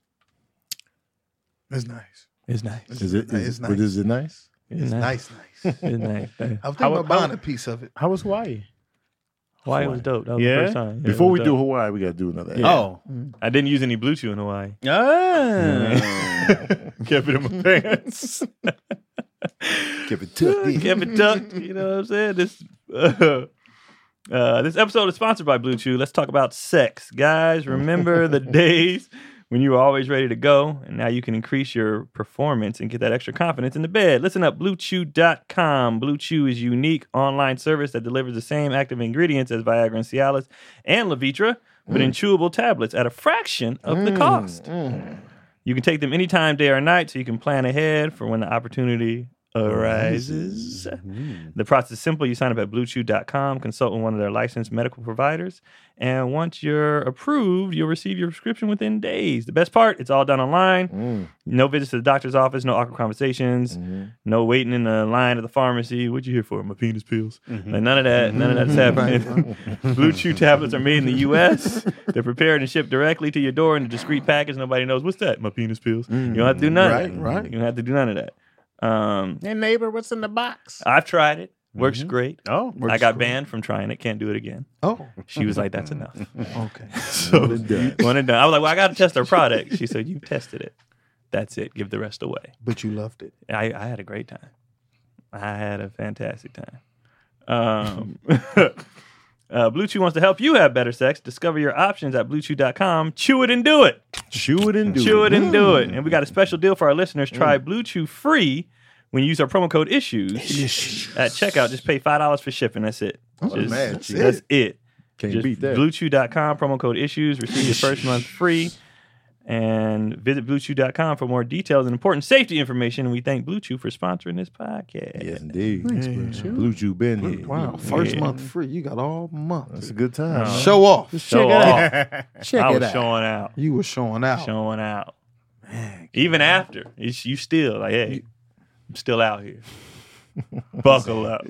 Speaker 3: It's nice.
Speaker 7: It's nice.
Speaker 5: Is it? Is,
Speaker 3: It's
Speaker 5: But
Speaker 3: nice.
Speaker 5: is it nice?
Speaker 7: It's,
Speaker 3: It's
Speaker 7: nice.
Speaker 3: nice, nice.
Speaker 7: It's nice.
Speaker 3: I was
Speaker 8: How-
Speaker 3: thinking about
Speaker 8: how-
Speaker 3: buying a piece of it.
Speaker 8: How was Hawaii?
Speaker 7: Hawaii was dope. That was
Speaker 8: Yeah?
Speaker 7: the first time. Yeah,
Speaker 5: Before
Speaker 7: it
Speaker 5: we
Speaker 7: was
Speaker 5: do
Speaker 7: dope.
Speaker 5: Hawaii, we got to do another.
Speaker 7: Yeah.
Speaker 8: Oh.
Speaker 7: I didn't use any Bluetooth in Hawaii.
Speaker 8: Ah.
Speaker 7: Kept it in my pants.
Speaker 5: Keep it tucked in.
Speaker 7: Kept it tucked. You know what I'm saying? This uh, uh, this episode is sponsored by Blue Chew. Let's talk about sex, guys. Remember the days when you were always ready to go, and now you can increase your performance and get that extra confidence in the bed. Listen up, blue chew dot com. Blue Chew is a unique online service that delivers the same active ingredients as Viagra and Cialis and Levitra, but in chewable tablets at a fraction of the cost. You can take them anytime, day or night, so you can plan ahead for when the opportunity arises. The process is simple. You sign up at blue chew dot com, consult with one of their licensed medical providers, and once you're approved, you'll receive your prescription within days. The best part, it's all done online. No visits to the doctor's office, no awkward conversations, no waiting in the line at the pharmacy. What you here for? My penis pills. Like, none of that. None of that's happening. Blue Chew tablets are made in the U S They're prepared and shipped directly to your door in a discreet package. Nobody knows what's that. My penis pills. You don't have to do none
Speaker 3: Right,
Speaker 7: of that.
Speaker 3: right.
Speaker 7: You don't have to do none of that. Um,
Speaker 8: Hey neighbor, what's in the box?
Speaker 7: I've tried it. Works great.
Speaker 8: Oh,
Speaker 7: I got banned from trying it. Can't do it again.
Speaker 3: Oh,
Speaker 7: She was like, "That's enough."
Speaker 3: okay.
Speaker 7: So
Speaker 5: One and done.
Speaker 7: one and done. I was like, "Well, I got to test her product." She said, "You tested it. That's it. Give the rest away."
Speaker 3: But you loved it.
Speaker 7: I, I had a great time. I had a fantastic time. Um, uh, Blue Chew wants to help you have better sex. Discover your options at blue chew dot com. Chew it and do it.
Speaker 5: Chew it and do
Speaker 7: Chew it
Speaker 5: it.
Speaker 7: and do it. And we got a special deal for our listeners. Try Blue Chew free when you use our promo code issues at checkout. Just pay five dollars for shipping. That's it. Just-
Speaker 5: mad
Speaker 3: that's
Speaker 5: cheap.
Speaker 7: That's it.
Speaker 5: Can't
Speaker 7: Just
Speaker 5: beat that.
Speaker 7: blue chew dot com, promo code issues. Receive your first month free. And visit blue chew dot com for more details and important safety information. And we thank Blue Chew for sponsoring this podcast.
Speaker 5: Yes, indeed. Blue Chew been here.
Speaker 3: Wow, first
Speaker 7: Yeah.
Speaker 3: month free. You got all month.
Speaker 5: That's a good time.
Speaker 7: Uh,
Speaker 3: Show off.
Speaker 7: Show
Speaker 8: it
Speaker 7: off.
Speaker 8: Check
Speaker 7: I
Speaker 8: it
Speaker 7: was
Speaker 8: out.
Speaker 7: showing out.
Speaker 3: You were showing out.
Speaker 7: Showing out. Even after. It's, you still, like, hey, I'm still out here. Buckle up.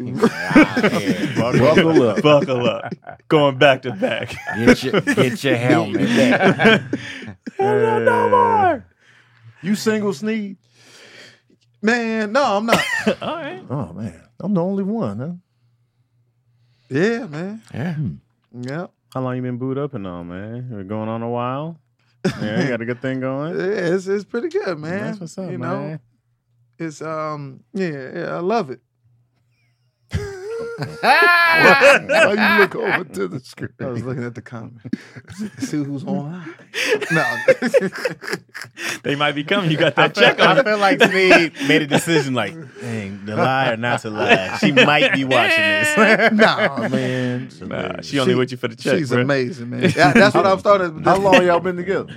Speaker 5: Buckle up.
Speaker 7: Buckle up. Going back to back.
Speaker 6: Get your get your helmet.
Speaker 5: no more. You single, Sneed?
Speaker 3: Man, no, I'm not.
Speaker 7: All right.
Speaker 5: Oh man, I'm the only one, huh?
Speaker 3: Yeah, man.
Speaker 6: Yeah.
Speaker 3: Yeah.
Speaker 8: How long you been booed up and all, man? We're going on a while. Yeah, you got a good thing going.
Speaker 3: Yeah, it's, it's pretty good, man.
Speaker 8: That's what's up,
Speaker 3: you
Speaker 8: man.
Speaker 3: know, it's um, yeah, yeah, I love it.
Speaker 5: Why you look over to the screen?
Speaker 3: I was looking at the comment. See who's online. No.
Speaker 7: They might be coming. You got
Speaker 2: I
Speaker 7: that
Speaker 2: feel,
Speaker 7: check on
Speaker 2: I
Speaker 7: it.
Speaker 2: feel like Sneed made a decision like, dang, to lie or not to lie. She might be watching this.
Speaker 3: Nah, man.
Speaker 7: Nah, she only with you for the check,
Speaker 3: She's
Speaker 7: bro.
Speaker 3: amazing, man. That- that's what I've started.
Speaker 5: How long y'all been together?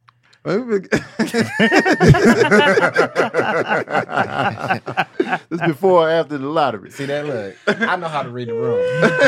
Speaker 5: This before or after the lottery?
Speaker 6: See that? Look, I know how to read the room.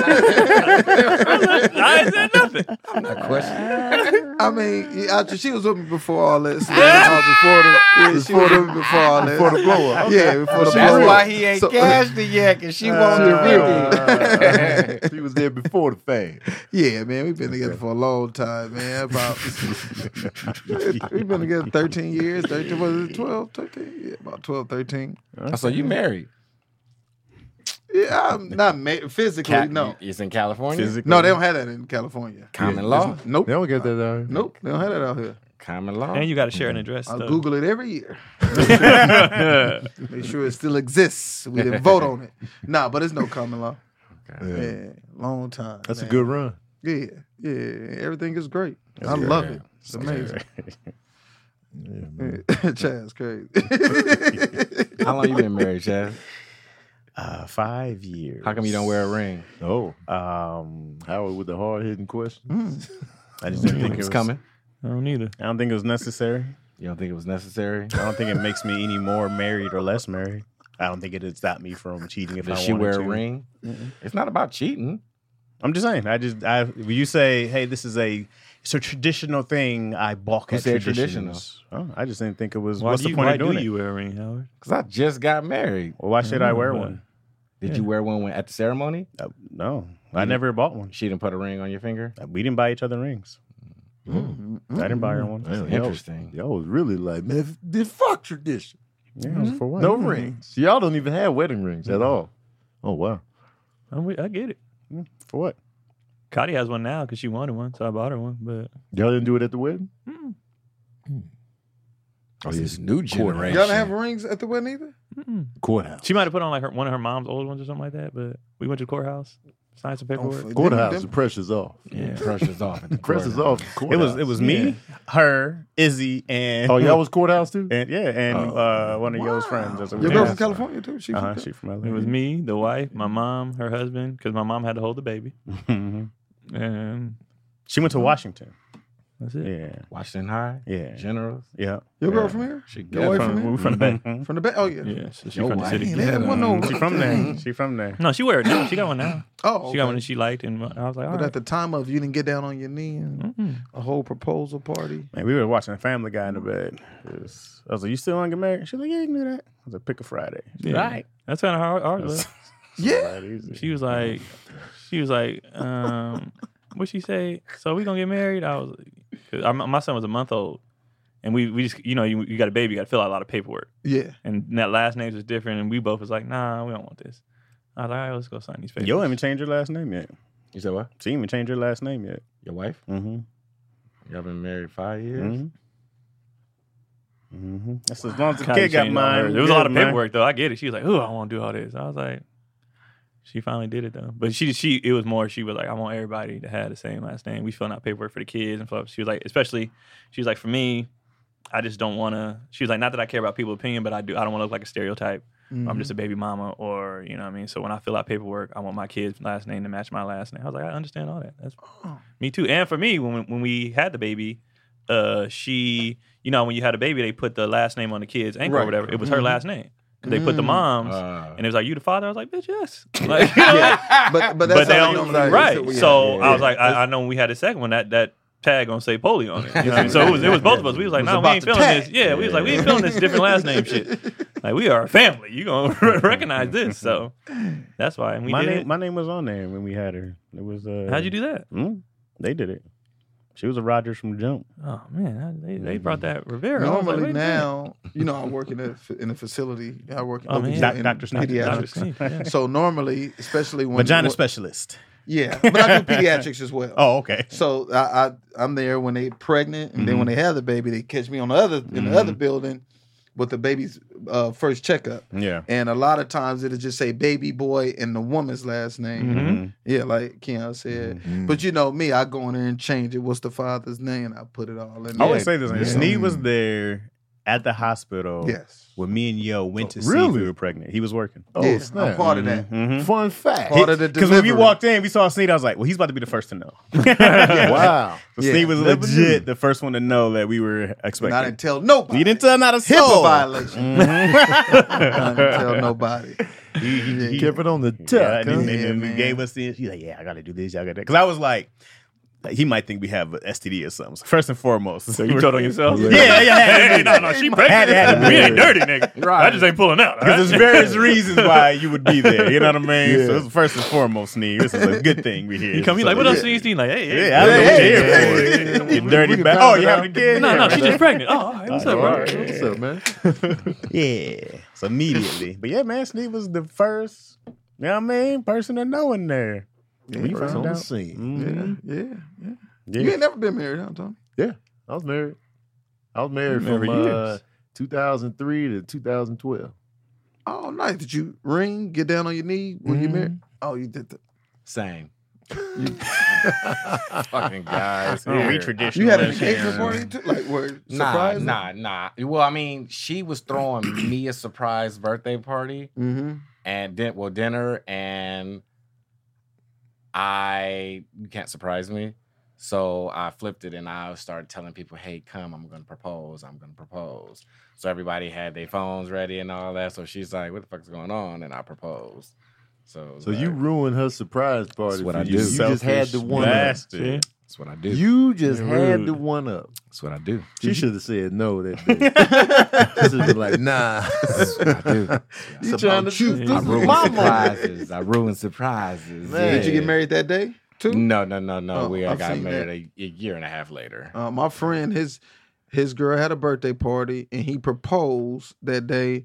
Speaker 7: I ain't said nothing.
Speaker 6: I'm not questioning.
Speaker 3: I mean, yeah, after she was with me before all this.
Speaker 5: Oh, before the
Speaker 3: Yeah, she was with me before all this.
Speaker 5: before the blow up.
Speaker 3: Yeah, before the
Speaker 6: That's
Speaker 3: blow
Speaker 6: why
Speaker 3: up.
Speaker 6: he ain't
Speaker 3: So-
Speaker 6: cashed it yet, because she wants
Speaker 5: She
Speaker 6: the
Speaker 5: real.
Speaker 6: fifty.
Speaker 5: She was there before the fame.
Speaker 3: Yeah, man, we've been together for a long time, man. About we've been together thirteen years. thirteen, was it twelve, thirteen? Yeah, about twelve, thirteen.
Speaker 6: Oh, so you married?
Speaker 3: Yeah, I'm not ma- physically,
Speaker 6: Ca-
Speaker 3: no.
Speaker 6: It's in California?
Speaker 2: Physically.
Speaker 3: No, they don't have that in California.
Speaker 6: Common law?
Speaker 3: Nope.
Speaker 5: They don't get that down here.
Speaker 3: Nope, they don't have that out here.
Speaker 6: Common law?
Speaker 7: And you got to share an address.
Speaker 3: I
Speaker 7: though.
Speaker 3: Google it every year. Make sure it still exists. We didn't vote on it. Nah, but it's no common law. Yeah, long time.
Speaker 5: That's
Speaker 3: man.
Speaker 5: a good run.
Speaker 3: Yeah, yeah. Everything is great. I love it. It's amazing.
Speaker 5: Yeah, man.
Speaker 3: Chad's crazy.
Speaker 6: How long you been married, Chad?
Speaker 2: Uh, five years.
Speaker 6: How come you don't wear a ring?
Speaker 5: Oh,
Speaker 2: Um,
Speaker 5: Howard with the hard hitting question.
Speaker 3: Mm.
Speaker 2: I just didn't think it
Speaker 6: It's
Speaker 2: was
Speaker 6: coming.
Speaker 7: I don't either.
Speaker 2: I don't think it was necessary.
Speaker 6: You don't think it was necessary?
Speaker 2: I don't think it makes me any more married or less married. I don't think it would stop me from cheating if
Speaker 6: Does
Speaker 2: I
Speaker 6: she
Speaker 2: wanted
Speaker 6: wear
Speaker 2: to.
Speaker 6: a ring? It's not about cheating.
Speaker 2: I'm just saying. I just I when you say, hey, this is a it's a traditional thing. I balk
Speaker 6: Who
Speaker 2: at
Speaker 6: said
Speaker 2: traditions. Oh, I just didn't think it was.
Speaker 7: Why
Speaker 2: what's
Speaker 7: do
Speaker 2: the
Speaker 7: you,
Speaker 2: point
Speaker 7: why
Speaker 2: of doing
Speaker 7: do
Speaker 2: it?
Speaker 7: you wear a ring, Howard?
Speaker 6: Because I just got married.
Speaker 2: Well, why should I wear
Speaker 7: Yeah.
Speaker 2: one?
Speaker 6: Did
Speaker 7: Yeah.
Speaker 6: you wear one when, at the ceremony?
Speaker 2: Uh, no, I never bought one.
Speaker 6: She didn't put a ring on your finger?
Speaker 2: Uh, We didn't buy each other rings. I didn't buy her one.
Speaker 5: Man, y'all-
Speaker 6: Interesting.
Speaker 5: Y'all was really like, man, this fuck tradition.
Speaker 2: Yeah, it was for what?
Speaker 5: No rings. Y'all don't even have wedding rings at all. Oh, wow.
Speaker 7: I'm with- I get it.
Speaker 2: For what?
Speaker 7: Cotty has one now because she wanted one, so I bought her one. But
Speaker 5: Y'all didn't do it at the wedding?
Speaker 6: Oh, this new generation.
Speaker 3: Y'all don't have rings at the wedding either?
Speaker 7: mm-mm.
Speaker 5: Courthouse.
Speaker 7: She might have put on like her, one of her mom's old ones or something like that. But we went to the courthouse, signed some paperwork.
Speaker 3: Don't
Speaker 5: Courthouse,
Speaker 3: Them-
Speaker 5: the pressure's off.
Speaker 7: Yeah.
Speaker 6: Pressure's off. At the
Speaker 5: Pressure's
Speaker 6: courthouse.
Speaker 5: off.
Speaker 2: It was
Speaker 5: Courthouse.
Speaker 2: it was me, her, Izzy, and
Speaker 5: Oh, y'all was courthouse too?
Speaker 2: and yeah, and
Speaker 5: Oh.
Speaker 2: uh, one of yo's friends. That's what
Speaker 3: Your
Speaker 2: we
Speaker 3: girl
Speaker 2: did.
Speaker 3: from California too? She
Speaker 2: Uh-huh,
Speaker 3: from
Speaker 2: she from L A.
Speaker 7: It was me, the wife, my mom, her husband, because my mom had to hold the baby,
Speaker 2: Mhm.
Speaker 7: and
Speaker 2: She went to Washington.
Speaker 7: that's it.
Speaker 2: Yeah,
Speaker 6: Washington High?
Speaker 2: yeah,
Speaker 6: Generals?
Speaker 2: yeah.
Speaker 3: Your girl
Speaker 2: Yeah.
Speaker 3: from here?
Speaker 6: She
Speaker 3: Your wife
Speaker 7: from,
Speaker 3: from
Speaker 7: we
Speaker 3: here?
Speaker 7: were from the Bay.
Speaker 2: Mhm.
Speaker 3: From the back? Oh, yeah.
Speaker 7: Yeah, so she
Speaker 6: Your
Speaker 7: from the
Speaker 6: wife.
Speaker 7: city.
Speaker 3: Man, that wasn't no-
Speaker 2: She from there. She from there.
Speaker 7: No, she wear it now. She got one now.
Speaker 3: Oh,
Speaker 7: She got
Speaker 3: okay.
Speaker 7: one that she liked, and I was like, all
Speaker 3: But
Speaker 7: right.
Speaker 3: at the time of you didn't get down on your knee and
Speaker 7: Mm-mm.
Speaker 3: a whole proposal party.
Speaker 2: Man, we were watching Family Guy in the bed. It was- I was like, "You still want to get married?" She's like, "Yeah, you can do that." I was like, "Pick a Friday." She's
Speaker 7: Yeah.
Speaker 2: like, "All right."
Speaker 7: That's kind of hard. hard was.
Speaker 3: Yeah.
Speaker 2: Right, easy.
Speaker 7: She was like, she was like, um, what she say? So we gonna get married? I was, cause I, my son was a month old, and we we just, you know, you, you got a baby, you got to fill out a lot of paperwork,
Speaker 3: Yeah.
Speaker 7: and that last name was different, and we both was like, nah, we don't want this. I was like, all right, let's go sign these papers.
Speaker 2: You haven't changed your last name yet.
Speaker 6: You said what?
Speaker 2: She ain't even changed your last name yet.
Speaker 6: Your wife?
Speaker 2: Mm-hmm.
Speaker 6: Y'all been married five years?
Speaker 2: Mm-hmm. Mm-hmm. That's as long as the
Speaker 7: Kinda
Speaker 2: kid got
Speaker 7: changed all her-
Speaker 2: mine.
Speaker 7: There was a lot of
Speaker 2: good, man.
Speaker 7: paperwork though. I get it. She was like, oh, I want to do all this. I was like, she finally did it though. But she she it was more. She was like, I want everybody to have the same last name. We filling out paperwork for the kids and stuff. She was like, especially, she was like, for me, I just don't want to. She was like, not that I care about people's opinion, but I do. I don't want to look like a stereotype. I'm just a baby mama, or you know what I mean. So when I fill out paperwork, I want my kid's last name to match my last name. I was like, I understand all that. That's me too. And for me, when when we had the baby, uh, she, you know, when you had a baby, they put the last name on the kid's ankle or
Speaker 3: Right.
Speaker 7: whatever. It was her
Speaker 3: Mhm.
Speaker 7: last name. 'Cause they put the
Speaker 3: Mm.
Speaker 7: mom's,
Speaker 6: Uh,
Speaker 7: and it was like, you the father? I was like, bitch, yes. Like, you know,
Speaker 3: Yeah. But, but that's
Speaker 7: but they
Speaker 3: how
Speaker 7: don't,
Speaker 3: we normally-
Speaker 7: right.
Speaker 3: yeah.
Speaker 7: So
Speaker 6: yeah,
Speaker 7: I was
Speaker 6: yeah.
Speaker 7: like, I, I know when we had the second one, that that tag gonna say Polly on it. You know what I mean? So it was it was both of us. We was like,
Speaker 3: It was
Speaker 7: no, we
Speaker 3: about
Speaker 7: ain't
Speaker 3: the
Speaker 7: feeling
Speaker 3: tag.
Speaker 7: this. Yeah, we was like, we ain't feeling this different last name shit. Like we are a family. You gonna recognize this. So that's why. And we
Speaker 2: My
Speaker 7: did
Speaker 2: name,
Speaker 7: it.
Speaker 2: my name was on there when we had her. It was. Uh,
Speaker 7: How'd you do that?
Speaker 2: Mm, they did it. She was a Rogers from jump.
Speaker 7: Oh man, they, they brought that Rivera. I was like,
Speaker 3: Normally
Speaker 7: wait a minute.
Speaker 3: now, you know, I work in a in a facility. I work in
Speaker 7: Oh, man.
Speaker 2: Doc-
Speaker 3: in
Speaker 2: Doctor Sneak.
Speaker 7: Doctor
Speaker 3: pediatrics.
Speaker 7: Sneak, yeah.
Speaker 3: So normally, especially when
Speaker 2: Vagina
Speaker 3: when-
Speaker 2: specialist.
Speaker 3: yeah, but I do pediatrics as well.
Speaker 2: Oh, okay.
Speaker 3: So I, I I'm there when they pregnant, and then when they have the baby, they catch me on the other in the
Speaker 2: Mhm.
Speaker 3: other building with the baby's uh, first checkup.
Speaker 2: Yeah.
Speaker 3: And a lot of times it'll just say baby boy and the woman's last name.
Speaker 2: Mm-hmm.
Speaker 3: Yeah, like Keon said.
Speaker 5: Mm-hmm.
Speaker 3: But you know me, I go in there and change it. What's the father's name? And I put it all in there.
Speaker 2: I always say this.
Speaker 3: Yeah.
Speaker 2: Sneed was there at the hospital.
Speaker 3: Yes.
Speaker 2: When me and Yo went to see
Speaker 5: Really?
Speaker 2: if we were pregnant. He was working.
Speaker 5: Oh,
Speaker 3: yeah,
Speaker 5: snap.
Speaker 3: I'm part of that.
Speaker 2: Mm-hmm.
Speaker 5: Fun fact.
Speaker 3: Part of the
Speaker 2: Because when we
Speaker 3: delivery.
Speaker 2: walked in, we saw Sneed. I was like, well, he's about to be the first to know.
Speaker 5: Wow.
Speaker 2: So
Speaker 3: Yeah.
Speaker 2: Sneed was
Speaker 5: Never
Speaker 2: legit
Speaker 5: knew.
Speaker 2: the first one to know that we were
Speaker 3: And
Speaker 2: expecting.
Speaker 3: I didn't tell nobody.
Speaker 2: You didn't tell not a
Speaker 3: HIPAA
Speaker 2: soul.
Speaker 3: violation. I didn't tell nobody.
Speaker 2: He, he, he
Speaker 5: Kept it on the
Speaker 2: yeah,
Speaker 5: tuck.
Speaker 2: and
Speaker 5: huh?
Speaker 2: then- and
Speaker 3: Yeah,
Speaker 2: then we
Speaker 3: man.
Speaker 2: gave us the. He's like, yeah, I got to do this. Y'all got that. Because I was like, like, he might think we have a S T D or something. So first and foremost.
Speaker 7: So you told on yourself?
Speaker 2: Yeah, yeah.
Speaker 7: Hey, hey, no, no, she pregnant.
Speaker 2: Had- had to
Speaker 7: we
Speaker 2: be
Speaker 7: ain't
Speaker 2: there.
Speaker 7: dirty, nigga.
Speaker 6: Right.
Speaker 7: I just ain't pulling out.
Speaker 2: Because there's various reasons why you would be there. You know what I mean?
Speaker 5: Yeah.
Speaker 2: So it's first and foremost, Sneed. This is a good thing we here.
Speaker 7: He come, he
Speaker 2: So,
Speaker 7: like, what up,
Speaker 2: yeah.
Speaker 7: Steve? Steve? Like, hey, hey.
Speaker 2: Yeah, I don't know what
Speaker 3: Hey,
Speaker 2: you're
Speaker 3: hey,
Speaker 2: here for.
Speaker 3: hey, hey,
Speaker 2: You
Speaker 3: we-
Speaker 2: dirty
Speaker 3: we can
Speaker 2: bag.
Speaker 3: pound
Speaker 2: Oh,
Speaker 3: it
Speaker 2: you
Speaker 3: out.
Speaker 2: having a kid?
Speaker 7: No, no, she's just pregnant. Oh, all right. What's up,
Speaker 2: All
Speaker 7: bro?
Speaker 2: right.
Speaker 5: What's up, man?
Speaker 2: Yeah. So immediately. But yeah, man, Sneed was the first, you know what I mean, person to know in there.
Speaker 3: Yeah,
Speaker 2: We
Speaker 5: First
Speaker 2: found
Speaker 5: on the
Speaker 2: out.
Speaker 5: scene.
Speaker 2: Mhm.
Speaker 3: yeah, yeah, yeah.
Speaker 2: Yeah.
Speaker 3: You ain't never been married, huh, Tony?
Speaker 5: Yeah, I was married. I was married
Speaker 7: Married
Speaker 5: from
Speaker 7: years.
Speaker 5: uh, two thousand three to two thousand twelve.
Speaker 3: Oh, nice. Did you ring, get down on your knee when you married? Oh, you did that.
Speaker 6: Same. Fucking guys.
Speaker 2: Oh, we
Speaker 6: here.
Speaker 2: traditional.
Speaker 3: You had an
Speaker 2: as here.
Speaker 3: engagement party too? Like, where
Speaker 6: Nah,
Speaker 3: surprise?
Speaker 6: nah, nah. Well, I mean, she was throwing me a surprise birthday party
Speaker 3: Mm-hmm.
Speaker 6: and then well dinner, and I you can't surprise me. So I flipped it and I started telling people, "Hey, come! I'm going to propose. I'm going to propose." So everybody had their phones ready and all that. So she's like, "What the fuck's going on?" And I proposed. So, it was
Speaker 5: So you
Speaker 6: like,
Speaker 5: ruined her surprise party.
Speaker 6: That's what
Speaker 5: for
Speaker 6: I
Speaker 5: you.
Speaker 6: do.
Speaker 5: You just had the
Speaker 2: Selfish
Speaker 5: one up.
Speaker 2: bastard.
Speaker 6: that's what I do.
Speaker 5: You just
Speaker 7: You're
Speaker 5: had
Speaker 7: rude.
Speaker 5: the one up.
Speaker 6: that's what I do.
Speaker 5: She should have said no that day. She should have been like, nah.
Speaker 6: That's what I do.
Speaker 5: You trying to
Speaker 3: you.
Speaker 5: choose
Speaker 6: I
Speaker 5: this
Speaker 6: ruined
Speaker 5: mama.
Speaker 6: surprises. I ruined surprises.
Speaker 5: Man.
Speaker 3: Did you get married that day too?
Speaker 6: No, no, no, no.
Speaker 3: Oh,
Speaker 6: we
Speaker 3: I've
Speaker 6: got
Speaker 3: seen
Speaker 6: married a, a year and a half later.
Speaker 3: Uh, my friend, his his girl had a birthday party and he proposed that day,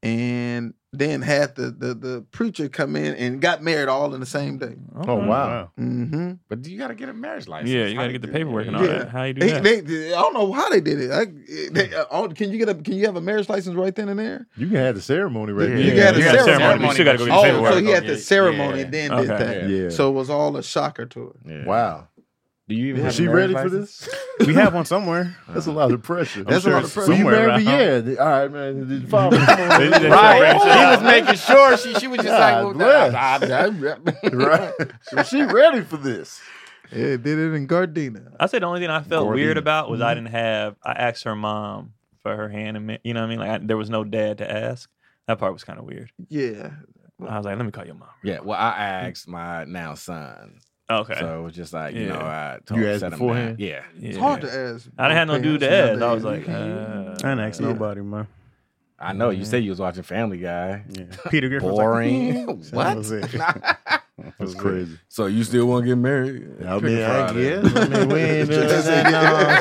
Speaker 3: and then had the the, the preacher come in and got married all in the same day.
Speaker 5: Oh, wow.
Speaker 3: Mm-hmm.
Speaker 6: But you got to get a marriage license.
Speaker 7: Yeah, you
Speaker 6: How
Speaker 7: got to
Speaker 6: do
Speaker 7: get the
Speaker 6: do
Speaker 7: paperwork
Speaker 6: that?
Speaker 7: and all
Speaker 3: Yeah.
Speaker 7: that. How you do
Speaker 3: They,
Speaker 7: that?
Speaker 3: they, they- I don't know how they did it. I, they, uh, oh, can you get a Can you have a marriage license right then and there?
Speaker 5: You can have the ceremony right
Speaker 3: Yeah.
Speaker 5: there.
Speaker 3: You got a
Speaker 7: You got a
Speaker 3: ceremony.
Speaker 7: ceremony, but you still got to go get the
Speaker 3: Oh,
Speaker 7: paperwork.
Speaker 3: so he had the
Speaker 6: Yeah.
Speaker 3: ceremony
Speaker 6: Yeah.
Speaker 3: and then
Speaker 7: Okay.
Speaker 3: did that.
Speaker 5: Yeah.
Speaker 3: So it was all a shocker to her.
Speaker 6: Yeah.
Speaker 5: Wow.
Speaker 6: Do you even
Speaker 5: Was
Speaker 6: have
Speaker 5: she
Speaker 6: a marriage
Speaker 5: ready for
Speaker 6: license?
Speaker 5: this?
Speaker 2: We have one somewhere.
Speaker 5: That's a lot of pressure.
Speaker 3: That's a lot of pressure.
Speaker 5: Were you
Speaker 2: Somewhere
Speaker 5: married?
Speaker 2: around.
Speaker 5: Yeah. All right, man. Did father come on?
Speaker 2: They- they-
Speaker 6: Right.
Speaker 2: Right.
Speaker 6: He was making sure. She she was just
Speaker 5: God
Speaker 6: like, well,
Speaker 5: bless. Right. Was she ready for this?
Speaker 3: Yeah, did it in Gardena.
Speaker 7: I said the only thing I felt
Speaker 2: Gordon.
Speaker 7: weird about was I didn't have. I asked her mom for her hand, and you know what I mean. Like I, there was no dad to ask. That part was kind of weird.
Speaker 3: Yeah.
Speaker 7: I was like, let me call your mom.
Speaker 6: Yeah. Well, I asked my now son.
Speaker 7: Okay.
Speaker 6: So it was just like, you
Speaker 7: Yeah.
Speaker 6: know, I told
Speaker 5: You
Speaker 6: him,
Speaker 5: asked
Speaker 6: set him
Speaker 5: beforehand?
Speaker 6: down. Yeah.
Speaker 7: yeah.
Speaker 3: It's hard to ask.
Speaker 7: I didn't have no dude to
Speaker 3: parents
Speaker 7: ask. I was
Speaker 3: nowadays.
Speaker 7: like,
Speaker 3: You can't-
Speaker 7: uh,
Speaker 2: I didn't ask
Speaker 3: Yeah.
Speaker 2: nobody, man.
Speaker 6: I know. You said you was watching Family Guy.
Speaker 2: Yeah. Peter Griffin.
Speaker 6: Boring.
Speaker 2: Was
Speaker 6: What?
Speaker 2: like, that was it.
Speaker 5: That's crazy.
Speaker 6: So you still want to get married?
Speaker 5: I
Speaker 6: Pick
Speaker 5: mean,
Speaker 6: a
Speaker 5: I
Speaker 6: Friday.
Speaker 5: guess. I mean, we ain't doing that on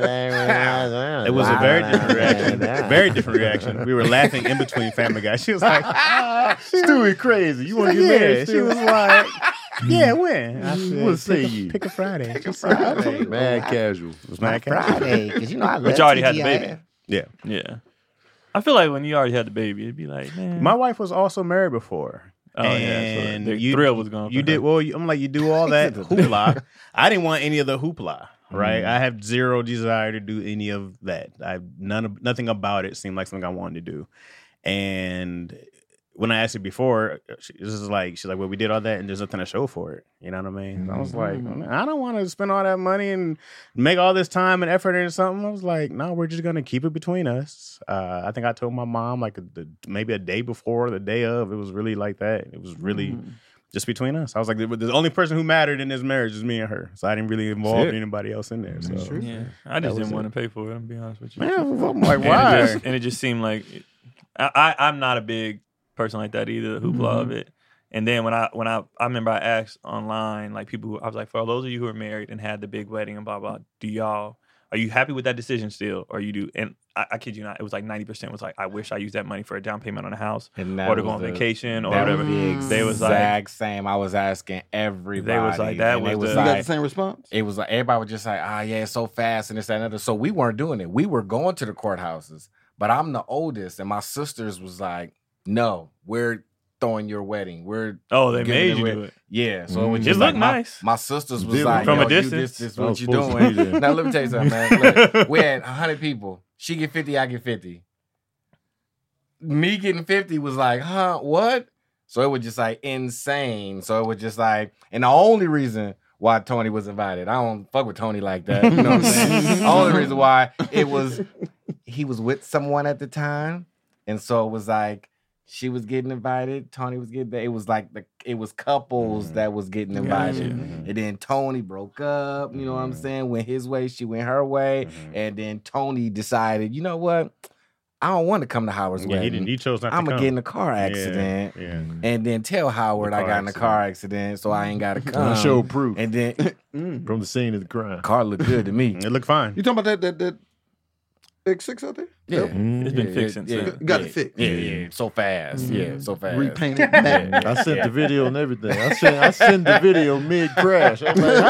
Speaker 5: Saturday.
Speaker 2: It was a very different reaction. Very different reaction. We were laughing in between Family Guy. She was like,
Speaker 5: Stewie crazy. You want to get
Speaker 2: yeah.
Speaker 5: married?
Speaker 2: She was like, yeah, when? I said,
Speaker 5: What say
Speaker 2: pick a,
Speaker 5: you?
Speaker 2: Pick a Friday. Pick a
Speaker 5: Friday. Mad casual.
Speaker 2: It was mad Friday.
Speaker 6: because you know I love
Speaker 7: But you already had the baby.
Speaker 2: Yeah.
Speaker 7: Yeah. I feel like when you already had the baby, it'd be like, man.
Speaker 2: My wife was also married before.
Speaker 7: oh,
Speaker 2: and
Speaker 7: yeah. So the
Speaker 2: you,
Speaker 7: thrill was gone.
Speaker 2: You
Speaker 7: for
Speaker 2: did
Speaker 7: her.
Speaker 2: well. You, I'm like, you do all that hoopla. I didn't want any of the hoopla. Right,
Speaker 7: Mm-hmm.
Speaker 2: I have zero desire to do any of that. I none of nothing about it seemed like something I wanted to do. And when I asked her before, she, this is like she's like, "Well, we did all that, and there's nothing to show for it." You know what I mean?
Speaker 7: Mm-hmm.
Speaker 2: I was like, I don't want to spend all that money and make all this time and effort into something. I was like, no, we're just gonna keep it between us. Uh, I think I told my mom like the, maybe a day before, the day of. It was really like that. It was really.
Speaker 7: Mm-hmm.
Speaker 2: Just between us. I was like, the, the only person who mattered in this marriage is me and her. So I didn't really involve
Speaker 6: it.
Speaker 2: anybody else in there. So
Speaker 7: Yeah, I just
Speaker 2: was
Speaker 7: didn't
Speaker 2: it.
Speaker 7: want to pay for it. I'm be honest with you.
Speaker 2: man, I'm like,
Speaker 7: And
Speaker 2: why?
Speaker 7: it just, and it just seemed like I, I I'm not a big person like that either. The hoopla of it. And then when I when I I remember I asked online like people who I was like, for those of you who are married and had the big wedding and blah blah, do y'all are you happy with that decision still, or you do? And I, I kid you not, it was like ninety percent was like, I wish I used that money for a down payment on a house
Speaker 6: And that
Speaker 7: or to go
Speaker 6: was
Speaker 7: on
Speaker 6: the-
Speaker 7: vacation or
Speaker 6: That
Speaker 7: whatever.
Speaker 6: was the
Speaker 7: They was like-
Speaker 6: exact same. I was asking everybody.
Speaker 7: They was like, that
Speaker 6: and
Speaker 7: was
Speaker 6: they was
Speaker 7: the-
Speaker 3: You got the
Speaker 6: like,
Speaker 3: same response?
Speaker 6: it was like everybody was just like, ah, yeah, it's so fast and this that, and other. So we weren't doing it. We were going to the courthouses, But I'm the oldest, and my sisters was like, "No, we're throwing your wedding. We're
Speaker 7: Oh, they
Speaker 6: giving
Speaker 7: made
Speaker 6: it
Speaker 7: you
Speaker 6: away."
Speaker 7: do it.
Speaker 6: Yeah, so it was
Speaker 7: It
Speaker 6: just
Speaker 7: looked
Speaker 6: like my,
Speaker 7: nice.
Speaker 6: my sisters was
Speaker 5: Did
Speaker 6: like,
Speaker 7: from
Speaker 6: Yo,
Speaker 7: a
Speaker 6: you,
Speaker 7: distance.
Speaker 6: this, this
Speaker 5: I
Speaker 6: what
Speaker 5: was
Speaker 6: you
Speaker 5: supposed to be
Speaker 6: doing.
Speaker 5: there.
Speaker 6: Now let me tell you something, man. Look, we had one hundred people. She get fifty, I get fifty. Me getting fifty was like, huh, what? So it was just like insane. So it was just like, and the only reason why Tony was invited, I don't fuck with Tony like that. You know what I'm saying? The only reason why it was, he was with someone at the time. And so it was like, she was getting invited. Tony was getting, it was like, the it was couples
Speaker 5: Mm-hmm.
Speaker 6: that was getting invited. And then Tony broke up, you know what I'm
Speaker 5: Mm-hmm.
Speaker 6: saying? Went his way, she went her way. And then Tony decided, you know what? I don't want to come to Howard's
Speaker 2: Yeah, he
Speaker 6: wedding.
Speaker 2: didn't. He chose not
Speaker 6: I'm
Speaker 2: to
Speaker 6: gonna
Speaker 2: come.
Speaker 6: get in a car accident.
Speaker 2: Yeah.
Speaker 6: And then tell Howard
Speaker 2: The
Speaker 6: I
Speaker 2: car
Speaker 6: got in a car accident, so I ain't got to come.
Speaker 5: I show proof
Speaker 6: And then
Speaker 5: from the scene of the crime.
Speaker 6: car looked good to me.
Speaker 2: It looked fine.
Speaker 3: You talking about that that that X six out there?
Speaker 6: Yeah,
Speaker 7: It's been
Speaker 6: yeah,
Speaker 7: fixed
Speaker 6: yeah,
Speaker 7: since
Speaker 6: yeah,
Speaker 7: then.
Speaker 3: Got
Speaker 6: yeah,
Speaker 3: it fixed.
Speaker 6: Yeah, yeah, so fast. Yeah, so fast.
Speaker 3: Repainted. Matte.
Speaker 5: I sent the video and everything. I sent I sent the video mid crash. I'm like,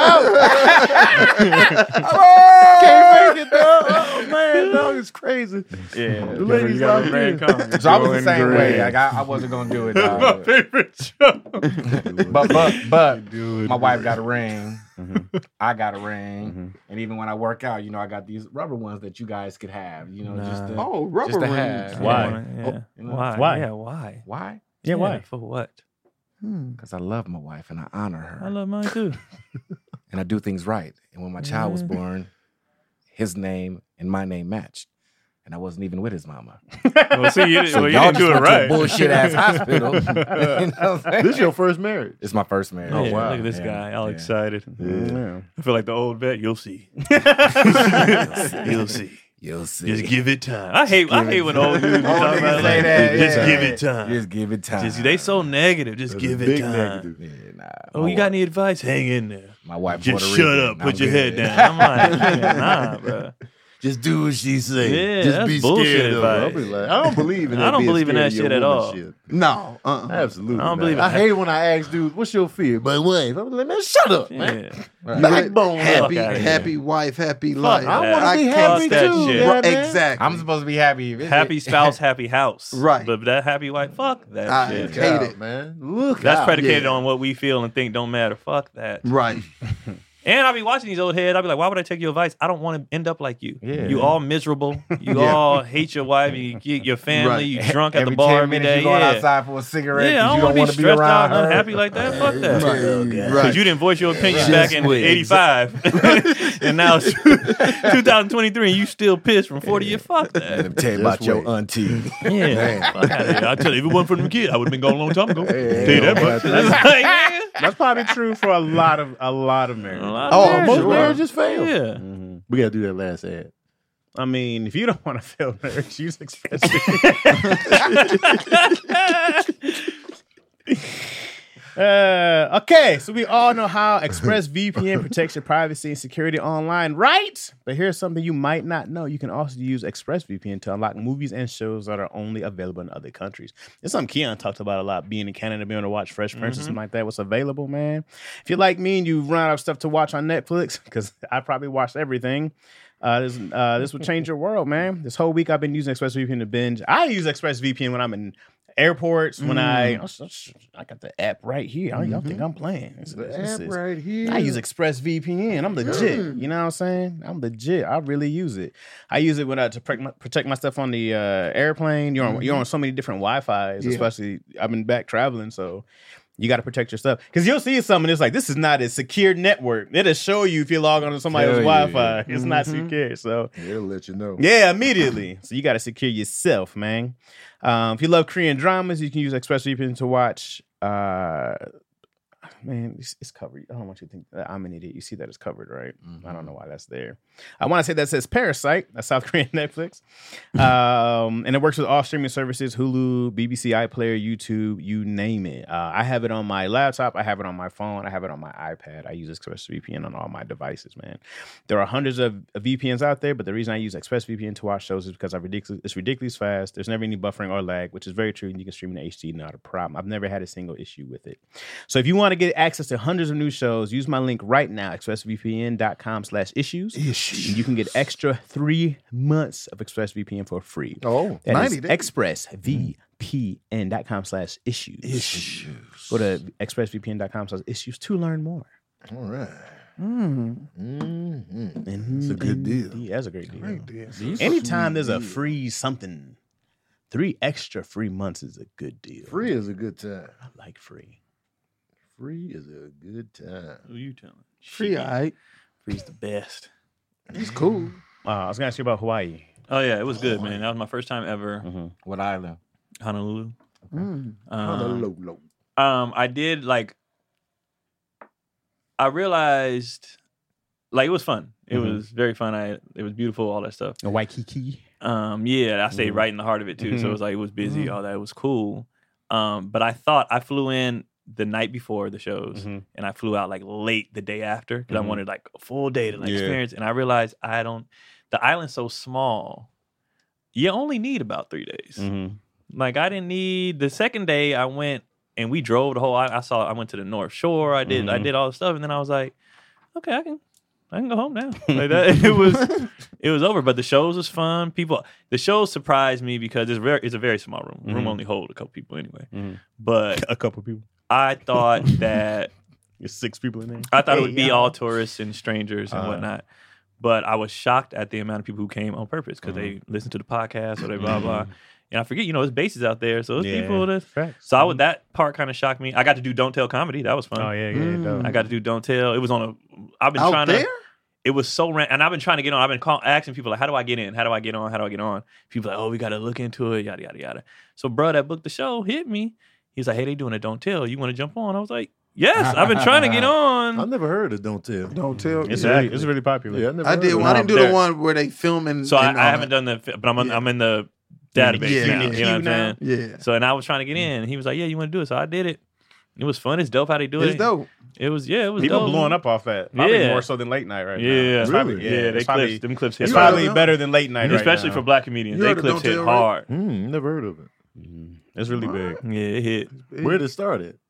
Speaker 5: how? Can't make it, dog. Oh man, dog, it's crazy.
Speaker 6: Yeah.
Speaker 5: The ladies out there.
Speaker 6: So I was the same way. Like I, I wasn't gonna do it. Dog.
Speaker 7: favorite show.
Speaker 6: But but but my wife got a ring. I got a ring. And even when I work out, you know, I got these rubber ones that you guys could have. You know, just to,
Speaker 3: Oh, rubber
Speaker 6: just to
Speaker 3: rings.
Speaker 6: have.
Speaker 2: Why?
Speaker 7: Yeah.
Speaker 6: You know?
Speaker 7: Why?
Speaker 2: Why?
Speaker 7: Yeah, why?
Speaker 6: Why?
Speaker 2: Yeah, why?
Speaker 7: For what?
Speaker 6: Because I love my wife and I honor her.
Speaker 7: I love mine too.
Speaker 6: And I do things right. And when my child was born, his name and my name matched. And I wasn't even with his mama.
Speaker 7: Well, see, you,
Speaker 6: So
Speaker 7: well, you
Speaker 6: y'all
Speaker 7: didn't
Speaker 6: just
Speaker 7: do it
Speaker 6: went to a
Speaker 7: right.
Speaker 6: bullshit ass hospital. You know what I'm saying?
Speaker 5: This your first marriage.
Speaker 6: It's my first marriage.
Speaker 7: Oh,
Speaker 5: Yeah,
Speaker 7: wow. Look at this
Speaker 6: Yeah,
Speaker 7: guy, all
Speaker 6: yeah.
Speaker 7: excited.
Speaker 2: Yeah.
Speaker 7: I feel like the old vet. You'll see. You'll see.
Speaker 6: You'll see.
Speaker 7: Just give it time. I hate. I hate when old dudes
Speaker 6: Old
Speaker 7: talk
Speaker 6: niggas
Speaker 7: about
Speaker 6: say
Speaker 7: like,
Speaker 6: that,
Speaker 7: just
Speaker 6: yeah.
Speaker 7: give it time.
Speaker 6: Just give it time.
Speaker 7: Just, they so negative. Just
Speaker 5: That's
Speaker 7: give
Speaker 5: a
Speaker 7: it
Speaker 5: big
Speaker 7: time.
Speaker 5: negative.
Speaker 6: Yeah, nah.
Speaker 7: Oh,
Speaker 6: My
Speaker 7: you got
Speaker 6: wife-
Speaker 7: any advice? Hang in there.
Speaker 6: My wife
Speaker 7: Just
Speaker 6: Puerto
Speaker 7: shut
Speaker 6: Rican.
Speaker 7: up. Put
Speaker 6: I'm
Speaker 7: your
Speaker 6: good.
Speaker 7: head down. I'm like, nah, bro.
Speaker 5: Just do what she say.
Speaker 7: Yeah,
Speaker 5: Just
Speaker 7: that's
Speaker 5: be
Speaker 7: bullshit
Speaker 5: scared of her. I'll
Speaker 7: advice.
Speaker 5: be like, I don't believe in that.
Speaker 7: I don't
Speaker 5: being
Speaker 7: believe in
Speaker 5: scared
Speaker 7: that
Speaker 5: of your
Speaker 7: shit at
Speaker 5: woman
Speaker 7: all.
Speaker 5: shit.
Speaker 3: No. Uh-uh.
Speaker 5: Absolutely.
Speaker 7: I don't
Speaker 5: not.
Speaker 7: believe it.
Speaker 5: I hate when I ask dudes, "What's your fear?" My wife. I'm like, man, shut up, man.
Speaker 7: Yeah.
Speaker 5: Backbone.
Speaker 3: Happy,
Speaker 7: Fuck outta here.
Speaker 3: happy wife, happy life.
Speaker 7: that.
Speaker 5: I want to be
Speaker 3: I
Speaker 5: happy
Speaker 7: can't- Fuck that
Speaker 5: too.
Speaker 7: shit.
Speaker 5: yeah,
Speaker 3: Right,
Speaker 5: man.
Speaker 3: exactly.
Speaker 6: I'm supposed to be happy. If it's-
Speaker 7: Happy spouse, happy house.
Speaker 3: Right.
Speaker 7: But that happy wife, fuck that
Speaker 3: I
Speaker 7: shit.
Speaker 3: hate
Speaker 5: Hate
Speaker 3: it.
Speaker 5: it, man. Look,
Speaker 7: That's
Speaker 5: out.
Speaker 7: predicated
Speaker 3: yeah.
Speaker 7: on what we feel and think don't matter. Fuck that.
Speaker 3: Right.
Speaker 7: And I'll be watching these old heads. I'll be like, why would I take your advice? I don't want to end up like you.
Speaker 6: Yeah.
Speaker 7: You all miserable. You
Speaker 3: Yeah.
Speaker 7: all hate your wife. You get your family.
Speaker 3: Right.
Speaker 7: You drunk at
Speaker 6: every
Speaker 7: the bar
Speaker 6: ten
Speaker 7: every
Speaker 6: minutes
Speaker 7: day.
Speaker 6: you going
Speaker 7: Yeah.
Speaker 6: outside for a cigarette.
Speaker 7: Yeah, I
Speaker 6: 'cause you
Speaker 7: don't want to
Speaker 6: wanna
Speaker 7: be stressed out
Speaker 6: around
Speaker 7: and
Speaker 6: her.
Speaker 7: unhappy like that. Fuck that.
Speaker 3: Right.
Speaker 7: Because you didn't voice your opinion
Speaker 3: Right.
Speaker 7: back in
Speaker 5: Just wait.
Speaker 7: eighty-five. And now it's two thousand twenty-three and you still pissed from forty years. Fuck
Speaker 6: Let
Speaker 7: that.
Speaker 6: him tell you
Speaker 5: Just
Speaker 6: about your
Speaker 5: wait.
Speaker 6: auntie.
Speaker 7: Yeah. Fuck outta here. I tell you, if it wasn't for them kids, I would have been gone a long time ago.
Speaker 5: Hey,
Speaker 7: Tell you that
Speaker 5: hey,
Speaker 7: much.
Speaker 5: hey,
Speaker 7: It's like, yeah.
Speaker 2: That's probably true for a lot of a lot of marriages.
Speaker 7: A lot
Speaker 5: Oh,
Speaker 7: of
Speaker 5: most
Speaker 7: marriages.
Speaker 5: marriages fail.
Speaker 7: Yeah.
Speaker 5: We gotta do that last ad.
Speaker 2: I mean, if you don't want to fail marriage, use Express. Uh, okay, so we all know how ExpressVPN protects your privacy and security online, right? But here's something you might not know. You can also use ExpressVPN to unlock movies and shows that are only available in other countries. It's something Keon talked about a lot, being in Canada, being able to watch Fresh Prince and something like that. What's available, man? If you're like me and you run out of stuff to watch on Netflix, because I probably watched everything, uh, this, uh, this will change your world, man. This whole week I've been using ExpressVPN to binge. I use ExpressVPN when I'm in airports, when I I got the app right here. I y'all think I'm playing. This,
Speaker 5: The
Speaker 2: this
Speaker 5: app
Speaker 2: is-
Speaker 5: right here.
Speaker 2: I use ExpressVPN. I'm legit. You know what I'm saying? I'm legit. I really use it. I use it when I to protect my, protect my stuff on the uh, airplane. You're on you're on so many different Wi-Fi's,
Speaker 3: Yeah.
Speaker 2: especially I've been back traveling, so you got to protect your stuff. Because you'll see something, it's like, this is not a secure network. It'll show you if you log on to somebody
Speaker 5: Tell
Speaker 2: else's
Speaker 5: you,
Speaker 2: Wi-Fi.
Speaker 5: yeah.
Speaker 2: It's not secure. So
Speaker 5: It'll let you know.
Speaker 2: yeah, immediately. So you got to secure yourself, man. Um, if you love Korean dramas, you can use ExpressVPN to watch. Uh, man, it's, it's covered. I don't want you to think that I'm an idiot. You see that it's covered, right? I don't know why that's there. I want to say that says Parasite, a South Korean Netflix. Um, and it works with all streaming services, Hulu, B B C iPlayer, YouTube, you name it. Uh, I have it on my laptop. I have it on my phone. I have it on my iPad. I use ExpressVPN on all my devices, man. There are hundreds of, of V P Ns out there, but the reason I use ExpressVPN to watch shows is because I ridiculous, it's ridiculous fast. There's never any buffering or lag, which is very true. And you can stream in H D, not a problem. I've never had a single issue with it. So if you want to get access to hundreds of new shows, use my link right now, expressvpn.com slash issues.
Speaker 3: Issues.
Speaker 2: And you can get extra three months of ExpressVPN for free.
Speaker 3: Oh,
Speaker 2: That
Speaker 3: ninety
Speaker 2: is
Speaker 3: days.
Speaker 2: expressvpn.com slash issues.
Speaker 3: Issues.
Speaker 2: Go to expressvpn.com slash issues to learn more.
Speaker 5: All right.
Speaker 3: Mm.
Speaker 5: Mm-hmm.
Speaker 3: It's a good deal.
Speaker 2: Indeed, That's a great deal.
Speaker 3: Great deal.
Speaker 2: Anytime there's a free something, three extra free months is a good deal.
Speaker 5: Free is a good time.
Speaker 2: I like free.
Speaker 5: Free is a good time.
Speaker 7: Who you telling?
Speaker 3: Free, all right.
Speaker 7: Free's the best.
Speaker 3: It's cool.
Speaker 2: Uh, I was going to ask you about Hawaii.
Speaker 7: Oh yeah, it was good, man. That was my first time ever.
Speaker 2: Mm-hmm.
Speaker 6: What island?
Speaker 7: Honolulu.
Speaker 3: Mm.
Speaker 7: Um,
Speaker 3: Honolulu.
Speaker 7: um, I did like. I realized, like, it was fun. It
Speaker 2: Mhm.
Speaker 7: was very fun. I it was beautiful, all that stuff.
Speaker 2: Waikiki.
Speaker 7: Um, yeah, I stayed
Speaker 2: Mhm.
Speaker 7: right in the heart of it too. So it
Speaker 2: Mhm.
Speaker 7: was like it was busy,
Speaker 3: Mhm.
Speaker 7: all that. It was cool. Um, but I thought I flew in the night before the shows,
Speaker 2: Mhm.
Speaker 7: and I flew out like late the day after because
Speaker 2: Mhm.
Speaker 7: I wanted like a full day to like
Speaker 2: Yeah.
Speaker 7: experience. And I realized I don't. The island's so small. You only need about three days.
Speaker 2: Mm-hmm.
Speaker 7: Like I didn't need the second day. I went and we drove the whole. I, I saw. I went to the North Shore. I did. I
Speaker 2: Mhm.
Speaker 7: did all the stuff, and then I was like, okay, I can. I can go home now. Like that, it was. It was over. But the shows was fun. People. The shows surprised me because it's very. It's a very small room. The room
Speaker 2: Mhm.
Speaker 7: only hold a couple people anyway.
Speaker 2: Mhm.
Speaker 7: But
Speaker 2: A couple people.
Speaker 7: I thought that
Speaker 2: There's six people in there.
Speaker 7: I thought it
Speaker 2: Hey,
Speaker 7: would be
Speaker 2: y'all.
Speaker 7: all tourists and strangers and
Speaker 2: Uh.
Speaker 7: whatnot. But I was shocked at the amount of people who came on purpose because they listened to the podcast or they blah blah. And I forget, you know, there's bases out there, so there's
Speaker 2: Yeah.
Speaker 7: people that.
Speaker 2: Facts.
Speaker 7: So I would that part kind of shocked me. I got to do Don't Tell comedy. That was fun.
Speaker 2: Oh, yeah, yeah,
Speaker 3: Mm.
Speaker 2: dope.
Speaker 7: I got to do Don't Tell. It was on a. I've been
Speaker 3: Out
Speaker 7: trying
Speaker 3: there?
Speaker 7: to. It was so ran, and I've been trying to get on. I've been call, asking people like, "How do I get in? How do I get on? How do I get on?" People like, "Oh, we got to look into it." Yada yada yada. So, bro, that booked the show hit me. He's like, "Hey, they doing a Don't Tell. You want to jump on?" I was like, "Yes, I've been trying to get
Speaker 5: I
Speaker 7: on."
Speaker 5: never heard of Don't Tell.
Speaker 3: Don't tell.
Speaker 2: It's,
Speaker 3: yeah.
Speaker 2: really, it's really popular.
Speaker 5: Yeah, I never
Speaker 3: I
Speaker 5: heard
Speaker 3: did.
Speaker 5: of
Speaker 3: Well,
Speaker 5: it.
Speaker 3: I didn't do
Speaker 7: There-
Speaker 3: the one where they film and.
Speaker 7: So I,
Speaker 3: and
Speaker 7: I
Speaker 3: all
Speaker 7: haven't
Speaker 3: that.
Speaker 7: done the, but I'm on,
Speaker 3: Yeah.
Speaker 7: I'm in the database
Speaker 3: Yeah,
Speaker 7: now.
Speaker 3: yeah.
Speaker 7: You know what I'm saying?
Speaker 3: Yeah.
Speaker 7: So and I was trying to get in. And he was like, "Yeah, you want to do it?" So I did it. It was fun. It's dope how they do
Speaker 3: It's
Speaker 7: it.
Speaker 3: dope.
Speaker 7: It was yeah. It was
Speaker 2: People
Speaker 7: dope.
Speaker 2: blowing up off that. Probably
Speaker 7: Yeah.
Speaker 2: more so than late night right
Speaker 7: Yeah,
Speaker 2: now. It's probably,
Speaker 5: Really?
Speaker 2: yeah,
Speaker 7: Yeah, they
Speaker 2: it's
Speaker 7: clips.
Speaker 2: probably,
Speaker 7: Them clips hit
Speaker 2: it's
Speaker 3: You
Speaker 7: hard.
Speaker 2: probably
Speaker 3: heard of
Speaker 2: better than late night right
Speaker 7: especially
Speaker 2: now.
Speaker 7: for black comedians.
Speaker 3: You
Speaker 7: They
Speaker 3: heard of
Speaker 7: clips
Speaker 3: Don't
Speaker 7: hit
Speaker 3: Tell, right?
Speaker 7: hard.
Speaker 5: Mm, never heard of it.
Speaker 2: Mhm. It's really big.
Speaker 7: Yeah, it hit.
Speaker 5: Where did it start at?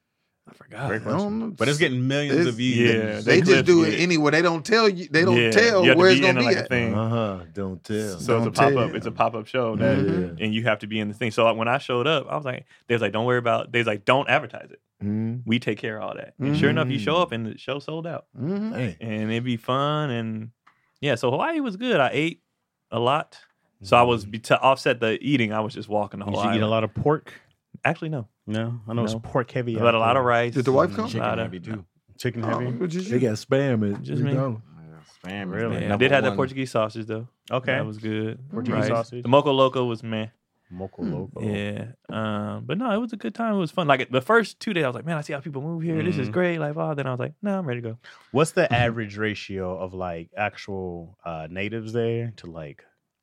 Speaker 7: I forgot.
Speaker 2: Great
Speaker 3: I don't
Speaker 2: question.
Speaker 3: know.
Speaker 2: But it's getting millions
Speaker 3: It's-
Speaker 2: of views.
Speaker 7: Yeah,
Speaker 3: They,
Speaker 7: they
Speaker 3: just
Speaker 7: clips
Speaker 3: do
Speaker 7: get
Speaker 3: it
Speaker 7: it.
Speaker 3: anyway. They don't tell you. They don't
Speaker 7: Yeah,
Speaker 3: tell
Speaker 7: you have to
Speaker 3: where it's
Speaker 7: be
Speaker 3: gonna
Speaker 7: in
Speaker 3: be
Speaker 7: like
Speaker 3: at.
Speaker 7: a thing.
Speaker 5: Uh huh. Don't tell.
Speaker 7: So it's a
Speaker 3: Don't
Speaker 7: pop
Speaker 3: tell.
Speaker 7: up. It's a pop up show that,
Speaker 3: Mhm.
Speaker 7: and you have to be in the thing. So like, when I showed up, I was like, they was like, don't worry about. They was like, don't advertise it.
Speaker 5: Mm,
Speaker 7: We take care of all that. And sure enough, you show up and the show sold out,
Speaker 3: Mhm.
Speaker 5: dang.
Speaker 7: and it'd be fun. And yeah, so Hawaii was good. I ate a lot, so I was to offset the eating. I was just walking the
Speaker 2: You
Speaker 7: whole
Speaker 2: should eat a
Speaker 7: island.
Speaker 2: lot of pork.
Speaker 7: Actually, no,
Speaker 2: No, I know it's
Speaker 7: No.
Speaker 2: pork heavy.
Speaker 7: but
Speaker 2: out
Speaker 7: a lot
Speaker 2: there.
Speaker 7: of rice.
Speaker 3: Did the wife
Speaker 7: and
Speaker 3: come?
Speaker 7: a
Speaker 6: Chicken
Speaker 7: lot of-
Speaker 6: heavy too.
Speaker 2: Chicken
Speaker 3: Oh,
Speaker 2: heavy.
Speaker 3: but just
Speaker 5: They got spam at
Speaker 7: Just me.
Speaker 5: McDonald's.
Speaker 6: Spam is
Speaker 2: Really?
Speaker 6: the
Speaker 7: Yeah, I
Speaker 6: number
Speaker 7: did have that
Speaker 6: one.
Speaker 7: Portuguese sausage though.
Speaker 2: Okay.
Speaker 7: That was good.
Speaker 2: Portuguese
Speaker 7: Rice.
Speaker 2: sausage.
Speaker 7: The moco loco was meh.
Speaker 2: Moco Loco.
Speaker 7: Yeah. Um, but no, it was a good time. It was fun. Like the first two days, I was like, man, I see how people move here. This is
Speaker 2: Mhm.
Speaker 7: great. Like, oh, then I was like, no, I'm ready to go.
Speaker 2: What's the average ratio of like actual uh, natives there to like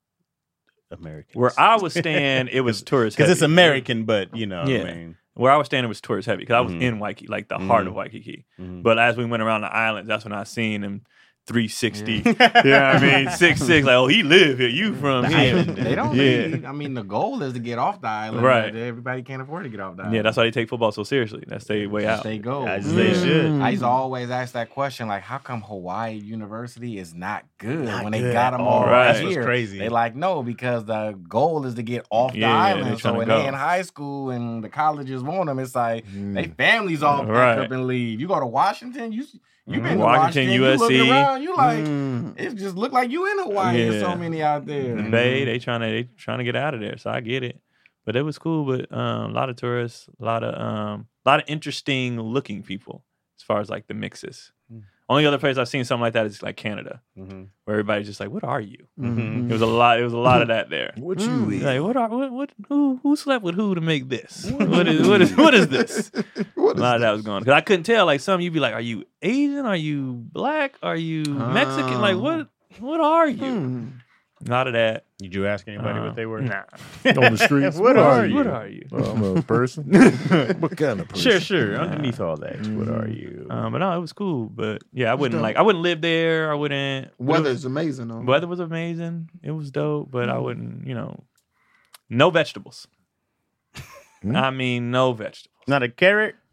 Speaker 2: Americans?
Speaker 7: Where I was staying, it was tourist
Speaker 2: because
Speaker 7: heavy.
Speaker 2: it's American, but you know,
Speaker 7: Yeah.
Speaker 2: I mean,
Speaker 7: Where I was staying, it was tourist heavy because I was
Speaker 2: Mhm.
Speaker 7: in Waikiki, like the heart
Speaker 2: Mhm.
Speaker 7: of Waikiki.
Speaker 2: mhm.
Speaker 7: But as we went around the islands, that's when I seen them three sixty. You know what I mean? six six. Like, oh, he live here. You from
Speaker 6: The
Speaker 7: here.
Speaker 6: island, they don't
Speaker 7: Yeah.
Speaker 6: leave. I mean, the goal is to get off the island.
Speaker 7: Right.
Speaker 6: but everybody can't afford to get off the island.
Speaker 7: Yeah, that's why they take football so seriously. That's their way out.
Speaker 6: They go.
Speaker 2: As they should.
Speaker 6: I used to always ask that question, like, how come Hawaii University is not good
Speaker 2: Not
Speaker 6: when
Speaker 2: good
Speaker 6: they got
Speaker 2: at
Speaker 6: them
Speaker 2: all.
Speaker 6: all
Speaker 7: Right.
Speaker 6: right
Speaker 2: That's what's
Speaker 6: here?
Speaker 2: crazy.
Speaker 6: They like, no, because the goal is to get off the
Speaker 7: Yeah, they
Speaker 6: island. So
Speaker 7: tryna
Speaker 6: when
Speaker 7: go.
Speaker 6: they in high school and the colleges want them, it's like
Speaker 5: Mm.
Speaker 6: they families all pack
Speaker 7: Right.
Speaker 6: up and leave. You go to Washington, you you been
Speaker 7: Mhm.
Speaker 6: to
Speaker 7: Washington,
Speaker 6: Washington,
Speaker 7: U S C.
Speaker 6: You look around, you like
Speaker 3: Mm.
Speaker 6: it just look like you in Hawaii. There's so
Speaker 7: Yeah.
Speaker 6: many out there.
Speaker 7: The Bay, they trying to they trying to get out of there. So I get it. But it was cool. But um, a lot of tourists, a lot of um, a lot of interesting looking people as far as like the mixes.
Speaker 2: Mm.
Speaker 7: Only other place I've seen something like that is like Canada,
Speaker 2: Mhm.
Speaker 7: where everybody's just like, "What are you?"
Speaker 2: Mhm.
Speaker 7: It was a lot. It was a lot of that there.
Speaker 5: What
Speaker 3: Mm.
Speaker 5: you eat?
Speaker 7: Like, what are what what who who slept with who to make this? What is what is what is this?
Speaker 3: What
Speaker 7: A
Speaker 3: is
Speaker 7: lot of that
Speaker 3: this?
Speaker 7: was going because I couldn't tell. Like some, you'd be like, "Are you Asian? Are you black? Are you Mexican? Like what? What are you?"
Speaker 3: Hmm.
Speaker 7: A lot of that.
Speaker 2: Did you ask anybody
Speaker 7: Uh,
Speaker 2: what they were?
Speaker 7: Nah.
Speaker 5: On the streets?
Speaker 2: What are you?
Speaker 7: What are you?
Speaker 5: Well, I'm a person. What kind of person?
Speaker 2: Sure, sure. Underneath all that, what are you?
Speaker 7: Um, but no, it was cool. But yeah, I wouldn't
Speaker 3: dope.
Speaker 7: like. I wouldn't live there. I wouldn't. but it was-
Speaker 3: Weather's amazing though.
Speaker 7: Weather was amazing. It was dope, but I wouldn't. You know, no vegetables.
Speaker 5: Hmm?
Speaker 7: I mean, no vegetables.
Speaker 2: Not a carrot.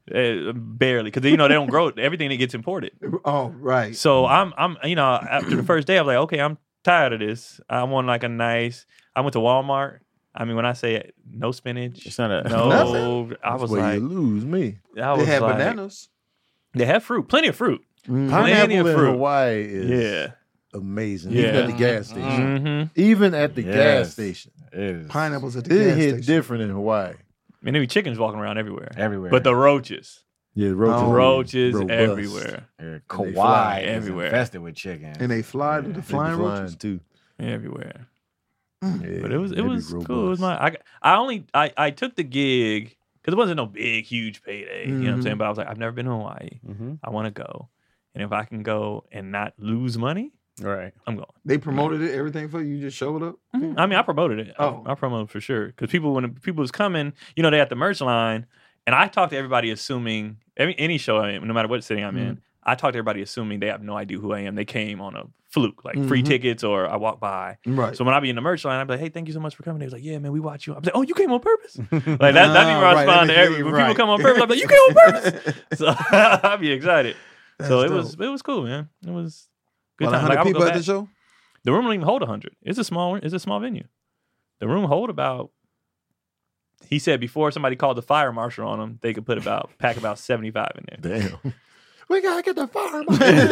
Speaker 7: Uh, barely, because you know they don't grow everything that gets imported.
Speaker 3: Oh, right.
Speaker 7: So I'm, I'm, you know, after the first day, I was like, okay, I'm tired of this. I want like a nice. I went to Walmart. I mean, when I say no spinach,
Speaker 2: It's not a
Speaker 7: no,
Speaker 3: Nothing?
Speaker 7: I was
Speaker 5: Where
Speaker 7: like,
Speaker 5: you lose me.
Speaker 7: I
Speaker 3: They
Speaker 7: was
Speaker 3: had
Speaker 7: like,
Speaker 3: bananas.
Speaker 7: They have fruit, plenty of fruit.
Speaker 3: Mm.
Speaker 7: Plenty
Speaker 5: Pineapple
Speaker 7: of
Speaker 5: in
Speaker 7: fruit.
Speaker 5: Hawaii is
Speaker 7: Yeah.
Speaker 5: amazing.
Speaker 7: Yeah.
Speaker 5: Even at the gas station.
Speaker 7: Mm-hmm.
Speaker 5: Even at the
Speaker 8: Yes.
Speaker 5: gas station.
Speaker 8: It is.
Speaker 3: Pineapples at the
Speaker 5: It
Speaker 3: gas
Speaker 5: hit
Speaker 3: station.
Speaker 5: different in Hawaii.
Speaker 7: And there be chickens walking around everywhere.
Speaker 6: Everywhere.
Speaker 7: But the roaches,
Speaker 5: Yeah, roaches,
Speaker 3: Oh.
Speaker 7: roaches
Speaker 5: robust.
Speaker 7: everywhere,
Speaker 6: Yeah,
Speaker 5: they
Speaker 6: Kauai
Speaker 5: fly
Speaker 6: is
Speaker 7: everywhere.
Speaker 6: infested with chickens.
Speaker 3: And they fly to the
Speaker 5: They be
Speaker 3: flying
Speaker 5: flying
Speaker 3: roaches.
Speaker 5: too.
Speaker 7: everywhere.
Speaker 5: Yeah,
Speaker 7: But it was,
Speaker 5: they
Speaker 7: it
Speaker 5: be
Speaker 7: was cool. It was
Speaker 5: robust.
Speaker 7: my, I, I only, I, I took the gig because it wasn't no big, huge payday. You know what I'm
Speaker 3: Mhm.
Speaker 7: saying? But I was like, I've never been to Hawaii.
Speaker 2: Mm-hmm.
Speaker 7: I want to go, and if I can go and not lose money,
Speaker 2: Right.
Speaker 7: I'm going.
Speaker 3: They promoted it, everything for you. You just showed up.
Speaker 7: I mean, I promoted it.
Speaker 3: Oh.
Speaker 7: I, I promoted for sure because people, when people was coming, you know, they had the merch line, and I talked to everybody assuming any, any show I am, no matter what city I'm in, I talked to everybody assuming they have no idea who I am. They came on a fluke, like free
Speaker 3: Mhm.
Speaker 7: tickets, or I walked by.
Speaker 3: Right.
Speaker 7: So when I be in the merch line, I'd be like, "Hey, thank you so much for coming." They was like, "Yeah, man, we watch you." I'm like, "Oh, you came on purpose?" Like that. That's even where I
Speaker 3: right,
Speaker 7: respond
Speaker 3: that
Speaker 7: to
Speaker 3: makes
Speaker 7: every
Speaker 3: me-
Speaker 7: when
Speaker 3: right.
Speaker 7: people come on purpose. I'm like, "You came on purpose?" So I'd be excited. so
Speaker 3: That's
Speaker 7: it was
Speaker 3: dope.
Speaker 7: it was cool, man. It was good
Speaker 3: About
Speaker 7: time.
Speaker 3: one
Speaker 7: Like,
Speaker 3: hundred
Speaker 7: I would go
Speaker 3: people at
Speaker 7: back.
Speaker 3: the show?
Speaker 7: The room don't even hold one hundred. It's a small. It's a small venue. The room hold about. He said before somebody called the fire marshal on them, they could put about pack about seventy-five in there.
Speaker 5: Damn. We gotta get the fire.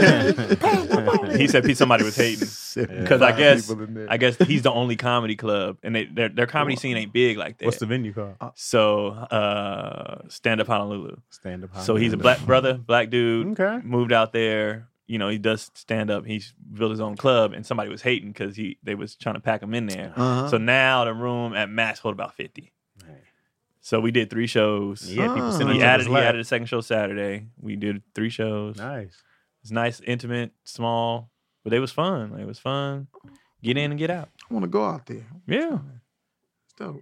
Speaker 7: He said somebody was hating because I guess I guess he's the only comedy club, and they, their their comedy scene ain't big like that.
Speaker 2: What's the venue called?
Speaker 7: So uh, stand up Honolulu.
Speaker 2: Stand up.
Speaker 7: So he's a black brother, black dude.
Speaker 2: Okay.
Speaker 7: Moved out there. You know, he does stand up. He's built his own club, and somebody was hating because he they was trying to pack him in there.
Speaker 3: Uh-huh.
Speaker 7: So now the room at max hold about fifty. So we did three shows.
Speaker 2: Yeah, people
Speaker 3: Ah.
Speaker 2: sitting
Speaker 7: He
Speaker 2: on
Speaker 7: added
Speaker 2: his
Speaker 7: he
Speaker 2: lap.
Speaker 7: added a second show Saturday. We did three shows.
Speaker 2: Nice.
Speaker 7: It's nice, intimate, small, but it was fun. Like, it was fun. Get in and get out.
Speaker 3: I want to go out there.
Speaker 7: Yeah,
Speaker 3: It's dope.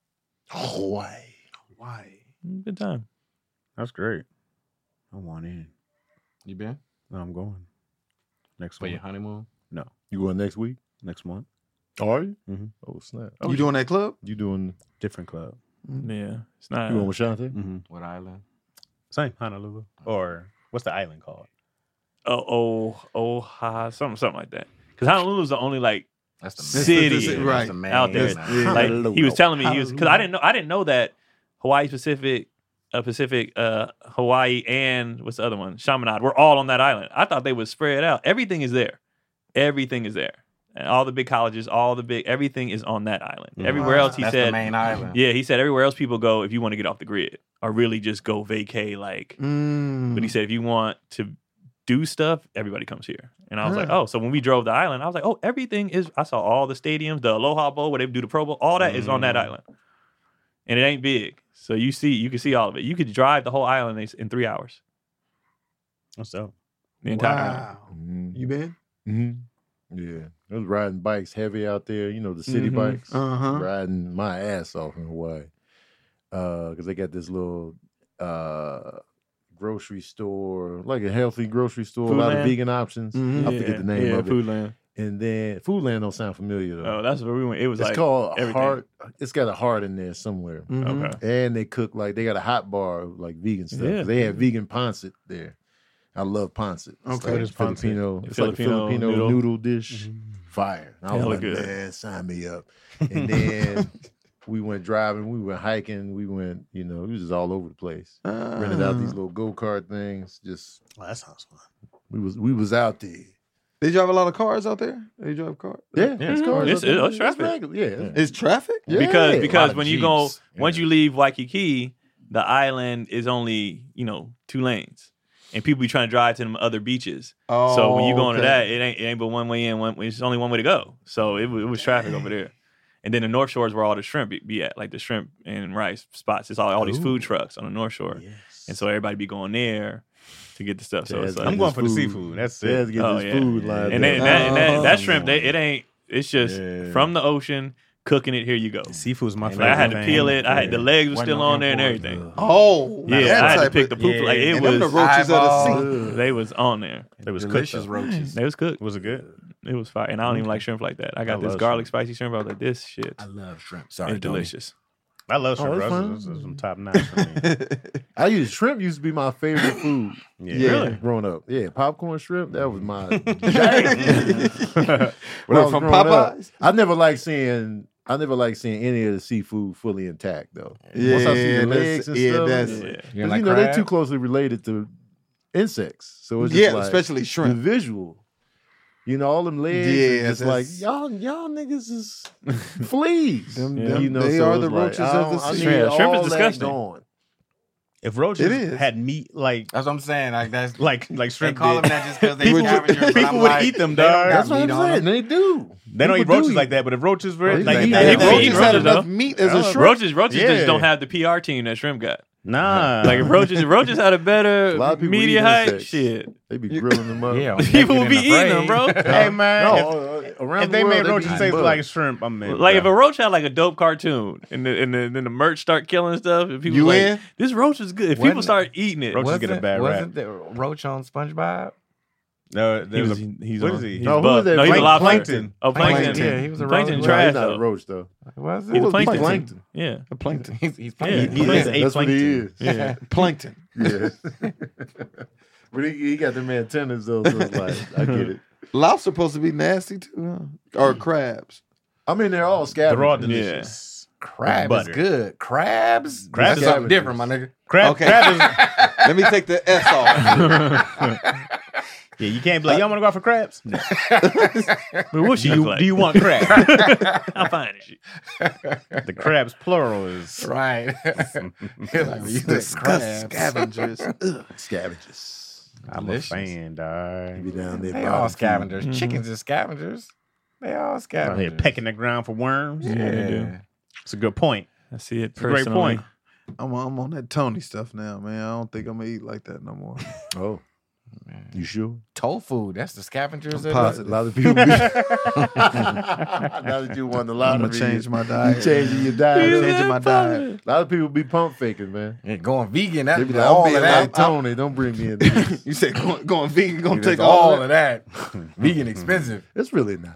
Speaker 5: Hawaii.
Speaker 3: Why?
Speaker 7: good time.
Speaker 2: That's great. I want in.
Speaker 6: You been
Speaker 2: No, I'm going. Next
Speaker 6: for your
Speaker 2: month.
Speaker 6: honeymoon?
Speaker 5: You going next week?
Speaker 2: Next month.
Speaker 5: Are you?
Speaker 2: Mhm.
Speaker 5: Oh snap!
Speaker 3: You doing that club?
Speaker 5: You doing?
Speaker 2: Different club.
Speaker 7: Yeah, it's not.
Speaker 5: You going with Shante?
Speaker 2: Mm-hmm.
Speaker 6: What island?
Speaker 2: Same. Honolulu. Or what's the island called?
Speaker 7: Oh, oh, oh, ha, something, something like that. Because Honolulu's the only like
Speaker 6: That's the
Speaker 7: City.
Speaker 6: That's the,
Speaker 3: Right.
Speaker 6: That's the main
Speaker 7: out there.
Speaker 6: island.
Speaker 7: Like he was telling me he was because I
Speaker 3: Honolulu.
Speaker 7: didn't know I didn't know that Hawaii Pacific, uh, Pacific, uh, Hawaii, and what's the other one? Chaminade. We're all on that island. I thought they would spread out. Everything is there. Everything is there. And all the big colleges, all the big everything is on that island. Everywhere else, he
Speaker 6: That's
Speaker 7: said,
Speaker 6: the main island.
Speaker 7: yeah, he said everywhere else people go if you want to get off the grid or really just go vacay. Like,
Speaker 3: Mm.
Speaker 7: but he said if you want to do stuff, everybody comes here. And I was like,
Speaker 3: Huh.
Speaker 7: oh, so when we drove the island, I was like, oh, everything is. I saw all the stadiums, the Aloha Bowl where they do the Pro Bowl, all that is on that island, and it ain't big. So you see, you can see all of it. You could drive the whole island in- in three hours.
Speaker 2: What's up?
Speaker 7: The entire island.
Speaker 3: Wow.
Speaker 5: Mm-hmm.
Speaker 3: You been?
Speaker 5: Mm-hmm. Yeah, I was riding bikes heavy out there. You know the city
Speaker 7: Mhm.
Speaker 5: bikes.
Speaker 3: Uh-huh.
Speaker 5: Riding my ass off in Hawaii, because they got this little uh, grocery store, like a healthy grocery store, a lot of
Speaker 7: Foodland?
Speaker 5: vegan options.
Speaker 3: Mhm.
Speaker 5: I forget the name
Speaker 7: yeah,
Speaker 5: of it.
Speaker 7: Foodland.
Speaker 5: And then Foodland don't sound familiar though.
Speaker 7: Oh, that's where we went. It was
Speaker 5: it's
Speaker 7: like
Speaker 5: called
Speaker 7: everything.
Speaker 5: Heart. It's got a heart in there somewhere.
Speaker 3: Mhm.
Speaker 7: Okay.
Speaker 5: And they cook like they got a hot bar of like vegan stuff. 'Cause
Speaker 7: Yeah.
Speaker 5: They had vegan pancit there. I love pancit. It's
Speaker 3: Okay.
Speaker 5: like
Speaker 2: What is pancit?
Speaker 5: Filipino.
Speaker 7: The
Speaker 5: It's
Speaker 7: Filipino
Speaker 5: like a Filipino
Speaker 7: noodle.
Speaker 5: noodle, dish. Fire. And I was
Speaker 7: Hella
Speaker 5: like,
Speaker 7: good.
Speaker 5: man, sign me up. And then we went driving. We went hiking. We went, you know, we was just all over the place.
Speaker 3: Uh,
Speaker 5: Rented out these little go kart things. Just
Speaker 2: Oh, that sounds fun.
Speaker 5: we was we was out there.
Speaker 3: They drive a lot of cars out there? They drive cars?
Speaker 5: Yeah,
Speaker 7: Yeah,
Speaker 5: it's
Speaker 7: mhm.
Speaker 5: cars.
Speaker 7: It's-
Speaker 5: out there.
Speaker 7: it's traffic.
Speaker 5: regular. Yeah,
Speaker 3: Is traffic?
Speaker 5: yeah.
Speaker 7: because
Speaker 5: A
Speaker 7: because
Speaker 6: lot of
Speaker 7: when you go
Speaker 6: Jeeps.
Speaker 7: once you leave Waikiki, the island is only you know two lanes, and people be trying to drive to them other beaches.
Speaker 3: Oh,
Speaker 7: So when you go into
Speaker 3: okay.
Speaker 7: that, it ain't it ain't but one way in, one it's only one way to go. So it, wa- it was traffic over there. And then the North Shore is where all the shrimp be, be at, like the shrimp and rice spots. It's all all these
Speaker 2: Ooh.
Speaker 7: food trucks on the North Shore,
Speaker 2: Yes.
Speaker 7: and so everybody be going there to get the stuff. So it's
Speaker 5: Jazz
Speaker 7: like,
Speaker 2: I'm
Speaker 5: get
Speaker 2: going
Speaker 5: his
Speaker 2: for the
Speaker 5: food.
Speaker 2: seafood. That's
Speaker 5: Jazz
Speaker 2: it.
Speaker 5: get
Speaker 7: Oh,
Speaker 5: his
Speaker 7: yeah.
Speaker 5: food lined
Speaker 7: and, then,
Speaker 5: up.
Speaker 7: and, that, and that,
Speaker 3: Oh.
Speaker 7: that shrimp, they, it ain't. It's just
Speaker 5: Yeah.
Speaker 7: from the ocean, cooking it. Here you go.
Speaker 2: Seafood's my
Speaker 6: Like,
Speaker 2: favorite.
Speaker 7: Like I had to
Speaker 2: thing.
Speaker 7: peel it. I had the legs were
Speaker 6: Wasn't
Speaker 7: still
Speaker 6: no
Speaker 7: on there and
Speaker 6: import.
Speaker 7: everything.
Speaker 3: Oh,
Speaker 7: Yeah,
Speaker 3: that
Speaker 7: I had to
Speaker 3: type
Speaker 7: pick
Speaker 3: of-
Speaker 7: the poop.
Speaker 2: yeah,
Speaker 7: like it
Speaker 3: and them the
Speaker 7: was.
Speaker 3: roaches of the
Speaker 6: Eyeball.
Speaker 3: sea.
Speaker 7: They was on there.
Speaker 2: It was cooked,
Speaker 6: Delicious
Speaker 2: though.
Speaker 6: roaches.
Speaker 7: They was cooked.
Speaker 2: Was it good?
Speaker 7: It was fire. And I don't even like shrimp like that. I got
Speaker 2: I
Speaker 7: this
Speaker 2: love
Speaker 7: garlic
Speaker 2: shrimp.
Speaker 7: spicy shrimp. I was like, this shit
Speaker 6: I love shrimp. Sorry,
Speaker 7: is
Speaker 6: Tony.
Speaker 7: delicious.
Speaker 2: I love shrimp.
Speaker 5: Oh, it's
Speaker 2: Bro.
Speaker 5: fine.
Speaker 2: This is some top notch for me.
Speaker 5: I used shrimp used to be my favorite food.
Speaker 2: Yeah.
Speaker 3: Yeah.
Speaker 7: Really?
Speaker 5: Growing up, yeah, popcorn shrimp. That was my jam. When I
Speaker 3: What,
Speaker 5: was
Speaker 3: from
Speaker 5: growing up,
Speaker 3: Popeyes?
Speaker 5: I never liked seeing. I never liked seeing any of the seafood fully intact though.
Speaker 3: Yeah,
Speaker 5: Once I see the
Speaker 3: that's-
Speaker 5: legs and
Speaker 3: yeah,
Speaker 5: stuff,
Speaker 3: that's-
Speaker 7: Yeah.
Speaker 6: You
Speaker 5: 'cause,
Speaker 6: don't like
Speaker 5: you know they're
Speaker 6: crab?
Speaker 5: too closely related to insects. So it's just
Speaker 3: Yeah,
Speaker 5: like
Speaker 3: especially
Speaker 5: the
Speaker 3: shrimp.
Speaker 5: visual. You know, all them legs.
Speaker 3: Yeah,
Speaker 5: Yeah, just like
Speaker 3: that's-
Speaker 5: y'all, y'all niggas is fleas.
Speaker 3: Them-
Speaker 7: Yeah.
Speaker 3: them-
Speaker 5: You know,
Speaker 3: they
Speaker 5: so
Speaker 3: are
Speaker 5: it's
Speaker 3: the
Speaker 5: like,
Speaker 3: roaches
Speaker 5: I
Speaker 3: of the
Speaker 5: don't- I
Speaker 3: sea.
Speaker 5: need
Speaker 7: Shrimp- shrimp is
Speaker 5: all that
Speaker 7: disgusting.
Speaker 5: gone.
Speaker 2: If roaches
Speaker 3: It is.
Speaker 2: had meat like
Speaker 6: That's what I'm saying. Like that's
Speaker 2: like like
Speaker 6: they
Speaker 2: shrimp
Speaker 6: call
Speaker 2: did,
Speaker 6: them that just because they
Speaker 2: people,
Speaker 6: scavengers. but
Speaker 2: people
Speaker 6: I'm
Speaker 2: would
Speaker 6: like,
Speaker 2: eat them,
Speaker 6: they don't
Speaker 2: dog.
Speaker 6: got
Speaker 5: That's what
Speaker 6: meat
Speaker 5: I'm
Speaker 6: on
Speaker 5: saying.
Speaker 6: them.
Speaker 5: They do.
Speaker 2: They don't eat
Speaker 5: People do
Speaker 2: roaches
Speaker 5: eat-
Speaker 2: like that, but if roaches were
Speaker 5: Oh,
Speaker 2: like,
Speaker 5: they eat
Speaker 2: that,
Speaker 5: that.
Speaker 3: If
Speaker 2: they
Speaker 7: People
Speaker 3: roaches
Speaker 7: eat
Speaker 2: eat
Speaker 3: had
Speaker 7: roaches,
Speaker 3: enough
Speaker 7: though.
Speaker 3: meat as a
Speaker 2: Yeah.
Speaker 3: shrimp,
Speaker 7: Roaches, roaches
Speaker 2: Yeah.
Speaker 7: just don't have the P R team that shrimp got.
Speaker 2: Nah,
Speaker 7: Like if roaches, if roaches had a better
Speaker 5: A lot of people
Speaker 7: media
Speaker 5: eat
Speaker 7: height,
Speaker 5: insects.
Speaker 7: shit,
Speaker 5: They be grilling them up.
Speaker 6: Yeah,
Speaker 7: people would
Speaker 6: naked
Speaker 7: be
Speaker 6: and
Speaker 7: eating them,
Speaker 6: afraid.
Speaker 7: bro.
Speaker 2: hey man,
Speaker 5: No,
Speaker 2: if,
Speaker 5: uh, around
Speaker 2: if
Speaker 5: the
Speaker 2: they
Speaker 5: world,
Speaker 2: made
Speaker 5: be
Speaker 2: roaches
Speaker 5: eating
Speaker 2: taste
Speaker 5: bugs.
Speaker 2: like shrimp, I'm in.
Speaker 7: Like if
Speaker 2: bro.
Speaker 7: a roach had like a dope cartoon and the, and the, then the merch start killing stuff, and people
Speaker 3: You
Speaker 7: like
Speaker 3: in?
Speaker 7: this roach is good. If
Speaker 6: Wasn't-
Speaker 7: people start eating it,
Speaker 2: Roaches
Speaker 6: Wasn't,
Speaker 2: get a bad
Speaker 6: wasn't the roach on SpongeBob?
Speaker 2: no,
Speaker 7: he
Speaker 2: there
Speaker 7: was,
Speaker 2: was a,
Speaker 7: he's
Speaker 2: what
Speaker 7: on,
Speaker 2: is he?
Speaker 7: He's
Speaker 5: No, who
Speaker 7: above.
Speaker 5: is that?
Speaker 7: No, he's a
Speaker 5: Plank-
Speaker 7: lobster.
Speaker 2: Plankton.
Speaker 7: Oh, plankton.
Speaker 6: Plankton. Yeah, he was a
Speaker 7: Plankton
Speaker 6: roach.
Speaker 5: Nah,
Speaker 7: trash
Speaker 5: he's not a
Speaker 7: though.
Speaker 5: roach though.
Speaker 6: Was
Speaker 7: He's a
Speaker 6: it?
Speaker 7: plankton.
Speaker 5: Plankton.
Speaker 7: Yeah,
Speaker 3: a plankton.
Speaker 6: He's, he's
Speaker 7: Yeah,
Speaker 6: plankton.
Speaker 7: he
Speaker 2: He
Speaker 7: is.
Speaker 2: is a
Speaker 5: That's what he is.
Speaker 7: yeah.
Speaker 3: Plankton.
Speaker 5: Yeah. But he, he got them antennas though, so it's like I get it.
Speaker 3: Lobster supposed to be nasty too, huh? Or crabs.
Speaker 5: I mean, they're all scavengers.
Speaker 2: They're all delicious.
Speaker 6: Crab is
Speaker 2: Butter.
Speaker 6: good. Crabs?
Speaker 2: Crabs
Speaker 6: That's
Speaker 2: is
Speaker 6: something
Speaker 5: scavengers.
Speaker 6: different, my nigga.
Speaker 2: Crab,
Speaker 3: Okay.
Speaker 2: crab is,
Speaker 3: Let me take the S off.
Speaker 2: yeah, you can't be like, y'all want to go out for crabs? No.
Speaker 7: But what she
Speaker 2: Do
Speaker 7: look
Speaker 2: you,
Speaker 7: like?
Speaker 2: do you want crab?
Speaker 7: How fine is she?
Speaker 2: The crabs plural is
Speaker 6: Right. It's like, you
Speaker 3: Disgust
Speaker 6: crabs.
Speaker 3: scavengers. Ugh.
Speaker 5: Scavengers.
Speaker 2: I'm
Speaker 6: Delicious.
Speaker 2: a fan, dog.
Speaker 5: Be down there.
Speaker 6: They
Speaker 5: barbecuing.
Speaker 6: all scavengers.
Speaker 7: Mhm.
Speaker 6: Chickens are scavengers. They all
Speaker 2: Out
Speaker 6: scavengers.
Speaker 2: here pecking the ground for worms.
Speaker 7: Yeah, they do.
Speaker 6: Yeah.
Speaker 2: It's a good point.
Speaker 7: I see it
Speaker 2: It's a great
Speaker 7: personally.
Speaker 2: point.
Speaker 3: I'm, I'm on that Tony stuff now, man. I don't think I'm gonna eat like that no more.
Speaker 5: Oh, you sure?
Speaker 6: Tofu. That's the scavengers.
Speaker 3: I'm
Speaker 6: of
Speaker 3: positive.
Speaker 5: A lot of people. Be, now that you won the
Speaker 3: I'm
Speaker 5: lottery,
Speaker 3: gonna change my
Speaker 5: you
Speaker 3: diet.
Speaker 5: changing your
Speaker 3: I'm
Speaker 5: diet.
Speaker 3: changing my diet.
Speaker 5: A lot of people be pump faking, man.
Speaker 6: Yeah, going vegan.
Speaker 5: They
Speaker 6: That's
Speaker 5: be like,
Speaker 6: all
Speaker 5: I'm
Speaker 6: of
Speaker 5: being
Speaker 6: that.
Speaker 5: like Tony. Don't bring me in this.
Speaker 3: You said going, going vegan, gonna
Speaker 6: That's
Speaker 3: take all,
Speaker 6: all
Speaker 3: of that.
Speaker 6: of that. Vegan expensive.
Speaker 5: It's really not.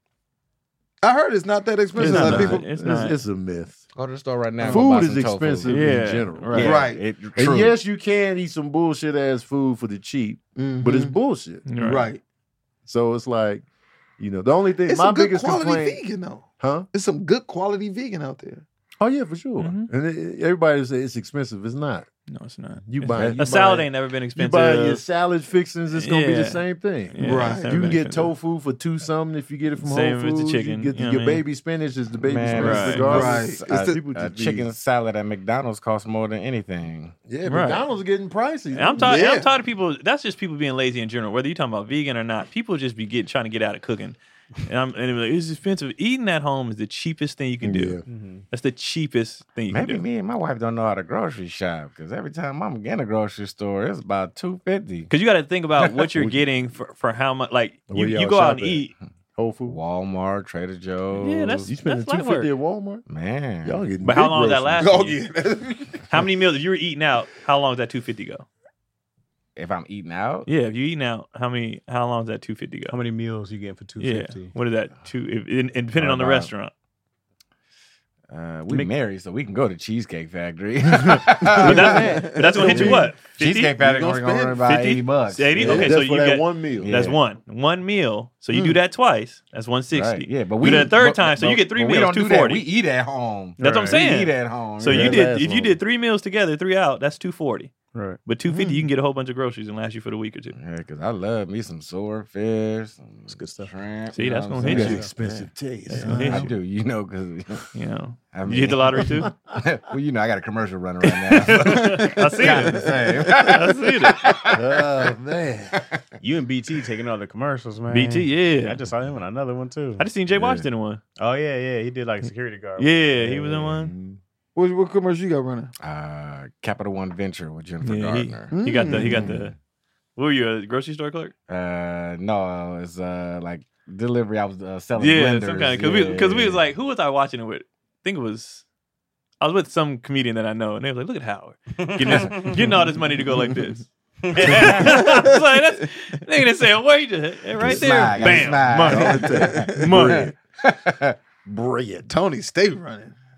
Speaker 3: I heard it's not that expensive.
Speaker 7: It's
Speaker 3: like
Speaker 7: not.
Speaker 3: people,
Speaker 7: It's
Speaker 5: It's,
Speaker 7: not.
Speaker 5: it's a myth.
Speaker 6: Go to the store right now. and
Speaker 5: Food
Speaker 6: go buy
Speaker 5: is
Speaker 6: some tofu.
Speaker 5: expensive
Speaker 7: Yeah,
Speaker 5: in general.
Speaker 7: right.
Speaker 6: Yeah,
Speaker 3: Right.
Speaker 6: It,
Speaker 5: And
Speaker 6: true.
Speaker 5: yes, you can eat some bullshit ass food for the cheap, but it's
Speaker 3: Mhm.
Speaker 5: bullshit.
Speaker 3: right.
Speaker 5: So it's like, you know, the only thing
Speaker 3: It's
Speaker 5: my
Speaker 3: some good
Speaker 5: biggest
Speaker 3: quality
Speaker 5: complaint,
Speaker 3: vegan though.
Speaker 5: huh?
Speaker 3: It's some good quality vegan out there.
Speaker 5: Oh yeah, for sure.
Speaker 7: Mhm.
Speaker 5: And it, it- everybody say it's expensive. It's not.
Speaker 7: No, it's not.
Speaker 5: You
Speaker 7: It's-
Speaker 5: buy-
Speaker 7: a
Speaker 5: you
Speaker 7: salad
Speaker 5: buy-
Speaker 7: ain't never been
Speaker 5: You
Speaker 7: expensive.
Speaker 5: buy your salad fixings, it's gonna be
Speaker 7: Yeah.
Speaker 5: the same thing.
Speaker 7: Yeah,
Speaker 3: Right.
Speaker 7: it's
Speaker 5: You
Speaker 7: never
Speaker 5: can
Speaker 7: been
Speaker 5: get
Speaker 7: expensive.
Speaker 5: tofu for two something if you get it from
Speaker 7: Same
Speaker 5: Whole
Speaker 7: as the
Speaker 5: Foods.
Speaker 7: chicken,
Speaker 5: You get
Speaker 7: you know
Speaker 5: your
Speaker 7: what I mean?
Speaker 5: baby spinach is the baby
Speaker 6: Man,
Speaker 5: spinach
Speaker 7: right.
Speaker 5: regardless.
Speaker 3: Right.
Speaker 5: It's
Speaker 3: It's
Speaker 5: the,
Speaker 3: the-
Speaker 5: people
Speaker 6: A
Speaker 5: just be-
Speaker 6: chicken salad at McDonald's costs more than anything.
Speaker 5: Yeah,
Speaker 7: Right.
Speaker 5: McDonald's getting pricey.
Speaker 7: And I'm tired.
Speaker 3: Yeah.
Speaker 7: I'm tired of people. That's just people being lazy in general. Whether you're talking about vegan or not, people just be get, trying to get out of cooking. And I'm and they're like, it's expensive. Eating at home is the cheapest thing you can do. That's the cheapest thing you
Speaker 6: Maybe
Speaker 7: can do.
Speaker 6: me and my wife don't know how to grocery shop because every time I'm in a grocery store, it's about two fifty.
Speaker 7: Because you got to think about what you're getting for, for how much. Like you,
Speaker 5: Where
Speaker 7: you
Speaker 5: y'all
Speaker 7: go out
Speaker 5: shop
Speaker 7: and
Speaker 5: at?
Speaker 7: eat.
Speaker 5: Whole Food.
Speaker 6: Walmart, Trader Joe's.
Speaker 7: Yeah, that's-
Speaker 5: You spending
Speaker 7: light
Speaker 5: two fifty
Speaker 7: work.
Speaker 5: at Walmart?
Speaker 6: man.
Speaker 5: Y'all getting
Speaker 7: But how
Speaker 5: big
Speaker 7: long does that
Speaker 5: groceries.
Speaker 7: last?
Speaker 3: Oh
Speaker 7: for you?
Speaker 3: yeah.
Speaker 7: How many meals? If you were eating out, how long does that two fifty go?
Speaker 6: If I'm eating out,
Speaker 7: Yeah, if you eating out, how many? How long does that two fifty go?
Speaker 2: How many meals you getting for two
Speaker 7: Yeah,
Speaker 2: fifty?
Speaker 7: what is that? Two, if, and, and depending on the
Speaker 6: About-
Speaker 7: restaurant.
Speaker 6: uh, we
Speaker 7: Make-
Speaker 6: married, so we can go to Cheesecake Factory.
Speaker 7: But that's, but that's gonna hit you what? fifty?
Speaker 6: Cheesecake Factory
Speaker 3: You gonna
Speaker 6: gonna run
Speaker 3: spend
Speaker 6: about
Speaker 7: fifty?
Speaker 6: eighty bucks.
Speaker 7: eighty?
Speaker 6: Yeah.
Speaker 7: Okay,
Speaker 5: That's
Speaker 7: so
Speaker 5: for
Speaker 7: you
Speaker 5: that
Speaker 7: get-
Speaker 5: one meal.
Speaker 6: Yeah.
Speaker 7: That's one. One meal. So you do that twice. That's one sixty.
Speaker 6: Right, yeah, but
Speaker 7: Do
Speaker 6: we
Speaker 7: that a third
Speaker 6: but-
Speaker 7: time, so you
Speaker 6: but-
Speaker 7: get three
Speaker 6: but we
Speaker 7: meals,
Speaker 6: don't do that.
Speaker 7: 240.
Speaker 6: We eat at home.
Speaker 7: That's what I'm
Speaker 2: Right.
Speaker 7: saying.
Speaker 6: We eat at home.
Speaker 7: So
Speaker 6: yeah.
Speaker 7: you
Speaker 5: that
Speaker 7: did
Speaker 5: last
Speaker 7: if you
Speaker 5: one.
Speaker 7: did three meals together, three out, that's two forty.
Speaker 2: Right.
Speaker 7: But two fifty,
Speaker 6: Mm.
Speaker 7: you can get a whole bunch of groceries and last you for the week or two.
Speaker 6: Yeah, because I love me some swordfish. It's
Speaker 2: good stuff.
Speaker 6: Shrimp,
Speaker 7: See,
Speaker 6: you know
Speaker 7: that's
Speaker 6: what
Speaker 7: gonna
Speaker 6: I'm
Speaker 7: hit
Speaker 5: You
Speaker 6: saying?
Speaker 5: got expensive taste.
Speaker 7: That's gonna hit
Speaker 6: I
Speaker 7: you.
Speaker 6: do, you know, because
Speaker 7: You know,
Speaker 6: I
Speaker 7: you hit the lottery too.
Speaker 6: well, you know, I got a commercial running right now. So
Speaker 7: I see
Speaker 6: kinda
Speaker 7: it.
Speaker 6: the same.
Speaker 7: I see it.
Speaker 5: Oh man.
Speaker 2: You and B T taking all the commercials, man.
Speaker 7: B T, yeah.
Speaker 2: I just saw him in another one too.
Speaker 7: I just seen Jay Washington in one.
Speaker 2: Oh yeah, yeah. He did like security guard.
Speaker 7: Yeah, he was in one.
Speaker 3: What, what commercial you got running?
Speaker 6: Uh, Capital One Venture with Jennifer
Speaker 7: Yeah, he,
Speaker 6: Gardner.
Speaker 7: he got the he got the. What were you, a grocery store clerk?
Speaker 6: Uh, no, it's uh like delivery. I was uh, selling
Speaker 7: Yeah,
Speaker 6: blenders.
Speaker 7: some kind of because we
Speaker 6: Yeah,
Speaker 7: because we was
Speaker 6: yeah.
Speaker 7: like, who was I watching it with? I think it was. I was with some comedian that I know, and they was like, "Look at Howard getting, this, getting all this money to go like this." I was like, "That's nigga didn't say a word, just- right there,
Speaker 6: Snag,
Speaker 7: bam,
Speaker 6: snag.
Speaker 7: money, money."
Speaker 5: Bread.
Speaker 3: Tony stay running.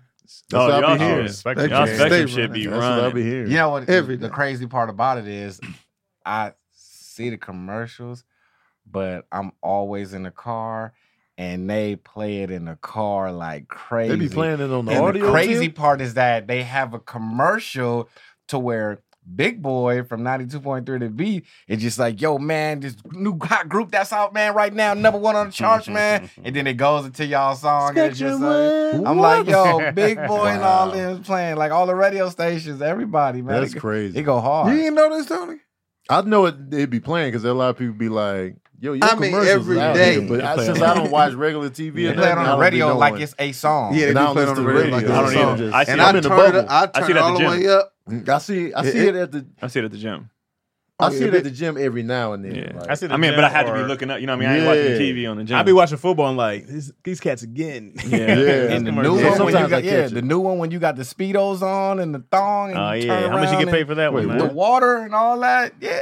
Speaker 5: That's
Speaker 7: Oh,
Speaker 5: what I
Speaker 7: y'all
Speaker 5: be hearing.
Speaker 7: shit.
Speaker 2: Spectrum
Speaker 7: Y'all
Speaker 2: shit.
Speaker 7: Spectrum
Speaker 3: Stay
Speaker 7: shit be
Speaker 5: That's what I be
Speaker 7: running.
Speaker 5: hearing.
Speaker 6: You know what?
Speaker 3: Every
Speaker 6: the
Speaker 3: day.
Speaker 6: crazy part about it is, I see the commercials, but I'm always in the car, and they play it in the car like crazy.
Speaker 5: They be playing it on the
Speaker 6: and
Speaker 5: audio.
Speaker 6: the crazy
Speaker 5: too?
Speaker 6: part is that they have a commercial to where Big Boy from ninety-two point three The Beat is just like, yo, man, this new hot group that's out, man, right now, number one on the charts, man. And then it goes into y'all song. And it's just like, I'm like, yo, Big Boy and all them playing, like all the radio stations, everybody, man.
Speaker 5: That's
Speaker 6: it,
Speaker 5: crazy.
Speaker 6: It go hard.
Speaker 3: You didn't know this, Tony?
Speaker 5: I know it. They'd be playing because a lot of people be like, "Yo, your
Speaker 3: I mean,
Speaker 5: commercials
Speaker 3: every
Speaker 5: out
Speaker 3: day.
Speaker 5: here," But
Speaker 7: They
Speaker 5: I,
Speaker 7: play
Speaker 5: since
Speaker 7: on-
Speaker 5: I don't watch regular T V,
Speaker 6: They
Speaker 5: or
Speaker 6: play it
Speaker 5: nothing,
Speaker 6: on
Speaker 5: I
Speaker 6: the
Speaker 5: don't
Speaker 6: radio
Speaker 5: be
Speaker 6: like
Speaker 5: knowing.
Speaker 6: it's a song.
Speaker 3: Yeah, they
Speaker 5: And
Speaker 3: be
Speaker 5: I don't
Speaker 3: playing on the
Speaker 5: listen to
Speaker 3: radio like
Speaker 5: radio.
Speaker 3: it's
Speaker 7: I
Speaker 3: a
Speaker 7: don't
Speaker 3: song.
Speaker 7: either.
Speaker 5: Just-
Speaker 7: I see
Speaker 3: And
Speaker 7: it.
Speaker 3: I
Speaker 5: I'm in the
Speaker 3: turn it,
Speaker 5: bubble.
Speaker 3: I
Speaker 7: I
Speaker 3: turn
Speaker 7: see it
Speaker 3: it
Speaker 7: at
Speaker 3: all
Speaker 7: the
Speaker 3: the
Speaker 7: gym.
Speaker 3: way up.
Speaker 5: I see. I
Speaker 3: It-
Speaker 5: see
Speaker 3: it-
Speaker 5: it at the.
Speaker 7: I see it at the gym.
Speaker 5: I
Speaker 3: Oh,
Speaker 5: see
Speaker 3: yeah,
Speaker 5: it
Speaker 3: they-
Speaker 5: at the gym every now and then.
Speaker 7: Yeah.
Speaker 5: Like,
Speaker 2: I see the
Speaker 7: I mean,
Speaker 2: gym
Speaker 7: but I had to be
Speaker 2: or-
Speaker 7: looking up. You know what I mean? I ain't watching
Speaker 5: Yeah.
Speaker 7: T V on the gym.
Speaker 2: I be watching football and like these, these cats again.
Speaker 7: Yeah.
Speaker 5: Yeah.
Speaker 6: And the
Speaker 2: Commercials.
Speaker 6: new
Speaker 5: Yeah,
Speaker 6: one, when you
Speaker 5: sometimes I
Speaker 6: got, yeah,
Speaker 5: catch
Speaker 6: the
Speaker 5: it.
Speaker 6: new one when you got the speedos on and the thong and
Speaker 2: Oh
Speaker 6: you
Speaker 2: yeah,
Speaker 6: turn
Speaker 2: how much you
Speaker 6: around
Speaker 2: get paid
Speaker 6: and
Speaker 2: for that one,
Speaker 5: Wait,
Speaker 6: the
Speaker 2: man?
Speaker 6: water and all that. Yeah,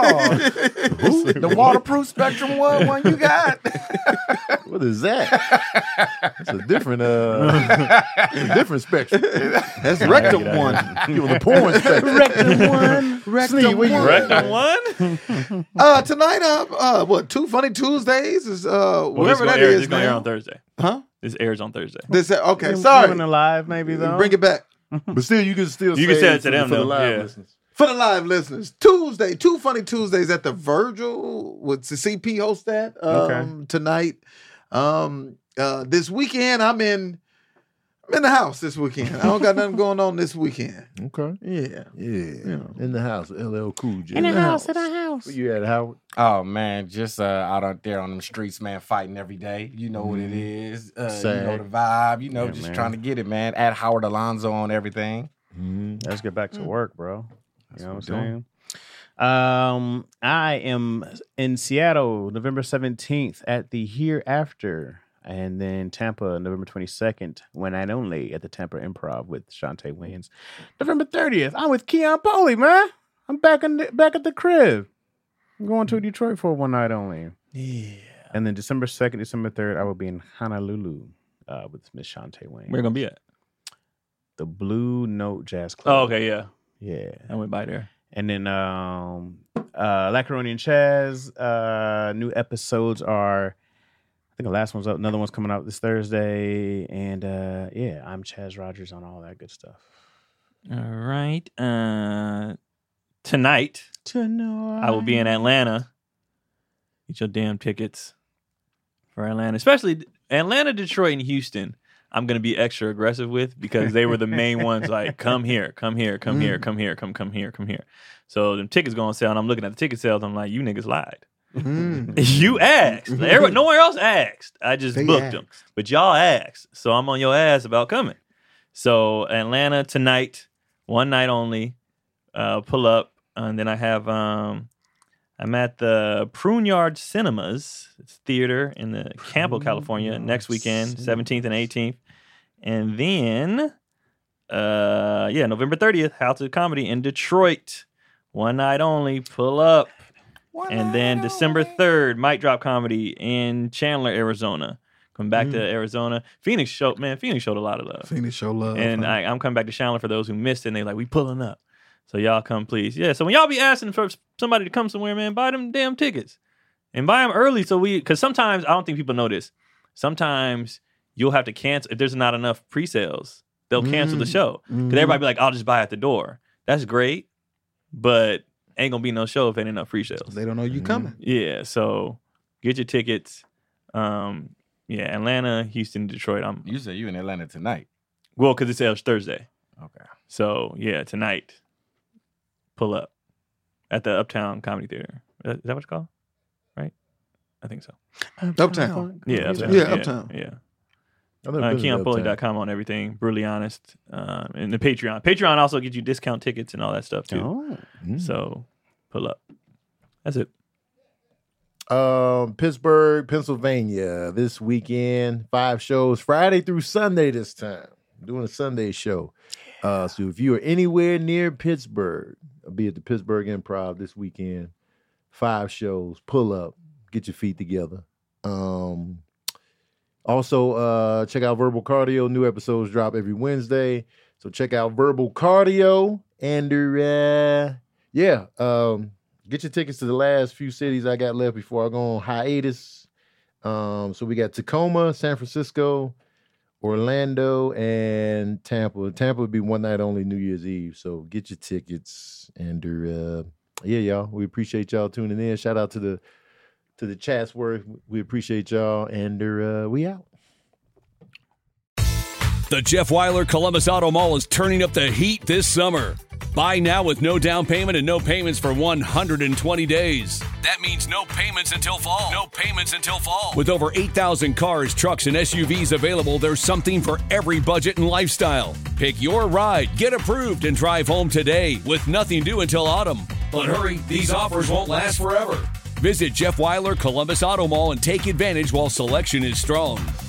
Speaker 6: no. the waterproof Spectrum one, one you got.
Speaker 5: what is that? It's a different, uh, a different spectrum.
Speaker 3: That's rectum one.
Speaker 5: You on the porn spectrum.
Speaker 3: Rectum one. Rectum
Speaker 5: Sneak, where you
Speaker 3: one.
Speaker 7: Rectum one?
Speaker 3: Uh, tonight, uh, uh, what? Two Funny Tuesdays is uh,
Speaker 7: Well, this
Speaker 3: whatever
Speaker 7: gonna
Speaker 3: that
Speaker 7: air,
Speaker 3: is
Speaker 7: This going to air
Speaker 3: now.
Speaker 7: on Thursday.
Speaker 3: Huh?
Speaker 7: This airs on Thursday.
Speaker 3: This okay.
Speaker 2: Living
Speaker 3: Sorry.
Speaker 2: alive, maybe though.
Speaker 3: Bring it back
Speaker 5: But still, you can still
Speaker 7: You
Speaker 5: say
Speaker 7: can say it
Speaker 5: for
Speaker 7: to
Speaker 5: the-
Speaker 7: them,
Speaker 5: for the
Speaker 7: though.
Speaker 5: live
Speaker 7: Yeah.
Speaker 5: listeners.
Speaker 3: for the live listeners. Tuesday, two Funny Tuesdays at the Virgil with the C P host that um,
Speaker 2: Okay.
Speaker 3: tonight. Um, uh, this weekend, I'm in. I'm in the house this weekend. I don't got nothing going on this weekend.
Speaker 5: Okay.
Speaker 3: Yeah.
Speaker 5: Yeah. In the house, L L Cool J.
Speaker 2: in the house, in the house.
Speaker 5: Where you at, Howard?
Speaker 6: Oh man, just uh, out out there on them streets, man, fighting every day. You know what it is. Uh, you
Speaker 5: Sad.
Speaker 6: know the vibe. You know,
Speaker 2: Yeah,
Speaker 6: just
Speaker 2: man.
Speaker 6: trying to get it, man. At Howard Alonso on everything.
Speaker 5: Mm-hmm.
Speaker 2: Let's get back to work, bro. You know what I'm
Speaker 6: what
Speaker 2: saying? Um, I am in Seattle, November seventeenth at the Hereafter, and then Tampa, November twenty-second, when and only at the Tampa Improv with Shantae Wayans. November thirtieth, I'm with Keon Poley, man. I'm back in the, back at the crib. I'm going to Detroit for one night only.
Speaker 3: Yeah.
Speaker 2: And then December second, December third, I will be in Honolulu uh, with Miss Shantae Wayans.
Speaker 7: Where you going to be at?
Speaker 2: The Blue Note Jazz Club.
Speaker 7: Oh, okay, yeah.
Speaker 2: Yeah.
Speaker 7: I went by there.
Speaker 2: And then um uh Lacaroni and Chaz, uh new episodes are I think the last one's up, another one's coming out this Thursday. And uh yeah, I'm Chaz Rogers on all that good stuff.
Speaker 7: All right. Uh, tonight,
Speaker 2: Tonight.
Speaker 7: I will be in Atlanta. Get your damn tickets for Atlanta, especially Atlanta, Detroit, and Houston. I'm going to be extra aggressive with because they were the main ones like, come here, come here, come here, come here, come, come here, come here. So them tickets going on sale, and I'm looking at the ticket sales. I'm like, you niggas lied.
Speaker 3: Mm.
Speaker 7: You asked. Everybody, no one else asked. I just
Speaker 3: They
Speaker 7: booked
Speaker 3: asked.
Speaker 7: them. But y'all asked. So I'm on your ass about coming. So Atlanta tonight, one night only. Uh, pull up. And then I have, um, I'm at the Prune Yard Cinemas. It's theater in the Campbell, California next weekend, seventeenth and eighteenth. And then, uh, yeah, November thirtieth, House of Comedy in Detroit. One night only. Pull up. And then December third, Mic Drop Comedy in Chandler, Arizona. Come back to Arizona. Phoenix showed, man, Phoenix showed a lot of love.
Speaker 3: Phoenix show love.
Speaker 7: And
Speaker 3: huh?
Speaker 7: I, I'm coming back to Chandler for those who missed it. And they like, we pulling up. So y'all come, please. Yeah, so when y'all be asking for somebody to come somewhere, man, buy them damn tickets. And buy them early so we, because sometimes, I don't think people know this, sometimes you'll have to cancel, if there's not enough pre-sales, they'll cancel the show. Because
Speaker 3: Mhm.
Speaker 7: everybody be like, I'll just buy at the door. That's great, but ain't going to be no show if ain't enough pre-sales.
Speaker 3: They don't know you coming.
Speaker 7: Yeah, so get your tickets. Um, yeah, Atlanta, Houston, Detroit. I'm
Speaker 6: You said you in Atlanta tonight.
Speaker 7: well because it sells Thursday.
Speaker 6: Okay.
Speaker 7: So yeah, tonight, pull up at the Uptown Comedy Theater. Is that what it's called? Right? I think so.
Speaker 3: Uptown.
Speaker 7: Yeah, Uptown.
Speaker 3: Yeah, Uptown.
Speaker 7: Yeah.
Speaker 5: I've never
Speaker 7: Uh,
Speaker 5: been to
Speaker 7: Keon Poley
Speaker 5: Uptown.
Speaker 7: dot com on everything. Brutally honest. Um, and the Patreon. Patreon also gets you discount tickets and all that stuff too.
Speaker 2: Oh.
Speaker 5: Mm.
Speaker 7: So pull up. That's it.
Speaker 5: Um, Pittsburgh, Pennsylvania, this weekend. Five shows, Friday through Sunday this time. I'm doing a Sunday show. Uh, so if you are anywhere near Pittsburgh, I'll be at the Pittsburgh Improv this weekend. Five shows, pull up, get your feet together. Um, Also, uh, check out Verbal Cardio. New episodes drop every Wednesday. So check out Verbal Cardio. And uh, yeah, um, get your tickets to the last few cities I got left before I go on hiatus. Um, so we got Tacoma, San Francisco, Orlando, and Tampa. Tampa would be one night only New Year's Eve. So get your tickets. And uh, yeah, y'all, we appreciate y'all tuning in. Shout out to the to the Chatsworth. We appreciate y'all. And uh, we out.
Speaker 1: The Jeff Weiler Columbus Auto Mall is turning up the heat this summer. Buy now with no down payment and no payments for one hundred twenty days. That means no payments until fall. No payments until fall. With over eight thousand cars, trucks, and S U Vs available, there's something for every budget and lifestyle. Pick your ride, get approved, and drive home today with nothing due until autumn. But hurry, these offers won't last forever. Visit Jeff Weiler Columbus Auto Mall and take advantage while selection is strong.